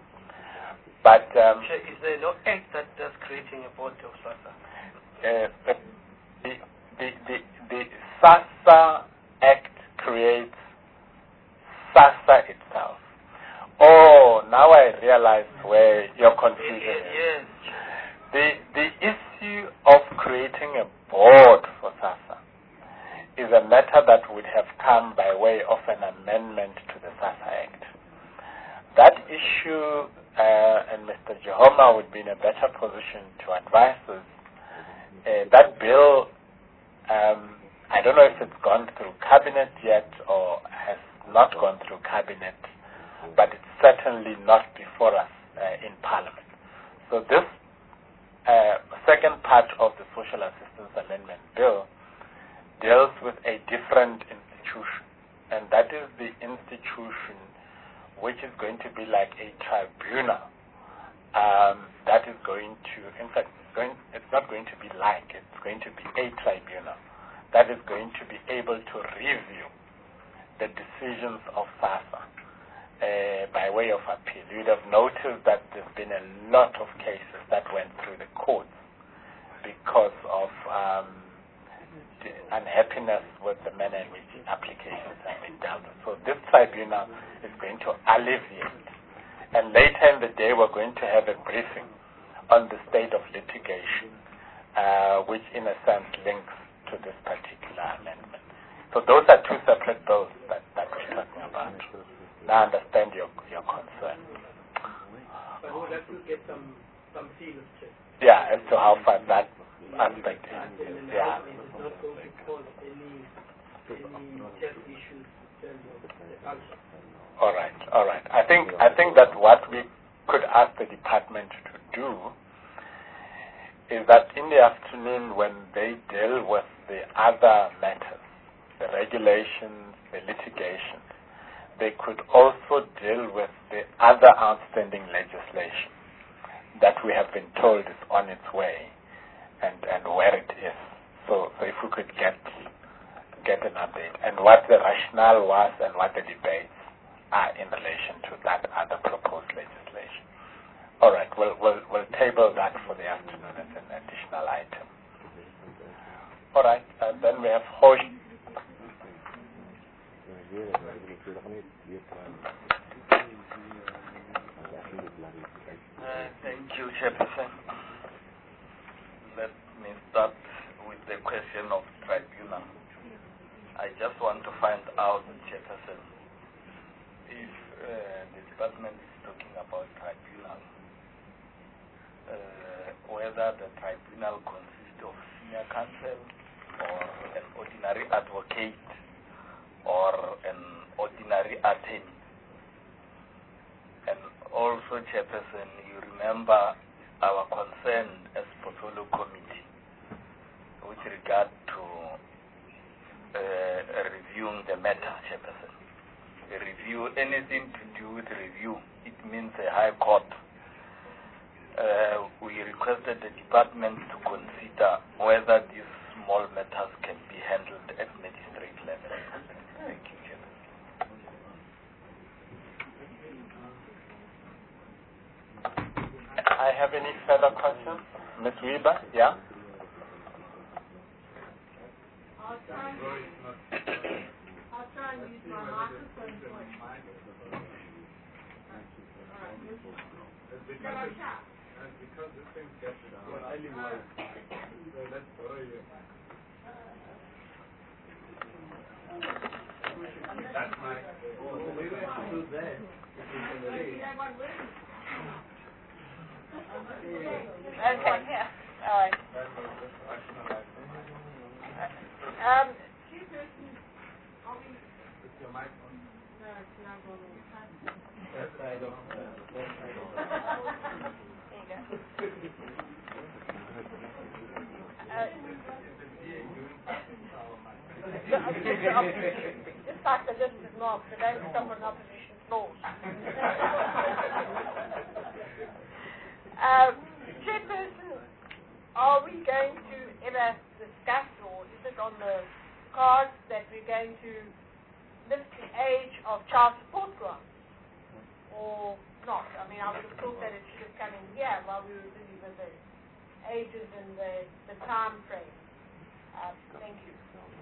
But um, is there no act that does creating a board of SASSA? Uh, the, the, the, the SASSA Act creates SASSA itself. Oh, now I realize where your confusion is. Yes. The, the issue of creating a board for SASSA is a matter that would have come by way of an amendment to the SASSA Act. That issue, uh, and Mister Jehoma would be in a better position to advise us. Uh, that bill, um, I don't know if it's gone through cabinet yet or has not gone through cabinet, but it's certainly not before us uh, in Parliament. So this uh, second part of the Social Assistance Amendment Bill deals with a different institution, and that is the institution which is going to be like a tribunal um, that is going to, in fact, it's, going, it's not going to be like, it's going to be a tribunal that is going to be able to review the decisions of SASSA uh, by way of appeal. You'd have noticed that there's been a lot of cases that went through the courts because of um, the unhappiness with the manner in which applications have been dealt with. So this tribunal is going to alleviate. And later in the day, we're going to have a briefing on the state of litigation, uh, which in a sense links to this particular amendment. So those are two separate bills that, that we're talking about. Now I understand your your concern. But we'll have to get some some feelers checked. Yeah, as to how far that aspect is. Yeah. It's not going to cause any any health issues in terms of the culture. All right, all right. I think I think that what we could ask the department to do is that in the afternoon, when they deal with the other matters, the regulations, the litigation, they could also deal with the other outstanding legislation that we have been told is on its way and, and where it is. So, so if we could get get an update and what the rationale was and what the debates are in relation to that other proposed legislation. All right, we'll, we'll, we'll table that for the afternoon as an additional item. All right, and then we have Hosh. Uh, thank you, Chairperson. Let me start with the question of tribunal. I just want to find out, Chairperson, if uh, the department is talking about tribunal, uh, whether the tribunal consists of senior counsel or an ordinary advocate or an ordinary attorney. And also, Chairperson, you remember our concern as Portfolio Committee with regard to uh, reviewing the matter, Chairperson. A review, anything to do with review, it means a high court. Uh, we requested the department to consider whether these small matters can be handled at magistrate level. Thank you, Chairman. I have any further questions? Miz Weber, yeah? I'll try and, I'll try and use my microphone for it. Shall I shout? Because this thing gets it out. Well, I live well. So let's borrow you. That's my... Oh, we have to do that. Okay, yeah. All right. Um, two persons, are we... Is your mic on? No, it's not on. That side of... That side of... There you go. Uh, just like the list is marked, so don't stop on opposition floors. Um, Chairperson, are we going to ever discuss, or is it on the cards that we're going to lift the age of child support grants, or not? I mean, I would have thought that it should have come in here while we were busy with the ages and the, the time frame. Uh, thank you.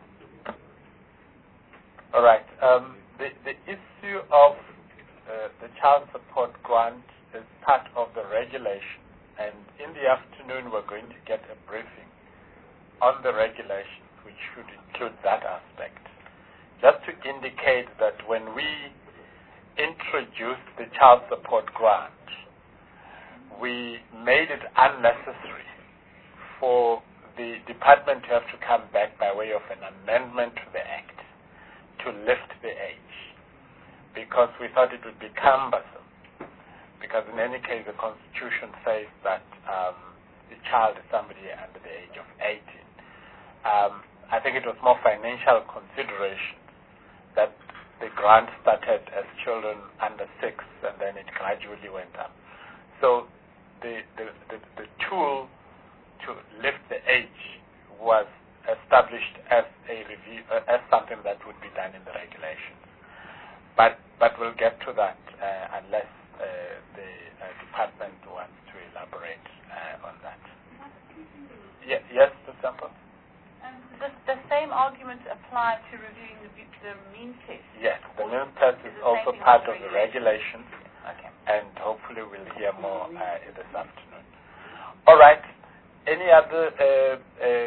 All right. Um, the, the issue of uh, the child support grant is part of the regulation, and in the afternoon we're going to get a briefing on the regulations, which should include that aspect. Just to indicate that when we introduced the child support grant, we made it unnecessary for the department to have to come back by way of an amendment to the Act to lift the age, because we thought it would be cumbersome. Because in any case, the Constitution says that um, the child is somebody under the age of eighteen. Um, I think it was more financial consideration that the grant started as children under six, and then it gradually went up. So the the, the, the tool to lift the age was established as a review, uh, as something that would be done in the regulations. But but we'll get to that uh, unless uh, the uh, department wants to elaborate uh, on that. Ye- yes, for example? Um, the, the same arguments apply to reviewing the, the means test? Yes, the means test is also part of the regulations, okay. And hopefully we'll hear more uh, this afternoon. All right. Any other uh, uh,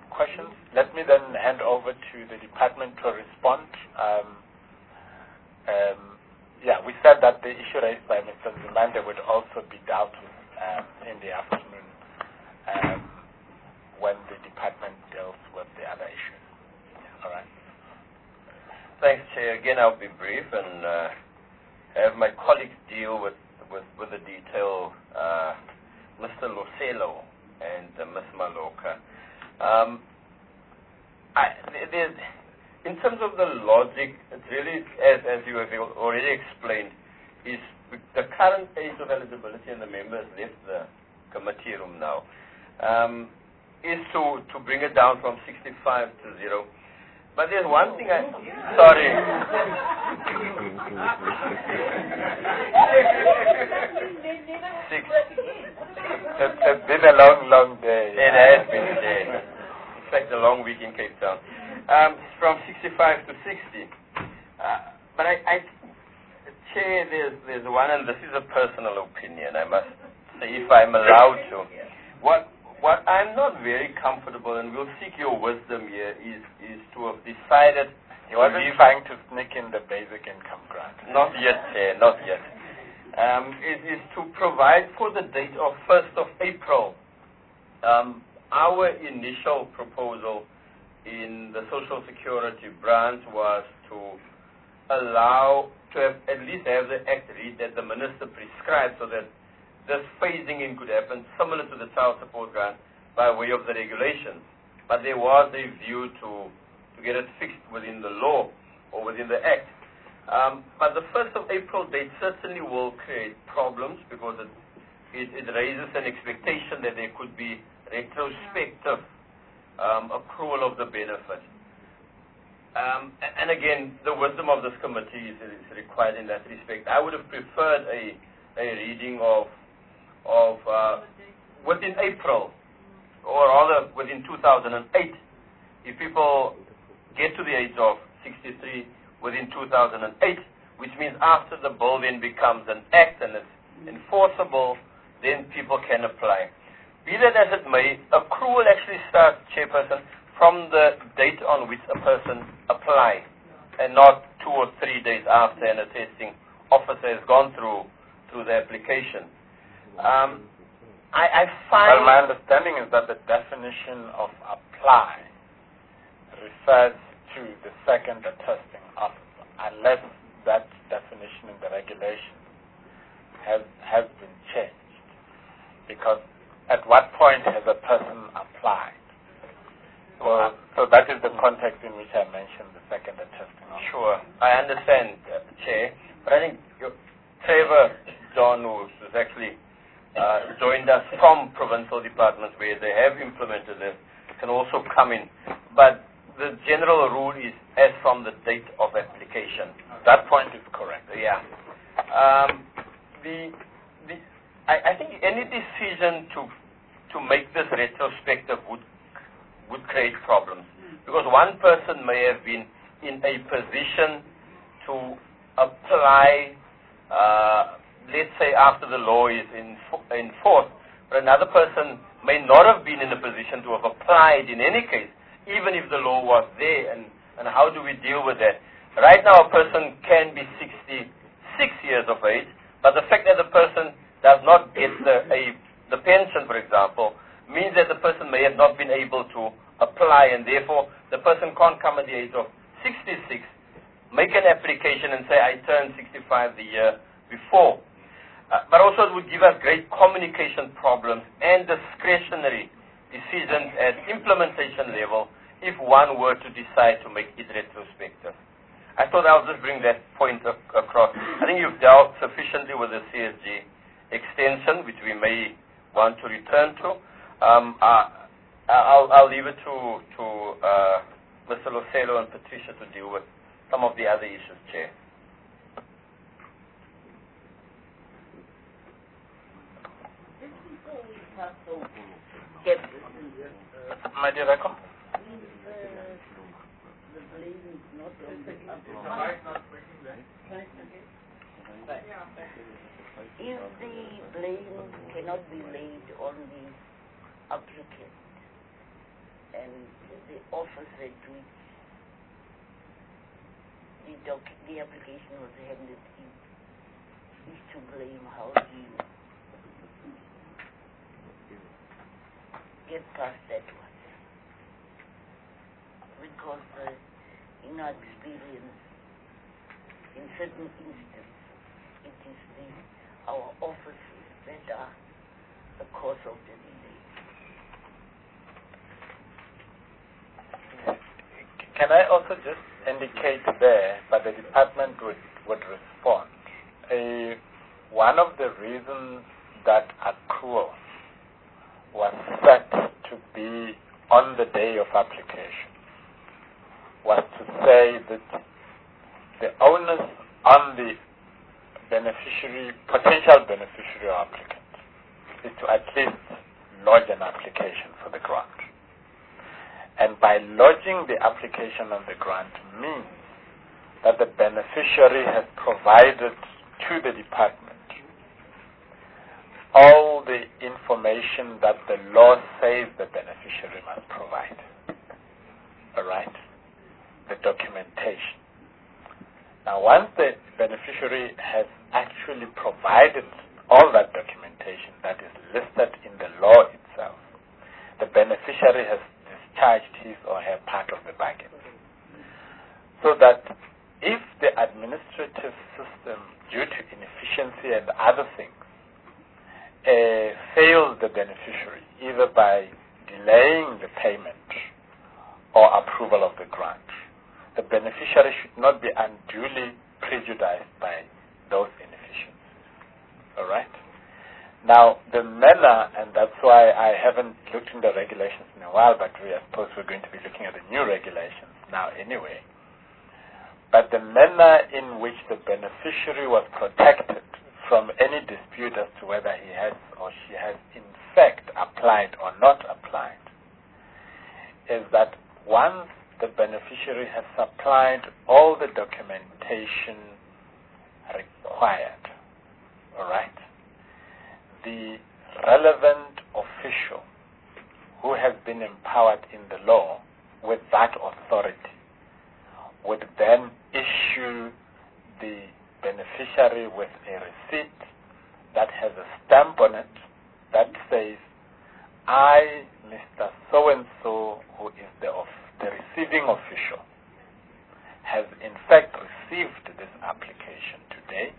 questions. Let me then hand over to the department to respond. Um, um, yeah, we said that the issue raised by Mister Zimande would also be dealt with um, in the afternoon um, when the department deals with the other issues. All right. Thanks, Chair. Again, I'll be brief and uh, have my colleagues deal with, with, with the detail, uh, Mister Loselo and uh, Miz Maloka. Um, I, there's, in terms of the logic, it's really, as, as you have already explained, is the current age of eligibility, and the members left the committee room now, um, is to, to bring it down from sixty-five to zero. But there's one thing I... Sorry. Six. It's, it's been a long, long day. It has been a day. In fact, a long week in Cape Town. Um, from sixty-five to sixty. Uh, but I, I, Chair, there's, there's one, and this is a personal opinion, I must say, if I'm allowed to. What, what I'm not very comfortable, and we'll seek your wisdom here, is, is to have decided... You wasn't trying to sneak in the basic income grant. Not yet, Chair, not yet. Um, is, is to provide for the date of first of April. Um, our initial proposal in the Social Security branch was to allow, to have, at least have the act read that the minister prescribed, so that this phasing in could happen similar to the child support grant by way of the regulations. But there was a view to, to get it fixed within the law or within the act. Um, but the first of April date certainly will create problems, because it, it, it raises an expectation that there could be retrospective um, accrual of the benefit. Um, and, and again, the wisdom of this committee is, is required in that respect. I would have preferred a, a reading of, of uh, within April, or rather within two thousand eight. If people get to the age of sixty-three within two thousand eight, which means after the bill then becomes an act and it's enforceable, then people can apply. Be that as it may, accrual actually starts, Chairperson, from the date on which a person applies, and not two or three days after an attesting officer has gone through through the application. Um, I, I find... Well, my understanding is that the definition of apply refers to the second attesting officer, unless that definition in the regulation has, has been changed. Because at what point has a person applied? Well, so that is the context in which I mentioned the second attesting officer. Sure, I understand, uh, Chair, but I think your, Trevor John, who's actually uh, joined us from provincial departments where they have implemented this, can also come in. But the general rule is as from the date of application. That point is correct. Yeah. Um, the, the, I, I think any decision to to make this retrospective would would create problems, because one person may have been in a position to apply, uh, let's say after the law is in, in force, but another person may not have been in a position to have applied in any case, even if the law was there, and, and how do we deal with that? Right now a person can be sixty-six years of age, but the fact that the person does not get the, a, the pension, for example, means that the person may have not been able to apply, and therefore the person can't come at the age of sixty-six, make an application and say, I turned sixty-five the year before. Uh, but also it would give us great communication problems and discretionary decisions at implementation level if one were to decide to make it retrospective. I thought I'll just bring that point ac across. I think you've dealt sufficiently with the C S G extension, which we may want to return to. Um, uh, I'll, I'll leave it to, to uh, Mister Loselo and Patricia to deal with some of the other issues, Chair. My dear Reko? If the blame cannot be laid on the applicant, uh, and the office at which the, doc the application was handed in is to blame. How do you get past that one? Because uh, in our experience, in certain instances, it is the, our offices that are the cause of the delay. Can I also just indicate there, but the department would, would respond. Uh, one of the reasons that accrual was set to be on the day of application was to say that the onus on the beneficiary, potential beneficiary or applicant, is to at least lodge an application for the grant. And by lodging the application on the grant means that the beneficiary has provided to the department all the information that the law says the beneficiary must provide. All right? The documentation. Now, once the beneficiary has actually provided all that documentation that is listed in the law itself, the beneficiary has discharged his or her part of the bargain. So that if the administrative system, due to inefficiency and other things, uh, fails the beneficiary, either by delaying the payment or approval of the grant, the beneficiary should not be unduly prejudiced by those inefficiencies. All right? Now, the manner, and that's why I haven't looked in the regulations in a while, but we, I suppose we're going to be looking at the new regulations now anyway. But the manner in which the beneficiary was protected from any dispute as to whether he has or she has in fact applied or not applied is that once the beneficiary has supplied all the documentation required, all right, the relevant official who has been empowered in the law with that authority would then issue the beneficiary with a receipt that has a stamp on it that says, I, Mister So-and-so, who is the, of, the receiving official, has in fact received this application today,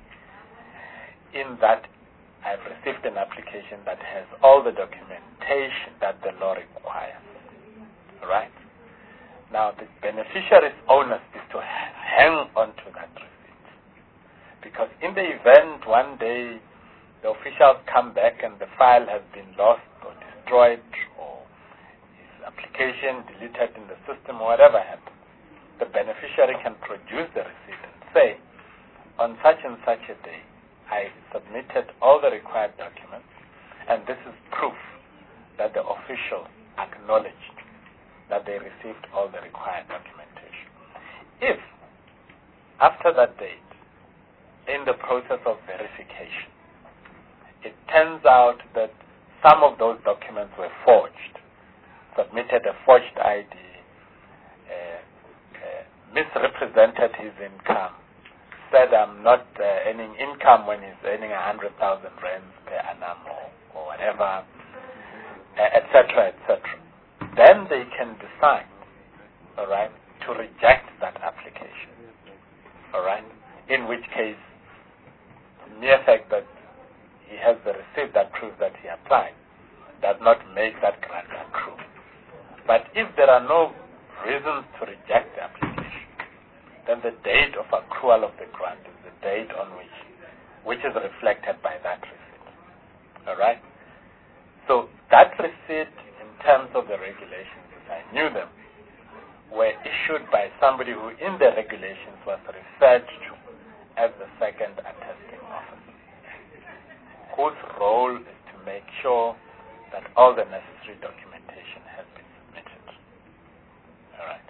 in that I've received an application that has all the documentation that the law requires. Right? Now, the beneficiary's onus is to hang on to that receipt. Because in the event one day the officials come back and the file has been lost or destroyed or his application deleted in the system or whatever happens, the beneficiary can produce the receipt and say, on such and such a day, I submitted all the required documents, and this is proof that the official acknowledged that they received all the required documentation. If, after that date, in the process of verification, it turns out that some of those documents were forged, submitted a forged I D, uh, uh, misrepresented his income, said I'm not uh, earning income when he's earning one hundred thousand rands per annum or, or whatever, et cetera, et cetera. Then they can decide, all right, to reject that application, all right, in which case the mere fact that he has the receipt that proves that he applied does not make that grant accrue. But if there are no reasons to reject the application, then the date of accrual of the grant is the date on which, which is reflected by that receipt. All right? So that receipt, in terms of the regulations, as I knew them, were issued by somebody who in the regulations was referred to as the second attesting officer, whose role is to make sure that all the necessary documentation has been submitted. All right.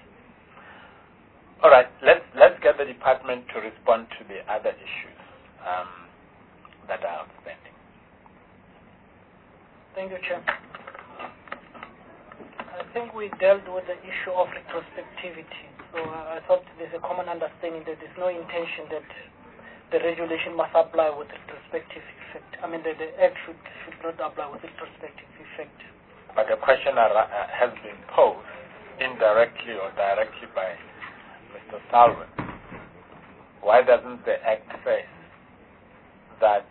All right. Let's let's get the department to respond to the other issues um, that are outstanding. Thank you, Chair. Uh, think we dealt with the issue of retrospectivity. So uh, I thought there's a common understanding that there's no intention that the regulation must apply with retrospective effect. I mean, the, the Act should, should not apply with retrospective effect. But the question uh, has been posed indirectly or directly by Mister Salwin. Why doesn't the Act say that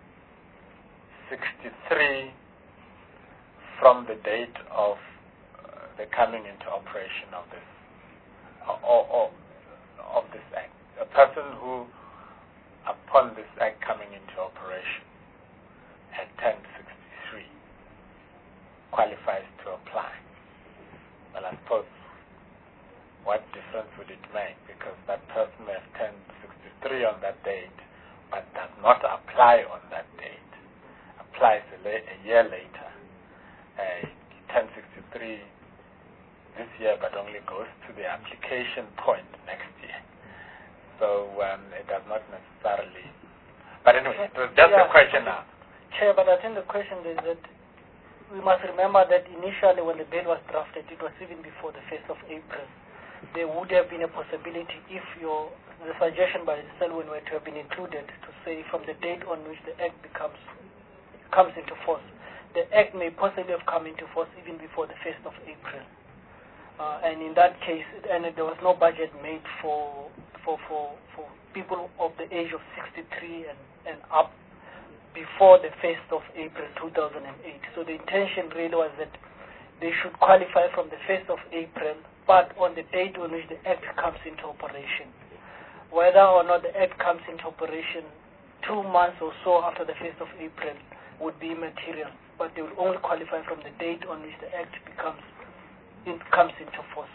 sixty-three from the date of uh, the coming into operation of this or, or of this Act, a person who upon this Act coming into operation at ten sixty-three qualifies to apply? Well, I suppose what difference would it make? Because that person may have ten sixty-three on that date, but does not apply on that date. Applies a, la- a year later. Uh, ten sixty-three this year, but only goes to the application point next year. So um, it does not necessarily. But anyway, it was just yeah, a question now. Chair, but I think the question is that we must remember that initially when the bill was drafted, it was even before the first of April. There would have been a possibility if your the suggestion by Selwyn were to have been included to say from the date on which the Act becomes comes into force. The Act may possibly have come into force even before the first of April. Uh, and in that case, and there was no budget made for for, for, for people of the age of sixty-three and, and up before the first of April two thousand eight. So the intention really was that they should qualify from the first of April, but on the date on which the Act comes into operation. Whether or not the Act comes into operation two months or so after the first of April would be immaterial, but they will only qualify from the date on which the Act becomes it comes into force.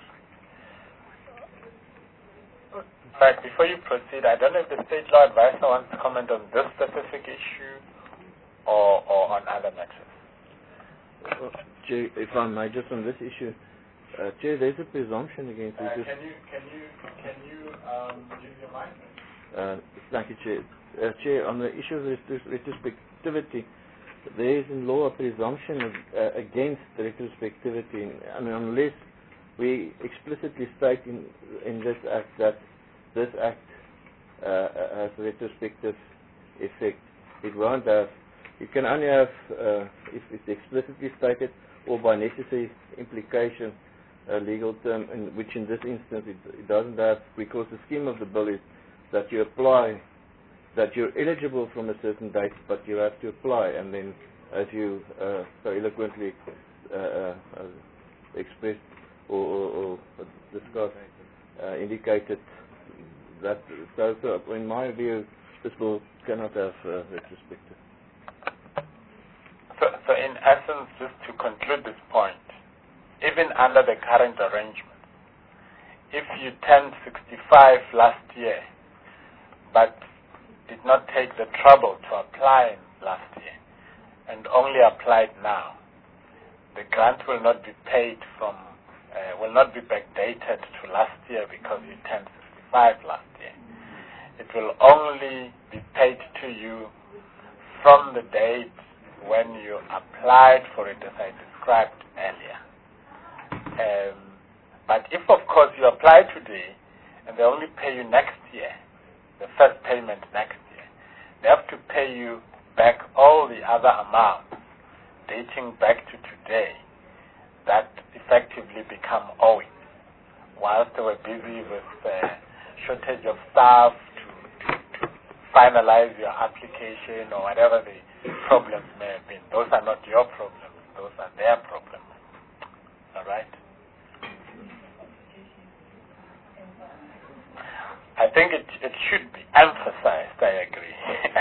Right, before you proceed, I don't know if the state law advisor wants to comment on this specific issue or, or on other matters. Well, Chair, if I may, just on this issue, uh, Chair, there's a presumption against uh, it. Can you can you can you um, use your mic? Uh, thank you, Chair. Uh, Chair, on the issue of retros- retrospectivity, there is in law a presumption of, uh, against retrospectivity. I mean, unless we explicitly state in in this Act that this Act uh, has retrospective effect, it won't have. You can only have, uh, if it's explicitly stated, or by necessary implication, a legal term, in which in this instance it, it doesn't have, because the scheme of the bill is that you apply, that you're eligible from a certain date, but you have to apply, and then, as you uh, so eloquently uh, uh, expressed or, or, or discussed, uh, indicated that, so, so in my view, this bill cannot have uh, retrospective. So, so in essence, just to conclude this point, even under the current arrangement, if you turned sixty-five last year, but did not take the trouble to apply last year, and only applied now, the grant will not be paid from, uh, will not be backdated to last year because you turned sixty-five last year. It will only be paid to you from the date when you applied for it, as I described earlier. Um, but if, of course, you apply today and they only pay you next year, the first payment next year, they have to pay you back all the other amounts dating back to today that effectively become owing, whilst they were busy with the shortage of staff to, to, to finalize your application or whatever the problems may have been. Those are not your problems. Those are their problems. All right? I think it, it should be emphasized, I agree.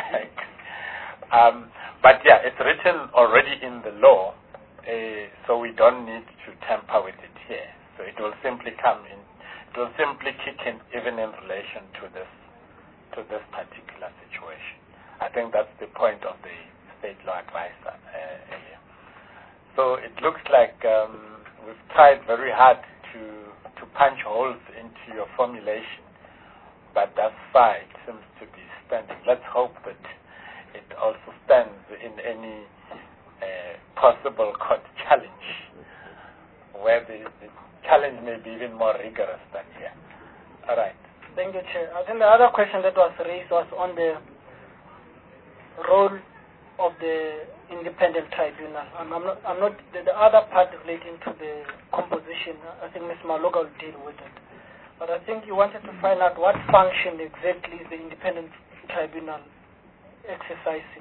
um, but yeah, it's written already in the law, uh, so we don't need to tamper with it here. So it will simply come in, it will simply kick in even in relation to this, to this particular situation. I think that's the point of the state law advisor uh, earlier. So it looks like um, we've tried very hard to, to punch holes into your formulation, but thus far it seems to be standing. Let's hope that it also stands in any uh, possible court challenge where the, the challenge may be even more rigorous than here. All right. Thank you, Chair. I think the other question that was raised was on the role of the independent tribunal. I'm, I'm not, I'm not the, the other part relating to the composition, I think Miz Maloga will deal with it. But I think you wanted to find out what function exactly is the independent tribunal exercising.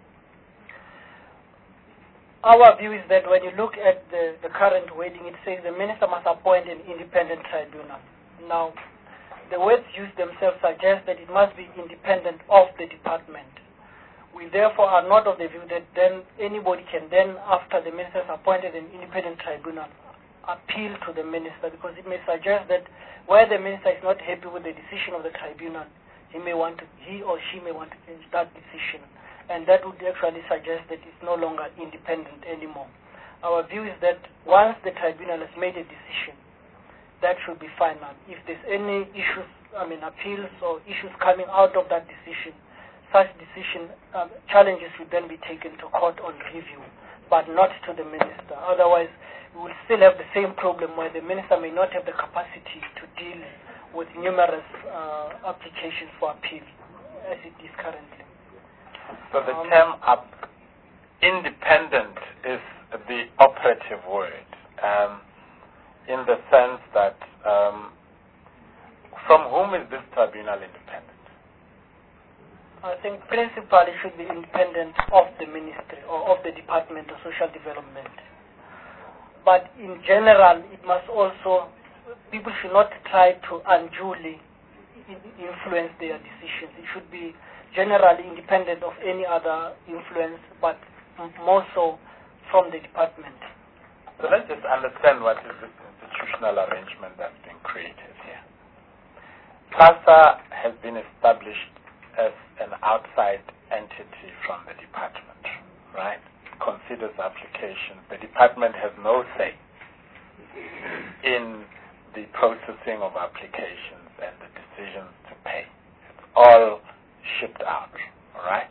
Our view is that when you look at the, the current wording, it says the minister must appoint an independent tribunal. Now, the words used themselves suggest that it must be independent of the department. We therefore are not of the view that then anybody can then, after the minister has appointed an independent tribunal, appeal to the minister, because it may suggest that where the minister is not happy with the decision of the tribunal, he may want to, he or she may want to change that decision. And that would actually suggest that it's no longer independent anymore. Our view is that once the tribunal has made a decision, that should be final. If there's any issues, I mean appeals or issues coming out of that decision, such decision um, challenges would then be taken to court on review, but not to the minister. Otherwise, we will still have the same problem where the minister may not have the capacity to deal with numerous uh, applications for appeal, as it is currently. So the um, term up, independent is the operative word. Um, in the sense that um, from whom is this tribunal independent? I think principally should be independent of the ministry or of the Department of Social Development. But in general, it must also, people should not try to unduly influence their decisions. It should be generally independent of any other influence, but more so from the department. So let's just understand what is this institutional arrangement that's been created here. CASA has been established as an outside entity from the department, right? Considers applications. The department has no say in the processing of applications and the decisions to pay. It's all shipped out, all right?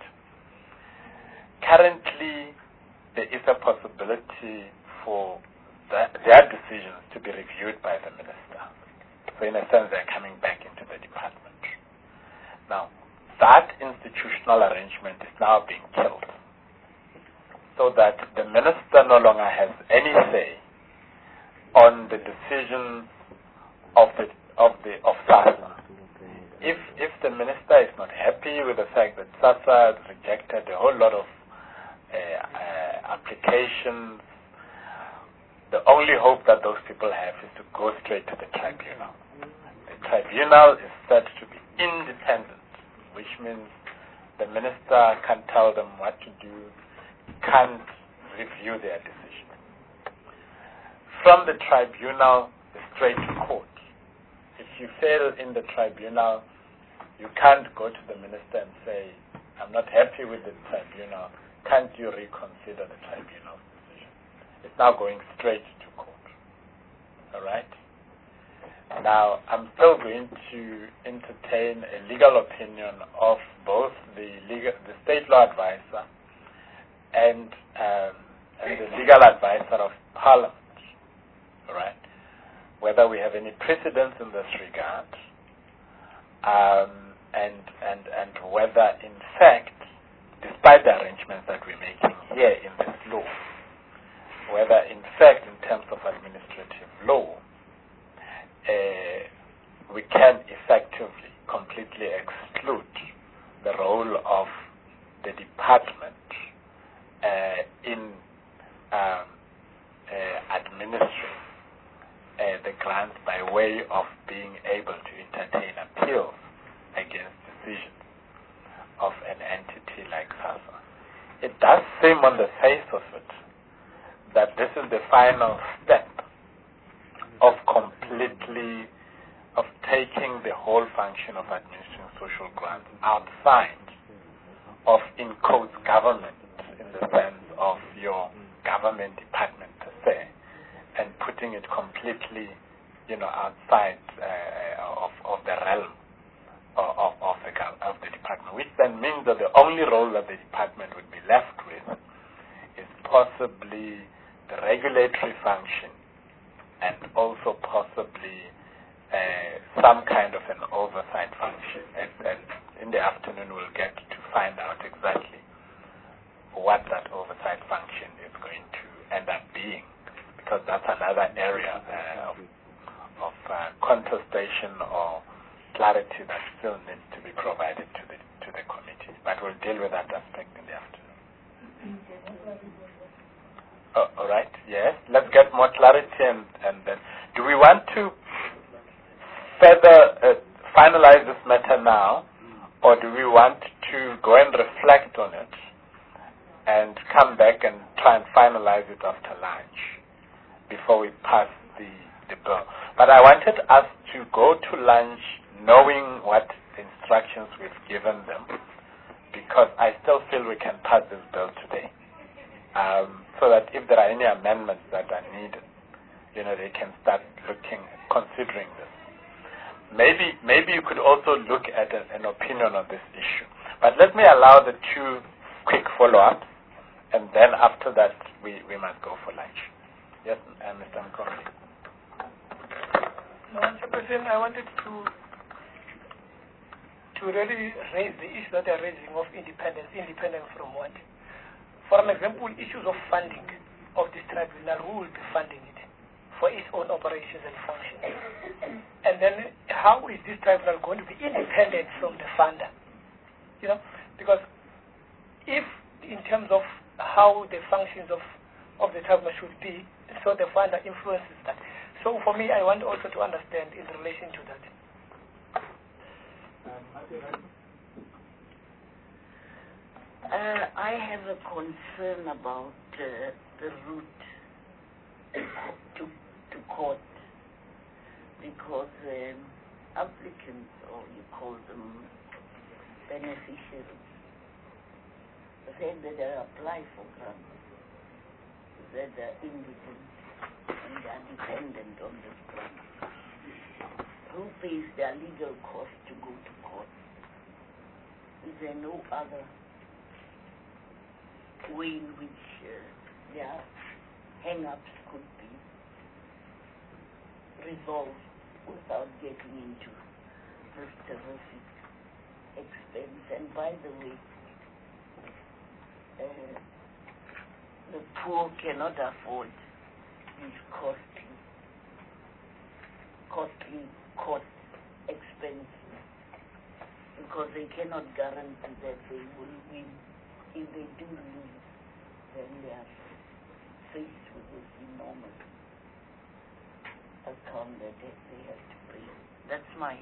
Currently, there is a possibility for the, their decisions to be reviewed by the minister. So in a sense, they're coming back into the department. Now, that institutional arrangement is now being killed, so that the minister no longer has any say on the decisions of the of the of SASSA. If if the minister is not happy with the fact that SASSA has rejected a whole lot of uh, uh, applications, the only hope that those people have is to go straight to the tribunal. The tribunal is said to be independent, which means the minister can't tell them what to do, can't review their decision. From the tribunal, straight to court. If you fail in the tribunal, you can't go to the minister and say, I'm not happy with the tribunal, can't you reconsider the tribunal's decision? It's now going straight to court. All right? Now, I'm still going to entertain a legal opinion of both the legal, the state law advisor and, um, and the legal advisor of Parliament. All right? Whether we have any precedents in this regard, um, and, and, and whether, in fact, despite the arrangements that we're making here in this law, whether, in fact, in terms of administrative law, uh, we can effectively, completely exclude the role of the department uh, in um, uh, administering Uh, the grants by way of being able to entertain appeals against decisions of an entity like SASSA. It does seem on the face of it that this is the final step of completely, of taking the whole function of administering social grants outside of, in quotes, government, in the sense of your government department per se, and putting it completely, you know, outside uh, of, of the realm of, of, of, the, of the department, which then means that the only role that the department would be left with is possibly the regulatory function and also possibly uh, some kind of an oversight function. And, and in the afternoon, we'll get to find out exactly what that oversight function is going to end up being, because that's another area uh, of, of uh, contestation or clarity that still needs to be provided to the to the committee. But we'll deal with that aspect in the afternoon. Oh, all right. Yes. Let's get more clarity, and, and then do we want to further uh, finalize this matter now, or do we want to go and reflect on it and come back and try and finalize it after lunch before we pass the, the bill? But I wanted us to go to lunch knowing what instructions we've given them, because I still feel we can pass this bill today. Um, so that if there are any amendments that are needed, you know, they can start looking, considering this. Maybe, maybe you could also look at a, an opinion on this issue. But let me allow the two quick follow-ups, and then after that, we, we must go for lunch. Yes, uh, Mister Mkombe. Mister President, I wanted to to really raise the issue that they are raising of independence. Independence from what? For an example, issues of funding of this tribunal, who will be funding it for its own operations and functions? And then how is this tribunal going to be independent from the funder? You know, because if in terms of how the functions of, of the tribunal should be, so the funder influences that. So for me, I want also to understand in relation to that. Uh, I have a concern about uh, the route to, to court, because um, applicants, or you call them beneficiaries, said that they apply for grants, that they're indigent and they are dependent on this grant. Who pays their legal cost to go to court? Is there no other way in which uh, their hang-ups could be resolved without getting into this terrific expense? And by the way, uh, the poor cannot afford these costly, costly court expenses, because they cannot guarantee that they will win. If they do lose, then they are faced with this enormous account that they have to pay. That's my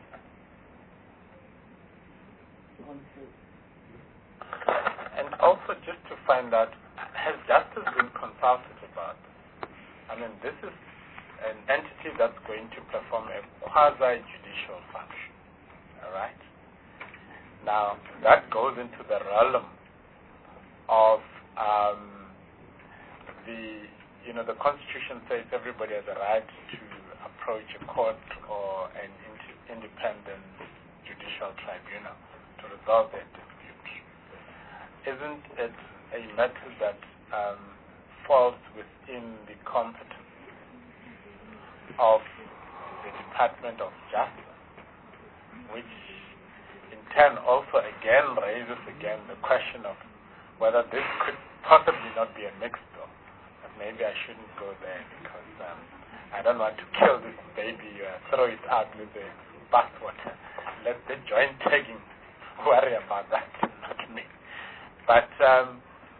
concern. And also, just to find out, has justice been consulted about this? I mean, this is an entity that's going to perform a quasi-judicial function, all right? Now, that goes into the realm of um, the, you know, the Constitution says everybody has a right to approach a court or an in- independent judicial tribunal to resolve their dispute. Isn't it a matter that um, falls within the competence of the Department of Justice, which in turn also again raises again the question of whether this could possibly not be a mixed bill. But maybe I shouldn't go there, because um, I don't want to kill this baby, uh, throw it out with the bathwater. Let the joint tagging worry about that, not me. But um,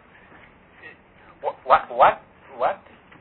what, what, what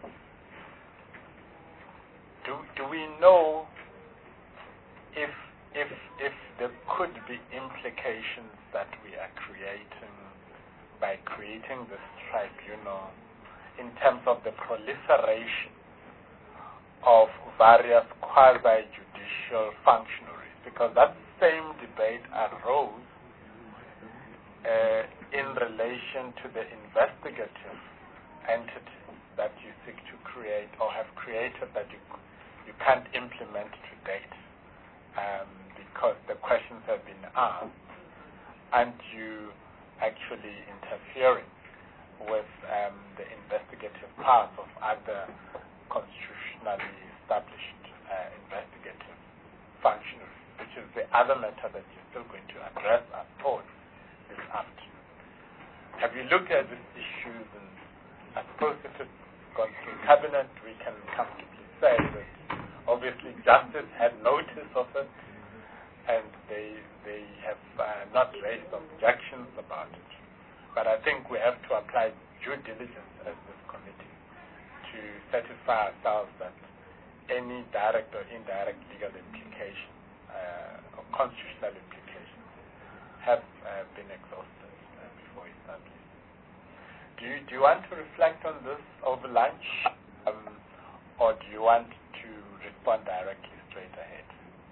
do do we know if if if there could be implications that we are creating by creating this tribunal in terms of the proliferation of various quasi-judicial functionaries? Because that same debate arose uh, in relation to the investigative entity that you seek to create or have created that you, you can't implement to date, um, because the questions have been asked and you actually interfering with um, the investigative part of other constitutionally established uh, investigative functionaries, which is the other matter that you're still going to address, I thought, this afternoon. Have you looked at these issues? And I suppose if it's gone through cabinet, we can comfortably say that obviously justice had notice of it, and they they have uh, not raised objections about it. But I think we have to apply due diligence as this committee to satisfy ourselves that any direct or indirect legal implications uh, or constitutional implications have uh, been exhausted uh, before established. Do you, do you want to reflect on this over lunch, um, or do you want to respond directly straight ahead?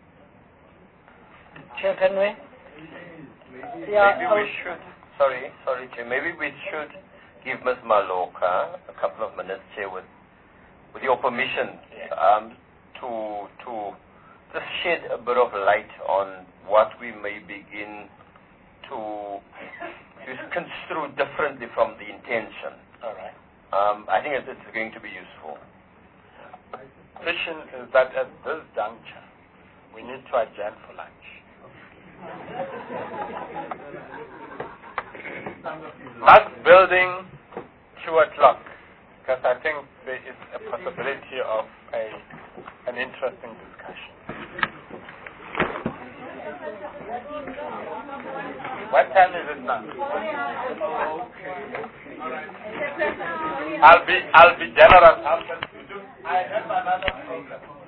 Chair Penway? Yeah, maybe we should, sorry, sorry, Chair, maybe we should give Miz Maloka a couple of minutes, Chair, with, with your permission, um, to, to just shed a bit of light on what we may begin to, to construe differently from the intention. All right. Um, I think it's going to be useful. The position is that at this juncture, we need to adjourn for lunch. Mass building, two o'clock, because I think there is a possibility of a an interesting discussion. What time is it now? I'll be I'll be generous. I'll, I have another program.